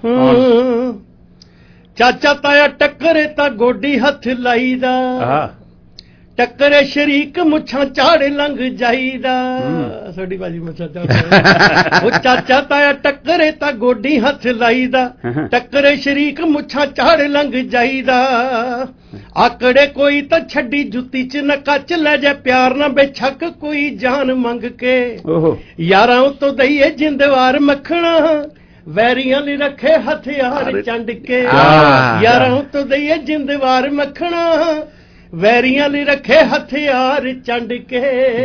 ਚਾਚਾ ਤਾਇਆ ਟੱਕਰੇ ਤਾਂ ਗੋਡੀ ਹੱਥ ਲਾਈਦਾ, ਟੱਕਰੇ ਸ਼ਰੀਕ ਮੁੱਛਾਂ ਝਾੜੇ ਲੰਘ ਜਾਈਦਾ। ਸਾਡੀ ਬਾਜੀ ਮੁੱਛਾਂ ਝਾੜੇ ਉਹ ਚਾਚਾ ਤਾਇਆ ਟੱਕਰੇ ਤਾਂ ਗੋਡੀ ਹੱਥ ਲਾਈਦਾ, ਟੱਕਰੇ ਸ਼ਰੀਕ ਮੁੱਛਾਂ ਝਾੜੇ ਲੰਘ ਜਾਈਦਾ। ਆਕੜੇ ਕੋਈ ਤਾਂ ਛੱਡੀ ਜੁੱਤੀ ਚ ਨਾ ਕੱਚ ਲੈ ਜਾ, ਪਿਆਰ ਨਾ ਬੇਛੱਕ ਕੋਈ ਜਾਨ ਮੰਗ ਕੇ। ਯਾਰਾਂ ਉਤੋਂ ਦਈਏ ਜਿੰਦਵਾਰ ਮੱਖਣਾ, ਵੈਰੀਆਂ ਲਈ ਰੱਖੇ ਹਥਿਆਰ ਚੰਡ ਕੇ। ਯਾਰਾਂ ਉਤੋਂ ਦਈਏ ਜਿੰਦਵਾਰ ਮੱਖਣਾ, ਵੈਰੀਆਂ ਲਈ ਰੱਖੇ ਹਥਿਆਰ ਚੰਡ ਕੇ।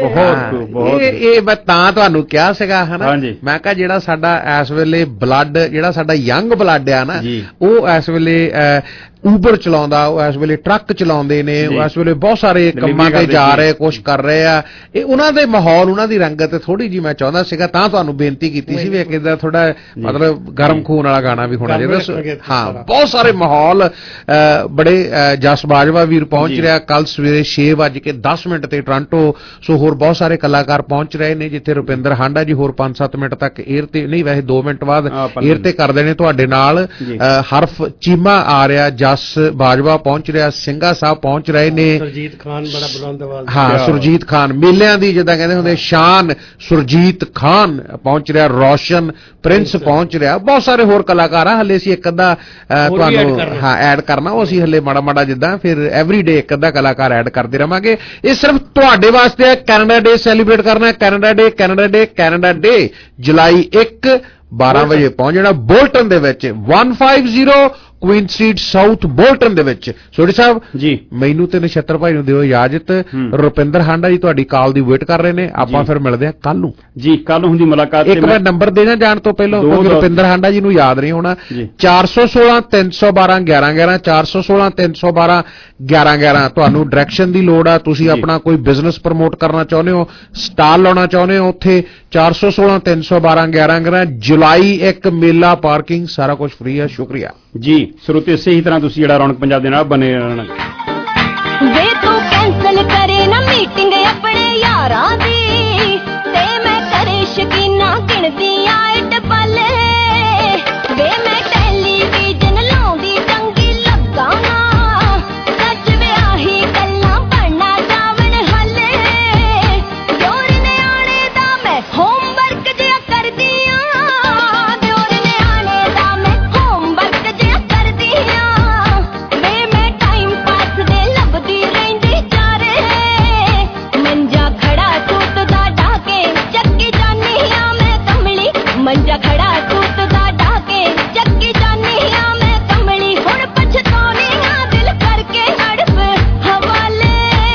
ਇਹ ਮੈਂ ਤਾਂ ਤੁਹਾਨੂੰ ਕਿਹਾ ਸੀਗਾ ਹਨਾ, ਮੈਂ ਕਿਹਾ ਜਿਹੜਾ ਸਾਡਾ ਇਸ ਵੇਲੇ ਬਲੱਡ, ਜਿਹੜਾ ਸਾਡਾ ਯੰਗ ਬਲੱਡ ਆ ਨਾ, ਉਹ ਇਸ ਵੇਲੇ ਊਬਰ ਚਲਾਉਂਦਾ, ਉਹ ਇਸ ਵੇਲੇ ਟਰੱਕ ਚਲਾਉਂਦੇ ਨੇ, ਉਹ ਇਸ ਵੇਲੇ ਬਹੁਤ ਸਾਰੇ ਕੰਮਾਂ ਤੇ ਜਾ ਰਹੇ, ਕੁਛ ਕਰ ਰਹੇ ਆ। ਇਹ ਉਹਨਾਂ ਦੇ ਮਾਹੌਲ, ਉਹਨਾਂ ਦੀ ਰੰਗਤ ਥੋੜੀ ਜਿਹੀ ਮੈਂ ਚਾਹੁੰਦਾ ਸੀਗਾ, ਤਾਂ ਤੁਹਾਨੂੰ ਬੇਨਤੀ ਕੀਤੀ ਸੀ ਵੀ ਇੱਕ ਇਦਾਂ ਥੋੜਾ ਮਤਲਬ ਗਰਮ ਖੂਨ ਵਾਲਾ ਗਾਣਾ ਵੀ ਹੋਣਾ ਚਾਹੀਦਾ। ਹਾਂ, ਬਹੁਤ ਸਾਰੇ ਮਾਹੌਲ ਬੜੇ। ਜਸ ਬਾਜਵਾ ਵੀਰ ਪਹੁੰਚ ਰਿਹਾ ਕੱਲ ਸਵੇਰੇ 6:10 ਤੇ ਟੋਰਾਂਟੋ। ਸੋ ਹੋਰ ਬਹੁਤ ਸਾਰੇ ਕਲਾਕਾਰ ਪਹੁੰਚ ਰਹੇ ਨੇ, ਜਿੱਥੇ ਰੁਪਿੰਦਰ ਹਾਂਡਾ ਜੀ ਹੋਰ 5-7 ਮਿੰਟ ਤੱਕ 에ਅਰ ਤੇ, ਨਹੀਂ ਵੈਸੇ 2 ਮਿੰਟ ਬਾਅਦ 에ਅਰ ਤੇ ਕਰਦੇ ਨੇ ਤੁਹਾਡੇ ਨਾਲ। ਹਰਫ ਚੀਮਾ ਆ ਰਿਹਾ, ਜਸ ਬਾਜਵਾ ਪਹੁੰਚ ਰਿਹਾ, ਸਿੰਘਾ ਸਾਹਿਬ ਪਹੁੰਚ ਰਹੇ ਨੇ, ਸੁਰਜੀਤ ਖਾਨ ਬੜਾ ਬੁਲੰਦ ਆਵਾਜ਼। ਹਾਂ, ਸੁਰਜੀਤ ਖਾਨ ਮੇਲਿਆਂ ਦੀ ਜਿੱਦਾਂ ਕਹਿੰਦੇ ਹੁੰਦੇ ਸ਼ਾਨ, ਸੁਰਜੀਤ ਖਾਨ ਪਹੁੰਚ ਰਿਹਾ, ਰੋਸ਼ਨ ਪ੍ਰਿੰਸ ਪਹੁੰਚ ਰਿਹਾ, ਬਹੁਤ ਸਾਰੇ ਹੋਰ ਕਲਾਕਾਰ ਆ। ਹਲੇ ਅਸੀਂ ਇੱਕ ਅੱਧਾ ਤੁਹਾਨੂੰ ਐਡ ਕਰਨਾ, ਉਹ ਅਸੀਂ ਹਲੇ ਮਾੜਾ ਜਿੱਦਾਂ ਫਿਰ ਐਵਰੀਡੇ ਇੱਕ ਅੱਧਾ ਕਲਾਕਾਰ ਐਡ ਕਰਦੇ ਰਵਾਂਗੇ। ਇਹ ਸਿਰਫ ਤੁਹਾਡੇ ਵਾਸਤੇ ਹੈ। ਕੈਨੇਡਾ ਡੇ ਸੈਲੀਬ੍ਰੇਟ ਕਰਨਾ, ਕੈਨੇਡਾ ਡੇ ਜੁਲਾਈ 1 12 ਵਜੇ ਪਹੁੰਚਣਾ ਬੋਲਟਨ ਦੇ ਵਿੱਚ, 150 ਕੁਈਨ ਸਟਰੀਟ ਸਾਊਥ ਬੋਲਟਨ ਦੇ ਵਿੱਚ। ਸੋਢੀ ਸਾਹਿਬ ਜੀ, ਮੈਨੂੰ ਤੇ ਨਛੱਤਰ ਭਾਈ ਨੂੰ ਦਿਓ ਇਜਾਜ਼ਤ। ਰੁਪਿੰਦਰ ਹਾਂਡਾ ਜੀ ਤੁਹਾਡੀ ਕਾਲ ਦੀ ਵੇਟ ਕਰ ਰਹੇ ਨੇ, ਆਪਾਂ ਫਿਰ ਮਿਲਦੇ ਹਾਂ ਕੱਲ ਨੂੰ ਜੀ। ਕੱਲ ਨੂੰ ਹੁੰਦੀ ਮੁਲਾਕਾਤ। ਇੱਕ ਮੈਂ ਨੰਬਰ ਦੇਣਾ ਜਾਣ ਤੋਂ ਪਹਿਲਾਂ, ਕਿਉਂਕਿ ਰੁਪਿੰਦਰ ਹਾਂਡਾ ਜੀ ਨੂੰ ਯਾਦ ਨਹੀਂ ਹੋਣਾ। 416 312 1111, 416 312 1111। ਤੁਹਾਨੂੰ ਡਾਇਰੈਕਸ਼ਨ ਦੀ ਲੋੜ ਆ, ਤੁਸੀਂ ਆਪਣਾ ਕੋਈ ਬਿਜ਼ਨਸ ਪ੍ਰਮੋਟ ਕਰਨਾ ਚਾਹੁੰਦੇ ਹੋ, ਸਟਾਲ ਲਾਉਣਾ ਚਾਹੁੰਦੇ ਹੋ, ਉੱਥੇ 416 312 1111। ਜੁਲਾਈ 1 ਮੇਲਾ, ਪਾਰਕਿੰਗ, ਸਾਰਾ ਕੁਝ ਫ੍ਰੀ ਹੈ। ਸ਼ੁਕਰੀਆ ਜੀ। ਸਰੋਤੇ ਇਸੇ ਹੀ ਤਰ੍ਹਾਂ ਤੁਸੀਂ ਜਿਹੜਾ ਰੌਣਕ ਪੰਜਾਬ ਦੇ ਨਾਲ ਬਣੇ ਰਹਿਣਾ। ਵੇ ਤੂੰ ਕੈਂਸਲ ਕਰੇ ਨਾ ਮੀਟਿੰਗ ਆਪਣੇ ਯਾਰਾਂ ਦੀ, ਤੇ ਮੈਂ ਕਰੇ ਸ਼ਕੀਨਾ ਗਿਣਦੀ ਆਇਟ ਪੱਲੇ। ਵੇ ਮੈਂ ਟੈਲੀਵਿਜ਼ਨ ਲਾਉਂਦੀ ਚੰਗੀ ਲੱਗਾ ਨਾ, ਸੱਚ ਵਿਆਹੀ ਗੱਲਾਂ ਬਣਨਾ ਜਾਵਣ ਹੱਲੇ। ਦਿਓਰ ਨਿਆਣੇ ਦਾ ਮੈਂ ਹੋਮਵਰਕ ਜਿਹਾ ਕਰਦੀ ਆਂ, ਦਿਓਰ ਨਿਆਣੇ ਦਾ ਮੈਂ ਹੋਮਵਰਕ ਜਿਹਾ ਕਰਦੀ ਆਂ। ਵੇ ਮੈਂ ਟਾਈਮ ਪਾਸ ਦੇ ਲੱਭਦੀ ਰਹਿੰਦੀ ਚਾਰੇ, ਮੰਜਾ ਖੜਾ ਸੂਤ ਦਾ ਢਾਕੇ ਚੱਕੀ ਜਾਨੀ ਆਂ ਮੈਂ ਕਮਲੀ। ਮੰਜਾ ਖੜਾ ਸੂਤ ਦਾ ਢਾਕੇ ਚੱਕੀ ਜਾਨੀ ਆਂ ਮੈਂ ਕਮਲੀ। ਹੁਣ ਪਛਤਾਉਣੀ ਆਂ ਦਿਲ ਕਰਕੇ ਹੜਪ ਹਵਾਲੇ।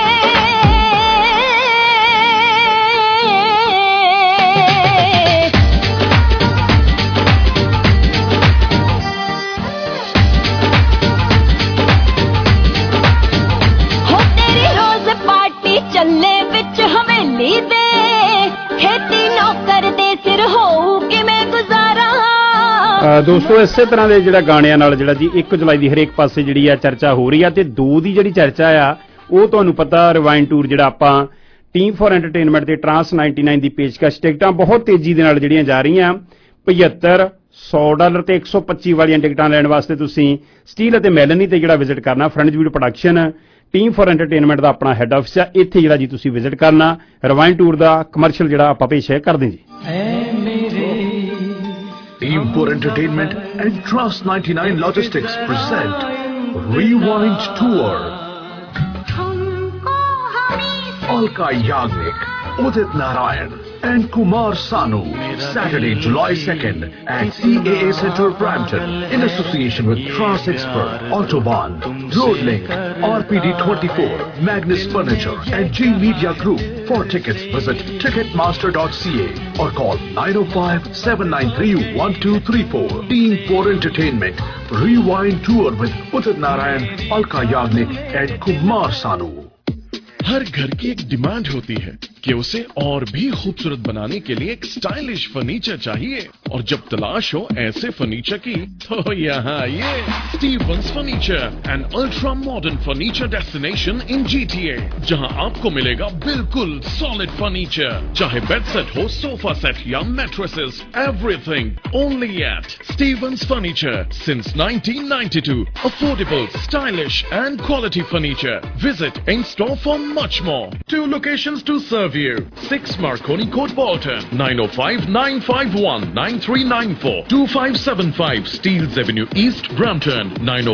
ਹੋ ਤੇਰੀ ਰੋਜ਼ ਪਾਰਟੀ ਚੱਲੇ ਵਿੱਚ ਹਵੇਲੀ ਦੇ, ਖੇਤੀ ਨੌਕਰ ਦੇ ਸਿਰ ਹੋਊ ਕਿਵੇਂ ਗੁਜ਼ਾਰਾ। ਦੋਸਤੋ, ਇਸੇ ਤਰ੍ਹਾਂ ਦੇ ਜਿਹੜਾ ਗਾਣਿਆਂ ਨਾਲ ਜਿਹੜਾ ਜੀ 1 ਜੁਲਾਈ ਦੀ ਹਰੇਕ ਪਾਸੇ ਜਿਹੜੀ ਆ ਚਰਚਾ ਹੋ ਰਹੀ ਆ, ਤੇ 2 ਦੀ ਜਿਹੜੀ ਚਰਚਾ ਆ ਉਹ ਤੁਹਾਨੂੰ ਪਤਾ ਰਿਵਾਈਂਡ ਟੂਰ ਜਿਹੜਾ ਆਪਾਂ ਟੀਮ ਫॉर ਐਂਟਰਟੇਨਮੈਂਟ ਤੇ ਟਰਾਂਸ 99 ਦੀ ਪੇਸ਼ਕਸ਼ ਟਿਕਟਾਂ ਬਹੁਤ ਤੇਜ਼ੀ ਦੇ ਨਾਲ ਜਿਹੜੀਆਂ ਜਾ ਰਹੀਆਂ। 75, $100 ਤੇ 125 ਵਾਲੀਆਂ ਟਿਕਟਾਂ ਲੈਣ ਵਾਸਤੇ ਤੁਸੀਂ ਸਟੀਲ ਅਤੇ ਮੈਲਨੀ ਤੇ ਜਿਹੜਾ ਵਿਜ਼ਿਟ ਕਰਨਾ। ਫਰੰਟ ਵੀਡ ਪ੍ਰੋਡਕਸ਼ਨ ਟੀਮ ਫॉर ਐਂਟਰਟੇਨਮੈਂਟ ਦਾ ਆਪਣਾ ਹੈੱਡ ਆਫਿਸ ਆ, ਇੱਥੇ ਜਿਹੜਾ ਜੀ ਤੁਸੀਂ ਵਿਜ਼ਿਟ ਕਰਨਾ। ਰਿਵਾਈਂਡ ਟੂਰ ਦਾ ਕਮਰਸ਼ੀਅਲ ਜਿਹੜਾ ਆਪਾਂ ਪੇਸ਼ ਕਰਦੇ ਜੀ। Team 4 Entertainment and Trust 99 Logistics present Rewind Tour. Alka Yagnik, Udit Narayan and Kumar Sanu. Saturday, July 2nd at CAA Center, Brampton, in association with Trans Expert, Autobahn, Roadlink, RPD24, Magnus Furniture and G Media Group. For tickets, visit ticketmaster.ca or call 905-793-1234. Team 4 Entertainment, Rewind Tour with Udit Narayan, Alka Yagnik and Kumar Sanu. हर घर की एक demand होती है कि उसे और भी खूबसूरत बनाने के लिए एक स्टाइलिश फर्नीचर चाहिए, और जब तलाश हो ऐसे फर्नीचर की तो यहाँ आइए। Stevens furniture, an ultra modern furniture destination in GTA, जहाँ आपको मिलेगा बिल्कुल सॉलिड फर्नीचर, चाहे बेड सेट हो, सोफा सेट या mattresses, everything only at Stevens furniture since 1992. Affordable, stylish and quality furniture. Visit in store for much more. 2 locations to serve you. 6 Marconi Court, Bolton. 905-951-9394. 2575 Steeles Avenue East, Brampton.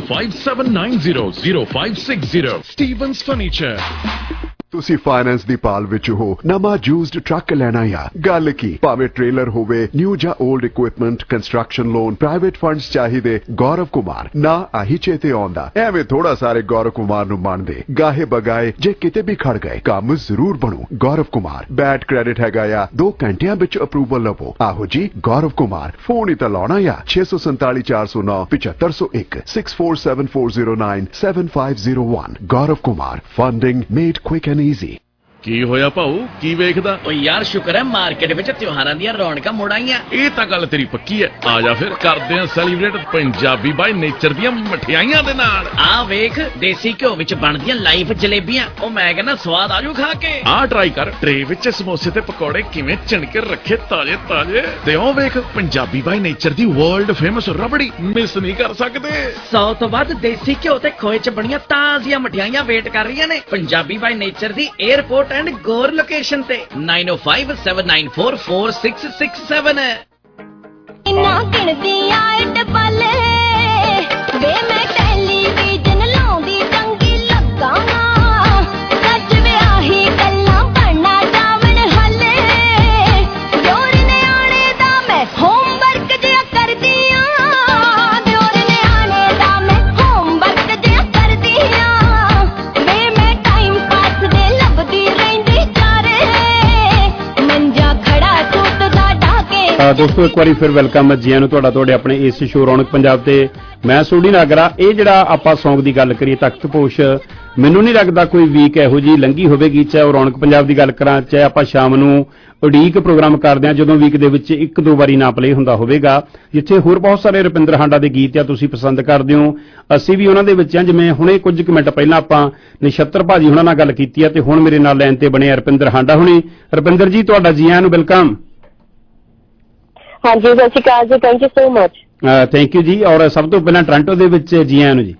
905-790-0560. Stevens Furniture. ਤੁਸੀਂ finance ਦੀ ਭਾਲ ਵਿੱਚ ਹੋ, ਨਵਾਂ used truck ਲੈਣਾ ਆ, ਗੱਲ ਕੀ, ਭਾਵੇਂ ਟ੍ਰੇਲਰ ਹੋਵੇ, ਨਿਊ ਜਾਂ old equipment, construction loan, private funds ਚਾਹੀਦੇ, ਗੌਰਵ ਕੁਮਾਰ ਨਾ ਆਹੀ ਚੇਤੇ ਆਉਂਦਾ। ਐਵੇਂ ਥੋੜਾ ਸਾਰੇ ਗੌਰਵ ਕੁਮਾਰ ਨੂੰ ਮੰਨਦੇ, ਗਾਹੇ ਬਗਾਏ ਜੇ ਕਿਤੇ ਵੀ ਖੜ ਗਏ, ਕੰਮ ਜ਼ਰੂਰ ਬਣੂ। ਗੌਰਵ ਕੁਮਾਰ, ਬੈਡ ਕ੍ਰੈਡਿਟ ਹੈਗਾ ਆ, 2 ਘੰਟਿਆਂ ਵਿੱਚ ਅਪਰੂਵਲ ਲਵੋ। ਆਹੋ ਜੀ, ਗੌਰਵ ਕੁਮਾਰ, ਫੋਨ ਹੀ ਤਾਂ ਲਾਉਣਾ ਆ 647 409 7501 647409 7501। Gaurav Kumar, funding made quick and easy. ਕੀ ਹੋਇਆ ਭਾਊ, ਕੀ ਵੇਖਦਾ? ਓ ਯਾਰ ਸ਼ੁਕਰ ਹੈ ਮਾਰਕੀਟ ਵਿੱਚ ਤਿਉਹਾਰਾਂ ਦੀਆਂ ਰੌਣਕਾਂ ਮੁੜ ਆਈਆਂ। ਇਹ ਤਾਂ ਗੱਲ ਤੇਰੀ ਪੱਕੀ ਹੈ। ਆ ਜਾ ਫਿਰ ਕਰਦੇ ਹਾਂ ਸੈਲੀਬ੍ਰੇਟ ਪੰਜਾਬੀ ਬਾਈ ਨੇਚਰ ਦੀਆਂ ਮਠਿਆਈਆਂ ਦੇ ਨਾਲ। ਆ ਵੇਖ, ਦੇਸੀ ਘਿਓ ਵਿੱਚ ਬਣਦੀਆਂ ਲਾਈਵ ਜਲੇਬੀਆਂ, ਉਹ ਮੈਂ ਕਹਿੰਦਾ ਸਵਾਦ ਆਜੂ ਖਾ ਕੇ। ਆ ਟਰਾਈ ਕਰ, ਟਰੇ ਵਿੱਚ ਸਮੋਸੇ ਤੇ ਪਕੌੜੇ ਕਿਵੇਂ ਚਿਣਕੇ ਰੱਖੇ ਤਾਜ਼ੇ ਤਾਜ਼ੇ। ਤੇ ਉਹ ਵੇਖ, ਪੰਜਾਬੀ ਬਾਈ ਨੇਚਰ ਦੀ ਵਰਲਡ ਫੇਮਸ ਰਬੜੀ, ਮਿਸ ਨਹੀਂ ਕਰ ਸਕਦੇ। 100 ਤੋਂ ਵੱਧ ਦੇਸੀ ਘਿਓ ਤੇ ਖੋਏ ਚ ਬਣੀਆਂ ਤਾਜ਼ੀਆਂ ਮਠਿਆਈਆਂ ਵੇਟ ਕਰ ਰਹੀਆਂ ਨੇ ਪੰਜਾਬੀ ਬਾਈ ਨੇਚਰ ਦੀ 에ਅਰਪੋਰਟ ਐਂਡ ਗੋਰ ਲੋਕੇਸ਼ਨ ਤੇ। 9057944667 ਇੰਨਾ ਗਿਣਦੀ ਆਇਟ ਪਲੇ ਵੇ ਮੈਂ ਟੈਲੀਵਿਜ਼ਨ ਲਾਉਂਦੀ ਚੰਗੀ ਲੱਗਾ ਸੱਚ ਵਿਆਹੀ ਗੱਲਾਂ ਬਣਨਾ ਜਾਵਣ ਹਲੇ ਦਿਓਰ ਨਿਆਣੇ ਦਾ ਮੈਂ ਹੋਮਵਰਕ ਜਿਆ ਕਰਦੀ ਆ ਦਿਓਰ ਨਿਆਣੇ ਦਾ ਮੈਂ ਹੋਮਵਰਕ ਜਿਆ ਕਰਦੀ ਆ ਵੇ ਮੈਂ ਟਾਈਮ ਪਾਸ ਦੇ ਲੱਭਦੀ ਰਹਿੰਦੀ ਚਾਰੇ ਮੰਜਾ ਖੜਾ ਸੂਤ ਦਾ ਢਾਕੇ। ਦੋਸਤੋ ਇੱਕ ਵਾਰੀ ਫਿਰ ਵੈਲਕਮ ਜੀਆਂ ਨੂੰ ਤੁਹਾਡੇ ਆਪਣੇ ਇਸ ਸ਼ੋਅ ਰੌਣਕ ਪੰਜਾਬ ਤੇ। ਮੈਂ ਸੂਡੀ ਨਾਗਰਾ। ਇਹ ਜਿਹੜਾ ਆਪਾਂ ਸੌਂਗ ਦੀ ਗੱਲ ਕਰੀਏ, ਤਖਤਪੋਸ਼, ਮੈਨੂੰ ਨਹੀਂ ਲੱਗਦਾ ਕੋਈ ਵੀਕ ਇਹੋ ਜੀ ਲੰਘੀ ਹੋਵੇਗੀ, ਚਾਹੇ ਉਹ ਰੌਣਕ ਪੰਜਾਬ ਦੀ ਗੱਲ ਕਰਾਂ, ਚਾਹੇ ਆਪਾਂ ਸ਼ਾਮ ਨੂੰ ਉਡੀਕ ਪ੍ਰੋਗਰਾਮ ਕਰਦੇ ਹਾਂ ਜਦੋਂ ਵੀਕ ਦੇ ਵਿੱਚ 1-2 ਵਾਰੀ ਨਾ ਪਲੇ ਹੁੰਦਾ ਹੋਵੇਗਾ, ਜਿੱਥੇ ਹੋਰ ਬਹੁਤ ਸਾਰੇ ਰੁਪਿੰਦਰ ਹਾਂਡਾ ਦੇ ਗੀਤ ਆ ਤੁਸੀਂ ਪਸੰਦ ਕਰਦੇ ਹੋ, ਅਸੀਂ ਵੀ ਉਹਨਾਂ ਦੇ ਵਿੱਚ ਹਾਂ। ਜਿਵੇਂ ਹੁਣੇ ਕੁਝ ਕੁ ਮਿੰਟ ਪਹਿਲਾਂ ਆਪਾਂ ਨਛੱਤਰ ਭਾਜੀ ਹੁਣਾਂ ਨਾਲ ਗੱਲ ਕੀਤੀ ਆ ਤੇ ਹੁਣ ਮੇਰੇ ਨਾਲ ਲਾਈਨ ਤੇ ਬਣੇ ਰੁਪਿੰਦਰ ਹਾਂਡਾ ਹੁਣੀ। ਰੁਪਿੰਦਰ ਜੀ, ਤੁਹਾਡਾ ਜੀ ਆਇਆਂ ਨੂੰ ਵੈਲਕਮ। ਹਾਂਜੀ, ਸਤਿ ਸ਼੍ਰੀ ਅਕਾਲ ਜੀ, thank you so much. Thank you ਜੀ। ਔਰ ਸਭ ਤੋਂ ਪਹਿਲਾਂ ਟੋਰਾਂਟੋ ਦੇ ਵਿੱਚ ਜੀ ਆਇਆਂ ਨੂੰ ਜੀ।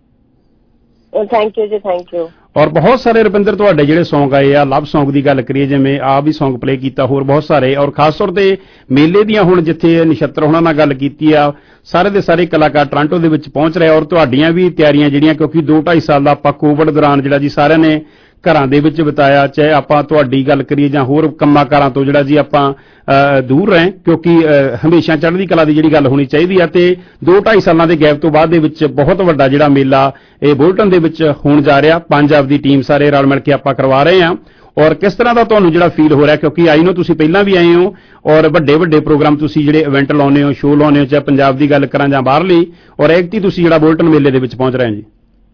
ਥੈਂਕ ਯੂ ਜੀ, ਥੈਂਕ ਯੂ। ਔਰ ਬਹੁਤ ਸਾਰੇ ਰੁਪਿੰਦਰ ਤੁਹਾਡੇ ਜਿਹੜੇ ਸੌਂਗ ਆਏ ਆ, ਲਵ ਸੌਂਗ ਦੀ ਗੱਲ ਕਰੀਏ, ਜਿਵੇਂ ਆਹ ਵੀ ਸੌਂਗ ਪਲੇ ਕੀਤਾ, ਹੋਰ ਬਹੁਤ ਸਾਰੇ, ਔਰ ਖਾਸ ਤੌਰ ਤੇ ਮੇਲੇ ਦੀਆਂ ਹੁਣ ਜਿੱਥੇ ਨਛੱਤਰ ਹੁਣਾਂ ਨਾਲ ਗੱਲ ਕੀਤੀ ਆ, ਸਾਰੇ ਦੇ ਸਾਰੇ ਕਲਾਕਾਰ ਟੋਰਾਂਟੋ ਦੇ ਵਿੱਚ ਪਹੁੰਚ ਰਹੇ, ਔਰ ਤੁਹਾਡੀਆਂ ਵੀ ਤਿਆਰੀਆਂ ਜਿਹੜੀਆਂ, ਕਿਉਂਕਿ 2-2.5 ਸਾਲ ਦਾ ਆਪਾਂ ਕੋਵਿਡ ਦੌਰਾਨ ਜਿਹੜਾ ਜੀ ਸਾਰਿਆਂ ਨੇ ਘਰਾਂ ਦੇ ਵਿੱਚ ਬਿਤਾਇਆ, ਚਾਹੇ ਆਪਾਂ ਤੁਹਾਡੀ ਗੱਲ ਕਰੀਏ ਜਾਂ ਹੋਰ ਕੰਮਾਂ ਕਾਰਾਂ ਤੋਂ ਜਿਹੜਾ ਜੀ ਆਪਾਂ ਦੂਰ ਰਹੇ, ਕਿਉਂਕਿ ਹਮੇਸ਼ਾ ਚੜ੍ਹਦੀ ਕਲਾ ਦੀ ਜਿਹੜੀ ਗੱਲ ਹੋਣੀ ਚਾਹੀਦੀ ਆ। ਤੇ 2-2.5 ਸਾਲਾਂ ਦੇ ਗੈਪ ਤੋਂ ਬਾਅਦ ਦੇ ਵਿੱਚ ਬਹੁਤ ਵੱਡਾ ਜਿਹੜਾ ਮੇਲਾ ਇਹ ਬੋਲਟਨ ਦੇ ਵਿੱਚ ਹੋਣ ਜਾ ਰਿਹਾ, ਪੰਜਾਬ ਦੀ ਟੀਮ ਸਾਰੇ ਰਲ ਮਿਲ ਕੇ ਆਪਾਂ ਕਰਵਾ ਰਹੇ ਹਾਂ। ਔਰ ਕਿਸ ਤਰ੍ਹਾਂ ਦਾ ਤੁਹਾਨੂੰ ਜਿਹੜਾ ਫੀਲ ਹੋ ਰਿਹਾ, ਕਿਉਂਕਿ ਆਈ ਨੂੰ ਤੁਸੀਂ ਪਹਿਲਾਂ ਵੀ ਆਏ ਹੋ ਔਰ ਵੱਡੇ ਪ੍ਰੋਗਰਾਮ ਤੁਸੀਂ ਜਿਹੜੇ ਇਵੈਂਟ ਲਾਉਂਦੇ ਹੋ, ਸ਼ੋਅ ਲਾਉਂਦੇ ਹੋ, ਚਾਹੇ ਪੰਜਾਬ ਦੀ ਗੱਲ ਕਰਾਂ ਜਾਂ ਬਾਹਰਲੀ, ਔਰ ਐਕਟੀ ਤੁਸੀਂ ਜਿਹੜਾ ਬੋਲਟਨ ਮੇਲੇ ਦੇ ਵਿੱਚ ਪਹੁੰਚ ਰਹੇ ਹੋ ਜੀ।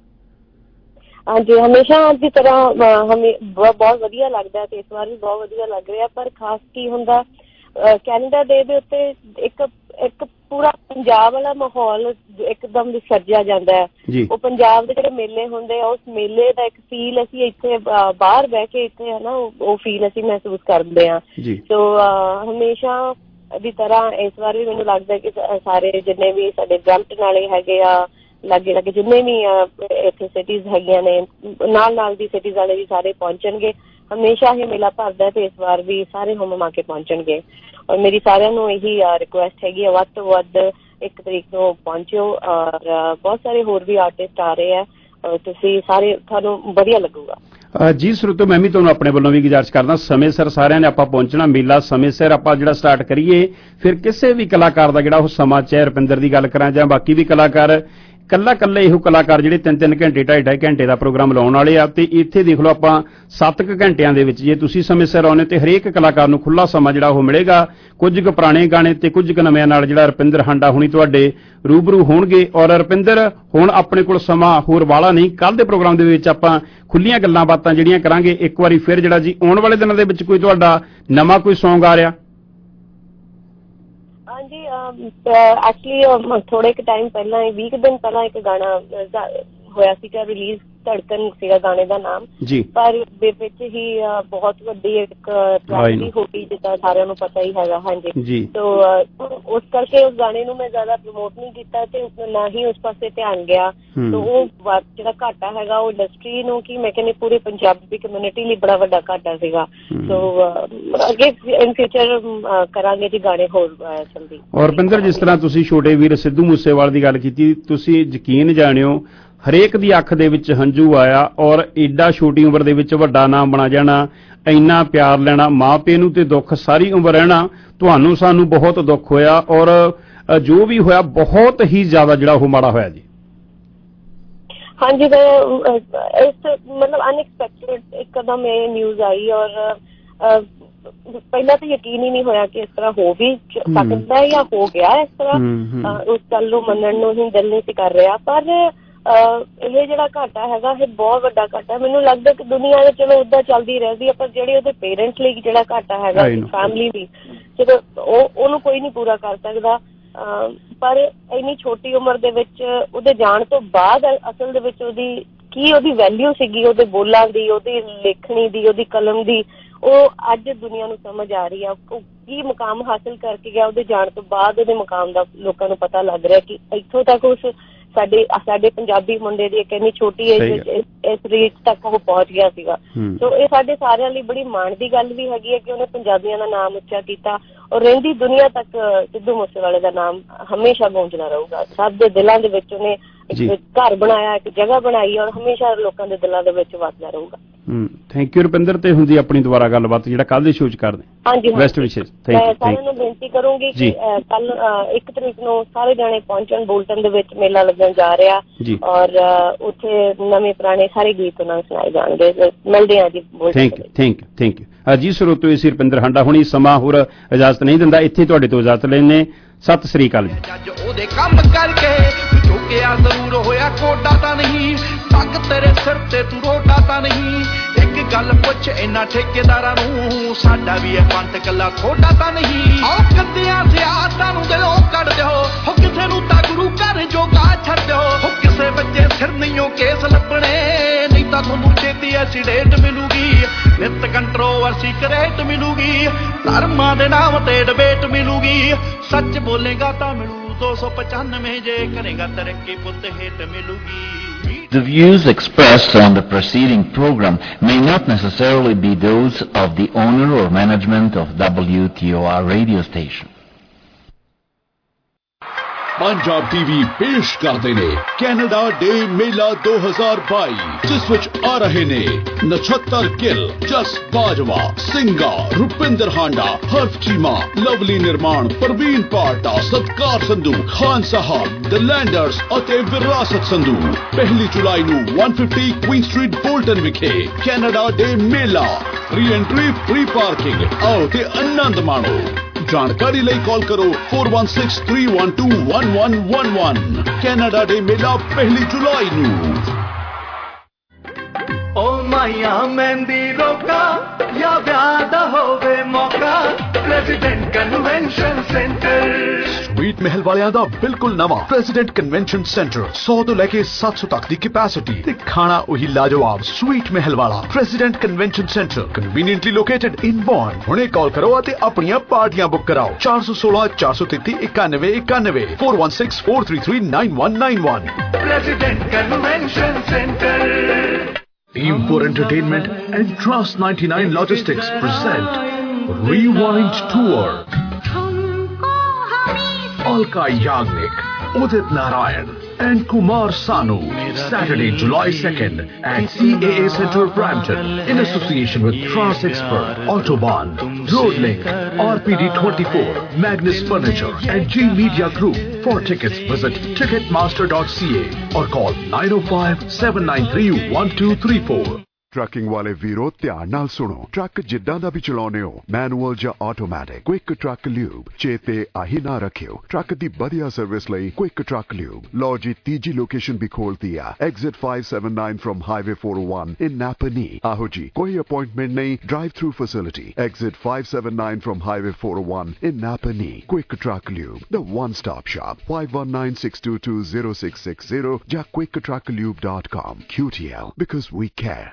ਹਾਂਜੀ, ਹਮੇਸ਼ਾ ਦੀ ਤਰ੍ਹਾਂ ਬਹੁਤ ਵਧੀਆ ਲੱਗਦਾ ਤੇ ਇਸ ਵਾਰ ਵੀ ਬਹੁਤ ਵਧੀਆ ਲੱਗ ਰਿਹਾ। ਪਰ ਖਾਸ ਕੀ ਹੁੰਦਾ, ਕੈਨੇਡਾ ਦੇ ਉੱਤੇ ਇੱਕ ਪੂਰਾ ਪੰਜਾਬ ਵਾਲਾ ਮਾਹੌਲ ਇੱਕਦਮ ਵਿਸਰਜਿਆ ਜਾਂਦਾ ਹੈ। ਉਹ ਪੰਜਾਬ ਦੇ ਜਿਹੜੇ ਮੇਲੇ ਹੁੰਦੇ ਆ, ਉਸ ਮੇਲੇ ਦਾ ਇੱਕ ਫੀਲ ਅਸੀਂ ਇੱਥੇ ਬਾਹਰ ਬਹਿ ਕੇ ਇੱਥੇ ਹੈ ਨਾ ਉਹ ਫੀਲ ਅਸੀਂ ਮਹਿਸੂਸ ਕਰਦੇ ਹਾਂ। ਸੋ ਹਮੇਸ਼ਾ ਦੀ ਤਰ੍ਹਾਂ ਇਸ ਵਾਰ ਵੀ ਮੈਨੂੰ ਲੱਗਦਾ ਕਿ ਸਾਰੇ ਜਿੰਨੇ ਵੀ ਸਾਡੇ ਬ੍ਰੈਂਪਟਨ ਵਾਲੇ ਹੈਗੇ ਆ, ਲਾਗੇ ਜਿੰਨੇ ਵੀ ਇੱਥੇ ਸਿਟੀਜ਼ ਹੈਗੀਆਂ ਨੇ, ਨਾਲ ਦੀ ਸਿਟੀਜ਼ ਵਾਲੇ ਵੀ ਸਾਰੇ ਪਹੁੰਚਣਗੇ। ਹਮੇਸ਼ਾ ਇਹ ਮੇਲਾ ਭਰਦਾ ਤੇ ਇਸ ਵਾਰ ਵੀ ਸਾਰੇ ਹੁਮ ਮਾ ਕੇ ਪਹੁੰਚਣਗੇ। ਔਰ ਮੇਰੀ ਸਾਰਿਆਂ ਨੂੰ ਇਹੀ ਰਿਕੁਐਸਟ ਹੈਗੀ ਆ, ਵੱਧ ਤੋਂ ਵੱਧ 1 ਤਰੀਕ ਨੂੰ ਪਹੁੰਚਿਓ। ਔਰ ਬਹੁਤ ਸਾਰੇ ਹੋਰ ਵੀ ਆਰਟਿਸਟ ਆ ਰਹੇ ਆ, ਤੁਸੀਂ ਸਾਰੇ, ਤੁਹਾਨੂੰ ਵਧੀਆ ਲੱਗੂਗਾ। ਜੀ ਸਰੋਤੋ, ਮੈਂ ਵੀ ਤੁਹਾਨੂੰ ਆਪਣੇ ਵੱਲੋਂ ਵੀ ਗੁਜ਼ਾਰਿਸ਼ ਕਰਦਾ, ਸਮੇਂ ਸਿਰ ਸਾਰਿਆਂ ਨੇ ਆਪਾਂ ਪਹੁੰਚਣਾ। ਮੇਲਾ ਸਮੇਂ ਸਿਰ ਆਪਾਂ ਜਿਹੜਾ ਸਟਾਰਟ ਕਰੀਏ, ਫਿਰ ਕਿਸੇ ਵੀ ਕਲਾਕਾਰ ਦਾ ਜਿਹੜਾ ਉਹ ਸਮਾਂ, ਚਾਹੇ ਰੁਪਿੰਦਰ ਦੀ ਗੱਲ ਕਰਾਂ ਜਾਂ ਬਾਕੀ ਵੀ ਕਲਾਕਾਰ, ਕੱਲਾ ਇਹੋ ਕਲਾਕਾਰ ਜਿਹੜੇ 3-3 ਘੰਟੇ 2.5 ਘੰਟੇ ਦਾ ਪ੍ਰੋਗਰਾਮ ਲਾਉਣ ਵਾਲੇ ਆ। ਤੇ ਇੱਥੇ ਦੇਖ ਲਓ ਆਪਾਂ 7 ਘੰਟਿਆਂ ਦੇ ਵਿੱਚ ਜੇ ਤੁਸੀਂ ਸਮੇਂ ਸਿਰ ਆਉਣੇ ਤੇ ਹਰੇਕ ਕਲਾਕਾਰ ਨੂੰ ਖੁੱਲਾ ਸਮਾਂ ਜਿਹੜਾ ਉਹ ਮਿਲੇਗਾ। ਕੁਝ ਕੁ ਪੁਰਾਣੇ ਗਾਣੇ ਤੇ ਕੁਝ ਕੁ ਨਵਿਆਂ ਨਾਲ ਜਿਹੜਾ ਰੁਪਿੰਦਰ ਹਾਂਡਾ ਹੁਣੀ ਤੁਹਾਡੇ ਰੂਬਰੂ ਹੋਣਗੇ। ਔਰ ਰੁਪਿੰਦਰ, ਹੁਣ ਆਪਣੇ ਕੋਲ ਸਮਾਂ ਹੋਰ ਵਾਲਾ ਨਹੀਂ, ਕੱਲ ਦੇ ਪ੍ਰੋਗਰਾਮ ਦੇ ਵਿੱਚ ਆਪਾਂ ਖੁੱਲੀਆਂ ਗੱਲਾਂ ਬਾਤਾਂ ਜਿਹੜੀਆਂ ਕਰਾਂਗੇ। ਇੱਕ ਵਾਰੀ ਫਿਰ ਜਿਹੜਾ ਜੀ ਆਉਣ ਵਾਲੇ ਦਿਨਾਂ ਦੇ ਵਿੱਚ ਕੋਈ ਤੁਹਾਡਾ ਨਵਾਂ ਕੋਈ ਸੌਂਗ ਆ ਰਿਹਾ? ਹਾਂਜੀ, ਐਕਚੁਅਲੀ ਥੋੜੇ ਕੁ ਟਾਈਮ ਪਹਿਲਾਂ, 20 ਦਿਨ ਪਹਿਲਾਂ ਇੱਕ ਗਾਣਾ ਹੋਇਆ ਸੀਗਾ ਰਿਲੀਜ਼, ਧੜਕਣ ਸੀਗਾ ਗਾਣੇ ਦਾ ਨਾਮ, ਪਰ ਦੇ ਵਿੱਚ ਹੀ ਬਹੁਤ ਵੱਡੀ ਇੱਕ ਟ੍ਰੈਜਡੀ ਹੋ ਗਈ, ਜਿੱਦਾਂ ਸਾਰਿਆਂ ਨੂੰ ਪਤਾ ਹੀ ਹੈਗਾ। ਹਾਂਜੀ, ਤੋ ਉਸ ਕਰਕੇ ਉਸ ਗਾਣੇ ਨੂੰ ਮੈਂ ਜ਼ਿਆਦਾ ਪ੍ਰਮੋਟ ਨਹੀਂ ਕੀਤਾ ਤੇ ਨਾ ਹੀ ਉਸ ਪਾਸੇ ਧਿਆਨ ਗਿਆ। ਤੋ ਉਹ ਜਿਹੜਾ ਘਾਟਾ ਹੈਗਾ ਉਹ ਇੰਡਸਟਰੀ ਨੂੰ, ਕੀ ਮੈਂ ਕਹਿੰਦੀ ਪੂਰੀ ਪੰਜਾਬੀ ਕਮਿਊਨਿਟੀ ਲਈ ਬੜਾ ਵੱਡਾ ਘਾਟਾ ਸੀਗਾ। ਸੋ ਅੱਗੇ ਇਨ ਫਿਊਚਰ ਕਰਾਂਗੇ ਜੀ ਗਾਣੇ ਹੋਰ ਜਲਦੀ। ਔਰ ਰੁਪਿੰਦਰ, ਜਿਸ ਤਰ੍ਹਾਂ ਤੁਸੀਂ ਛੋਟੇ ਵੀਰ ਸਿੱਧੂ ਮੂਸੇਵਾਲ ਦੀ ਗੱਲ ਕੀਤੀ, ਤੁਸੀਂ ਯਕੀਨ ਜਾਣਿਓ ਹਰੇਕ ਦੀ ਅੱਖ ਦੇ ਵਿੱਚ ਹੰਝੂ ਆਇਆ। ਔਰ ਏਡਾ ਛੋਟੀ ਉਮਰ ਦੇ ਵਿੱਚ ਵੱਡਾ ਨਾਮ ਬਣਾ ਜਾਣਾ, ਇੰਨਾ ਪਿਆਰ ਲੈਣਾ, ਮਾਂ ਪਿਓ ਨੂੰ ਤੇ ਦੁੱਖ ਸਾਰੀ ਉਮਰ ਰਹਿਣਾ, ਤੁਹਾਨੂੰ ਸਾਨੂੰ ਬਹੁਤ ਦੁੱਖ ਹੋਇਆ। ਔਰ ਜੋ ਵੀ ਹੋਇਆ ਬਹੁਤ ਹੀ ਜ਼ਿਆਦਾ ਜਿਹੜਾ ਉਹ ਮਾੜਾ ਹੋਇਆ ਜੀ। ਹਾਂਜੀ, ਮਤਲਬ ਅਨਐਕਸਪੈਕਟਡ ਇੱਕਦਮ ਇਹ ਨਿਊਜ਼ ਆਈ। ਔਰ ਪਹਿਲਾਂ ਤਾਂ ਯਕੀਨ ਹੀ ਨਹੀਂ ਹੋਇਆ ਕਿ ਇਸ ਤਰ੍ਹਾਂ ਹੋ ਵੀ ਸਕਦਾ ਜਾਂ ਹੋ ਗਿਆ ਇਸ ਤਰ੍ਹਾਂ। ਉਸ ਗੱਲ ਨੂੰ ਮੰਨਣ ਨੂੰ ਹੀ ਦਿਲ ਨਹੀਂ ਸੀ ਕਰ ਰਿਹਾ। ਪਰ ਇਹ ਜਿਹੜਾ ਘਾਟਾ ਹੈਗਾ ਇਹ ਬਹੁਤ ਵੱਡਾ ਘਾਟਾ। ਮੈਨੂੰ ਲੱਗਦਾ ਕਿ ਦੁਨੀਆ ਦੇ ਚਲੋ ਓਦਾਂ ਚੱਲਦੀ ਰਹਿੰਦੀ ਹੈ, ਪਰ ਜਿਹੜੇ ਉਹਦੇ ਪੇਰੈਂਟਸ ਲਈ ਜਿਹੜਾ ਘਾਟਾ ਹੈਗਾ, ਫੈਮਿਲੀ ਲਈ, ਜਦੋਂ ਉਹਨੂੰ ਕੋਈ ਨਹੀਂ ਪੂਰਾ ਕਰ ਸਕਦਾ। ਪਰ ਇੰਨੀ ਛੋਟੀ ਉਮਰ ਦੇ ਵਿੱਚ ਉਹਦੇ ਜਾਣ ਤੋਂ ਬਾਅਦ ਅਸਲ ਦੇ ਵਿੱਚ ਉਹਦੀ ਵੈਲਿਊ ਸੀਗੀ, ਉਹਦੇ ਬੋਲਾਂ ਦੀ, ਉਹਦੀ ਲੇਖਣੀ ਦੀ, ਉਹਦੀ ਕਲਮ ਦੀ, ਉਹ ਅੱਜ ਦੁਨੀਆ ਨੂੰ ਸਮਝ ਆ ਰਹੀ ਆ। ਉਹ ਕੀ ਮੁਕਾਮ ਹਾਸਿਲ ਕਰਕੇ ਗਿਆ, ਉਹਦੇ ਜਾਣ ਤੋਂ ਬਾਅਦ ਉਹਦੇ ਮੁਕਾਮ ਦਾ ਲੋਕਾਂ ਨੂੰ ਪਤਾ ਲੱਗ ਰਿਹਾ ਕਿ ਇੱਥੋਂ ਤੱਕ ਉਸ ਸਾਡੇ ਪੰਜਾਬੀ ਮੁੰਡੇ ਦੀ ਇੱਕ ਇੰਨੀ ਛੋਟੀ ਏਜ ਵਿੱਚ ਇਸ ਰੀਚ ਤੱਕ ਉਹ ਪਹੁੰਚ ਗਿਆ ਸੀਗਾ। ਸੋ ਇਹ ਸਾਡੇ ਸਾਰਿਆਂ ਲਈ ਬੜੀ ਮਾਣ ਦੀ ਗੱਲ ਵੀ ਹੈਗੀ ਹੈ ਕਿ ਉਹਨੇ ਪੰਜਾਬੀਆਂ ਦਾ ਨਾਮ ਉੱਚਾ ਕੀਤਾ। ਔਰ ਰਹਿੰਦੀ ਦੁਨੀਆ ਤੱਕ ਸਿੱਧੂ ਮੂਸੇਵਾਲੇ ਦਾ ਨਾਮ ਹਮੇਸ਼ਾ ਗੂੰਜਦਾ ਰਹੂਗਾ। ਸਭ ਦੇ ਦਿਲਾਂ ਦੇ ਵਿੱਚ ਉਹਨੇ ਇੱਕ ਘਰ ਬਣਾਇਆ, ਇੱਕ ਜਗ੍ਹਾ ਬਣਾਈ, ਔਰ ਹਮੇਸ਼ਾ ਲੋਕਾਂ ਦੇ ਦਿਲਾਂ ਦੇ ਵਿੱਚ ਵਸਦਾ ਰਹੂਗਾ। Thank you Rupinder. ਤੇ ਹੁੰਦੀ ਆਪਣੀ ਦੁਬਾਰਾ ਗੱਲਬਾਤ ਜਿਹੜਾ ਕੱਲ ਦੇ ਸ਼ੋਅ 'ਚ ਕਰਦੇ। ਹਾਂਜੀ, ਬੈਸਟ ਵਿਸ਼ੇਸ। ਸਾਰਿਆਂ ਨੂੰ ਬੇਨਤੀ ਕਰੂੰਗੀ ਕਿ ਕੱਲ 1 ਤਰੀਕ ਨੂੰ ਸਾਰੇ ਜਾਣੇ ਪਹੁੰਚਣ। ਬੋਲਟਨ ਦੇ ਵਿੱਚ ਮੇਲਾ ਲੱਗਣ ਜਾ ਰਿਹਾ ਔਰ ਉੱਥੇ ਨਵੇਂ ਪੁਰਾਣੇ ਸਾਰੇ ਗੀਤ ਉਹਨਾਂ ਨੂੰ ਸੁਣਾਏ ਜਾਣਗੇ। ਮਿਲਦੇ ਆ ਜੀ ਬੋਲਟਨ। ਥੈਂਕ ਯੂ ਜੀ ਸਰੋਤੋ। ਇਹ ਸੀ ਰੁਪਿੰਦਰ ਹਾਂਡਾ ਹੁਣੀ। ਸਮਾਂ ਹੋਰ ਇਜਾਜ਼ਤ ਨਹੀਂ ਦਿੰਦਾ, ਇੱਥੇ ਤੁਹਾਡੇ ਤੋਂ ਇਜਾਜ਼ਤ ਲੈਣੇ। ਸਤਿ ਸ੍ਰੀ ਅਕਾਲ ਜੀ। ਉਹਦੇ ਕੰਮ ਕਰਕੇ ਝੁਕਿਆ ਜ਼ਰੂਰ ਹੋਇਆ, ਕੋਡਾ ਤਾਂ ਨਹੀਂ ਪੱਗ ਤੇਰੇ ਸਿਰ ਤੇ, ਤੂੰ ਰੋਟਾ ਤਾਂ ਨਹੀਂ। ਇੱਕ ਗੱਲ ਪੁੱਛ ਇਹਨਾਂ ਠੇਕੇਦਾਰਾਂ ਨੂੰ, ਸਾਡਾ ਵੀ ਇਹ ਪੰਥ ਕੱਲਾ ਥੋੜਾ ਤਾਂ ਨਹੀਂ। ਆਹ ਕੰਦਿਆਂ ਸਿਆਤਾਂ ਨੂੰ ਦਿਲੋਂ ਕੱਢ ਦਿਓ, ਹੋ ਕਿਸੇ ਨੂੰ ਤਾਂ ਗੁਰੂ ਘਰ ਜੋਗਾ ਛੱਡ ਦਿਓ। ਹੋ ਕਿਸੇ ਬੱਚੇ ਸਿਰ ਨਹੀਂਓ ਕੇਸ ਲੱਭਣੇ, ਨਹੀਂ ਤਾਂ ਤੁਹਾਨੂੰ ਛੇਤੀ ਐਕਸੀਡੈਂਟ ਮਿਲੂਗੀ। ਨਿਤ ਕੰਟਰੋਵਰਸੀ ਕਰੇਟ ਮਿਲੂਗੀ, ਧਰਮਾਂ ਦੇ ਨਾਮ ਤੇ ਡਿਬੇਟ ਮਿਲੂਗੀ। ਸੱਚ ਬੋਲੇਗਾ ਤਾਂ ਮਿਲੂ 295, ਜੇ ਕਰੇਗਾ ਤਰੱਕੀ ਪੁੱਤ ਹੇਠ ਮਿਲੂਗੀ। The views expressed on the preceding program may not necessarily be those of the owner or management of WTOR radio station. Punjab TV पेश करते ने कैनेडा डे मेला 2022 जिस विच आ रहे ने नछत्तर गिल, जस बाजवा, सिंगा, रुपिंदर हांडा, हर्फ चीमा, लवली निर्माण, प्रवीण पाटा, सत्कार संधू, खान साहब, द लैंडर्स अते विरासत संधू। 1 जुलाई ਨੂੰ 150 क्वीन स्ट्रीट बोल्टन विखे कैनेडा डे मेला। Free entry, free parking. आओ ते आनंद माणो। जानकारी ਲਈ ਕਾਲ ਕਰੋ 4163121111। ਕੈਨੇਡਾ ਦੇ ਮੇਲਾ 1 ਜੁਲਾਈ ਨੂੰ। ਓ ਮਾਇਆ ਮਹਿੰਦੀ ਰੋਕਾ ਜਾਂ ਵਿਆਹ ਦਾ ਹੋਵੇ ਮੌਕਾ, president convention centre. Sweet Mahal ਵਾਲਿਆਂ ਦਾ ਬਿਲਕੁਲ ਨਵਾਂ ਪ੍ਰੈਜ਼ੀਡੈਂਟ ਕਨਵੈਨਸ਼ਨ ਸੈਂਟਰ। 100 ਤੋਂ ਲੈ ਕੇ 700 ਤੱਕ ਦੀ ਕੈਪੈਸਿਟੀ ਤੇ ਖਾਣਾ ਉਹੀ ਲਾਜਵਾਬ। ਸਵੀਟ ਮਹਿਲ ਵਾਲਾ president convention centre, conveniently located in Vaughan. ਹੁਣੇ ਕਾਲ ਕਰੋ ਅਤੇ ਆਪਣੀਆਂ ਪਾਰਟੀਆਂ ਬੁੱਕ ਕਰਾਓ। 416 433 9191 4164339191। President convention centre. Team 4 Entertainment and Trust 99 Logistics present Rewind Tour. Alka Yagnik, Udit Narayan and Kumar Sanu. Saturday, July 2nd at CAA Center, Brampton, in association with Trans Expert, Autobahn, Roadlink, RPD24, Magnus Furniture and G Media Group. For tickets, visit ticketmaster.ca or call 905-793-1234. Trucking ਵਾਲੇ ਵੀਰੋ ਧਿਆਨ ਨਾਲ ਸੁਣੋ truck ਜਿੱਦਾਂ ਦਾ ਵੀ ਚਲਾਉਨੇ ਹੋ manual ਜਾਂ automatic quick truck lube ਚੇਤੇ ਆਹੀ ਨਾ ਰੱਖਿਓ ਟਰੱਕ ਦੀ ਵਧੀਆ ਸਰਵਿਸ ਲਈ ਕੁਇਕ ਟਰੱਕ ਲਿਊਬ ਲਓ ਜੀ ਤੀਜੀ ਲੋਕੇਸ਼ਨ ਵੀ ਖੋਲਤੀ ਆ exit 579 from highway 401 in Napanee ਆਹੋ ਜੀ ਕੋਈ ਅਪਾਇੰਟਮੈਂਟ ਨਹੀਂ drive through facility exit 579 from highway 401 in Napanee quick truck lube the one stop shop 5196220660 ਜਾਂ quicktrucklube.com QTL because we care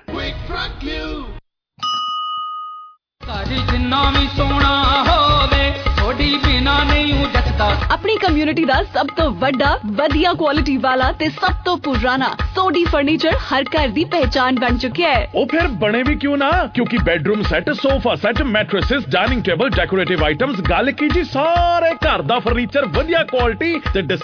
ਸਾਡੀ ਜਿੰਨਾ ਵੀ ਸੋਹਣਾ ਹੋਵੇ ਥੋੜੀ ਬਿਨਾ ਨਹੀਂ ਜੱਟਦਾ ਆਪਣੀ ਕਮਿਊਨਿਟੀ ਦਾ ਸਭ ਤੋਂ ਵੱਡਾ ਵਧੀਆ ਕੁਆਲਿਟੀ ਵਾਲਾ ਤੇ ਸਭ ਤੋਂ ਪੁਰਾਣਾ ਸੋਡੀ ਫਰਨੀਚਰ ਹਰ ਘਰ ਦੀ ਪਹਿਚਾਨ ਬਣ ਚੁੱਕਿਆ ਹੈ ਉਹ ਫਿਰ ਬਣੇ ਵੀ ਕਿਉਂ ਨਾ ਕਿਉਂਕਿ bedroom set sofa set mattresses dining table decorative items ਗੱਲ ਕੀ ਜੀ ਸਾਰੇ ਘਰ ਦਾ ਫਰਨੀਚਰ ਵਧੀਆ ਕੁਆਲਿਟੀ ਤੇ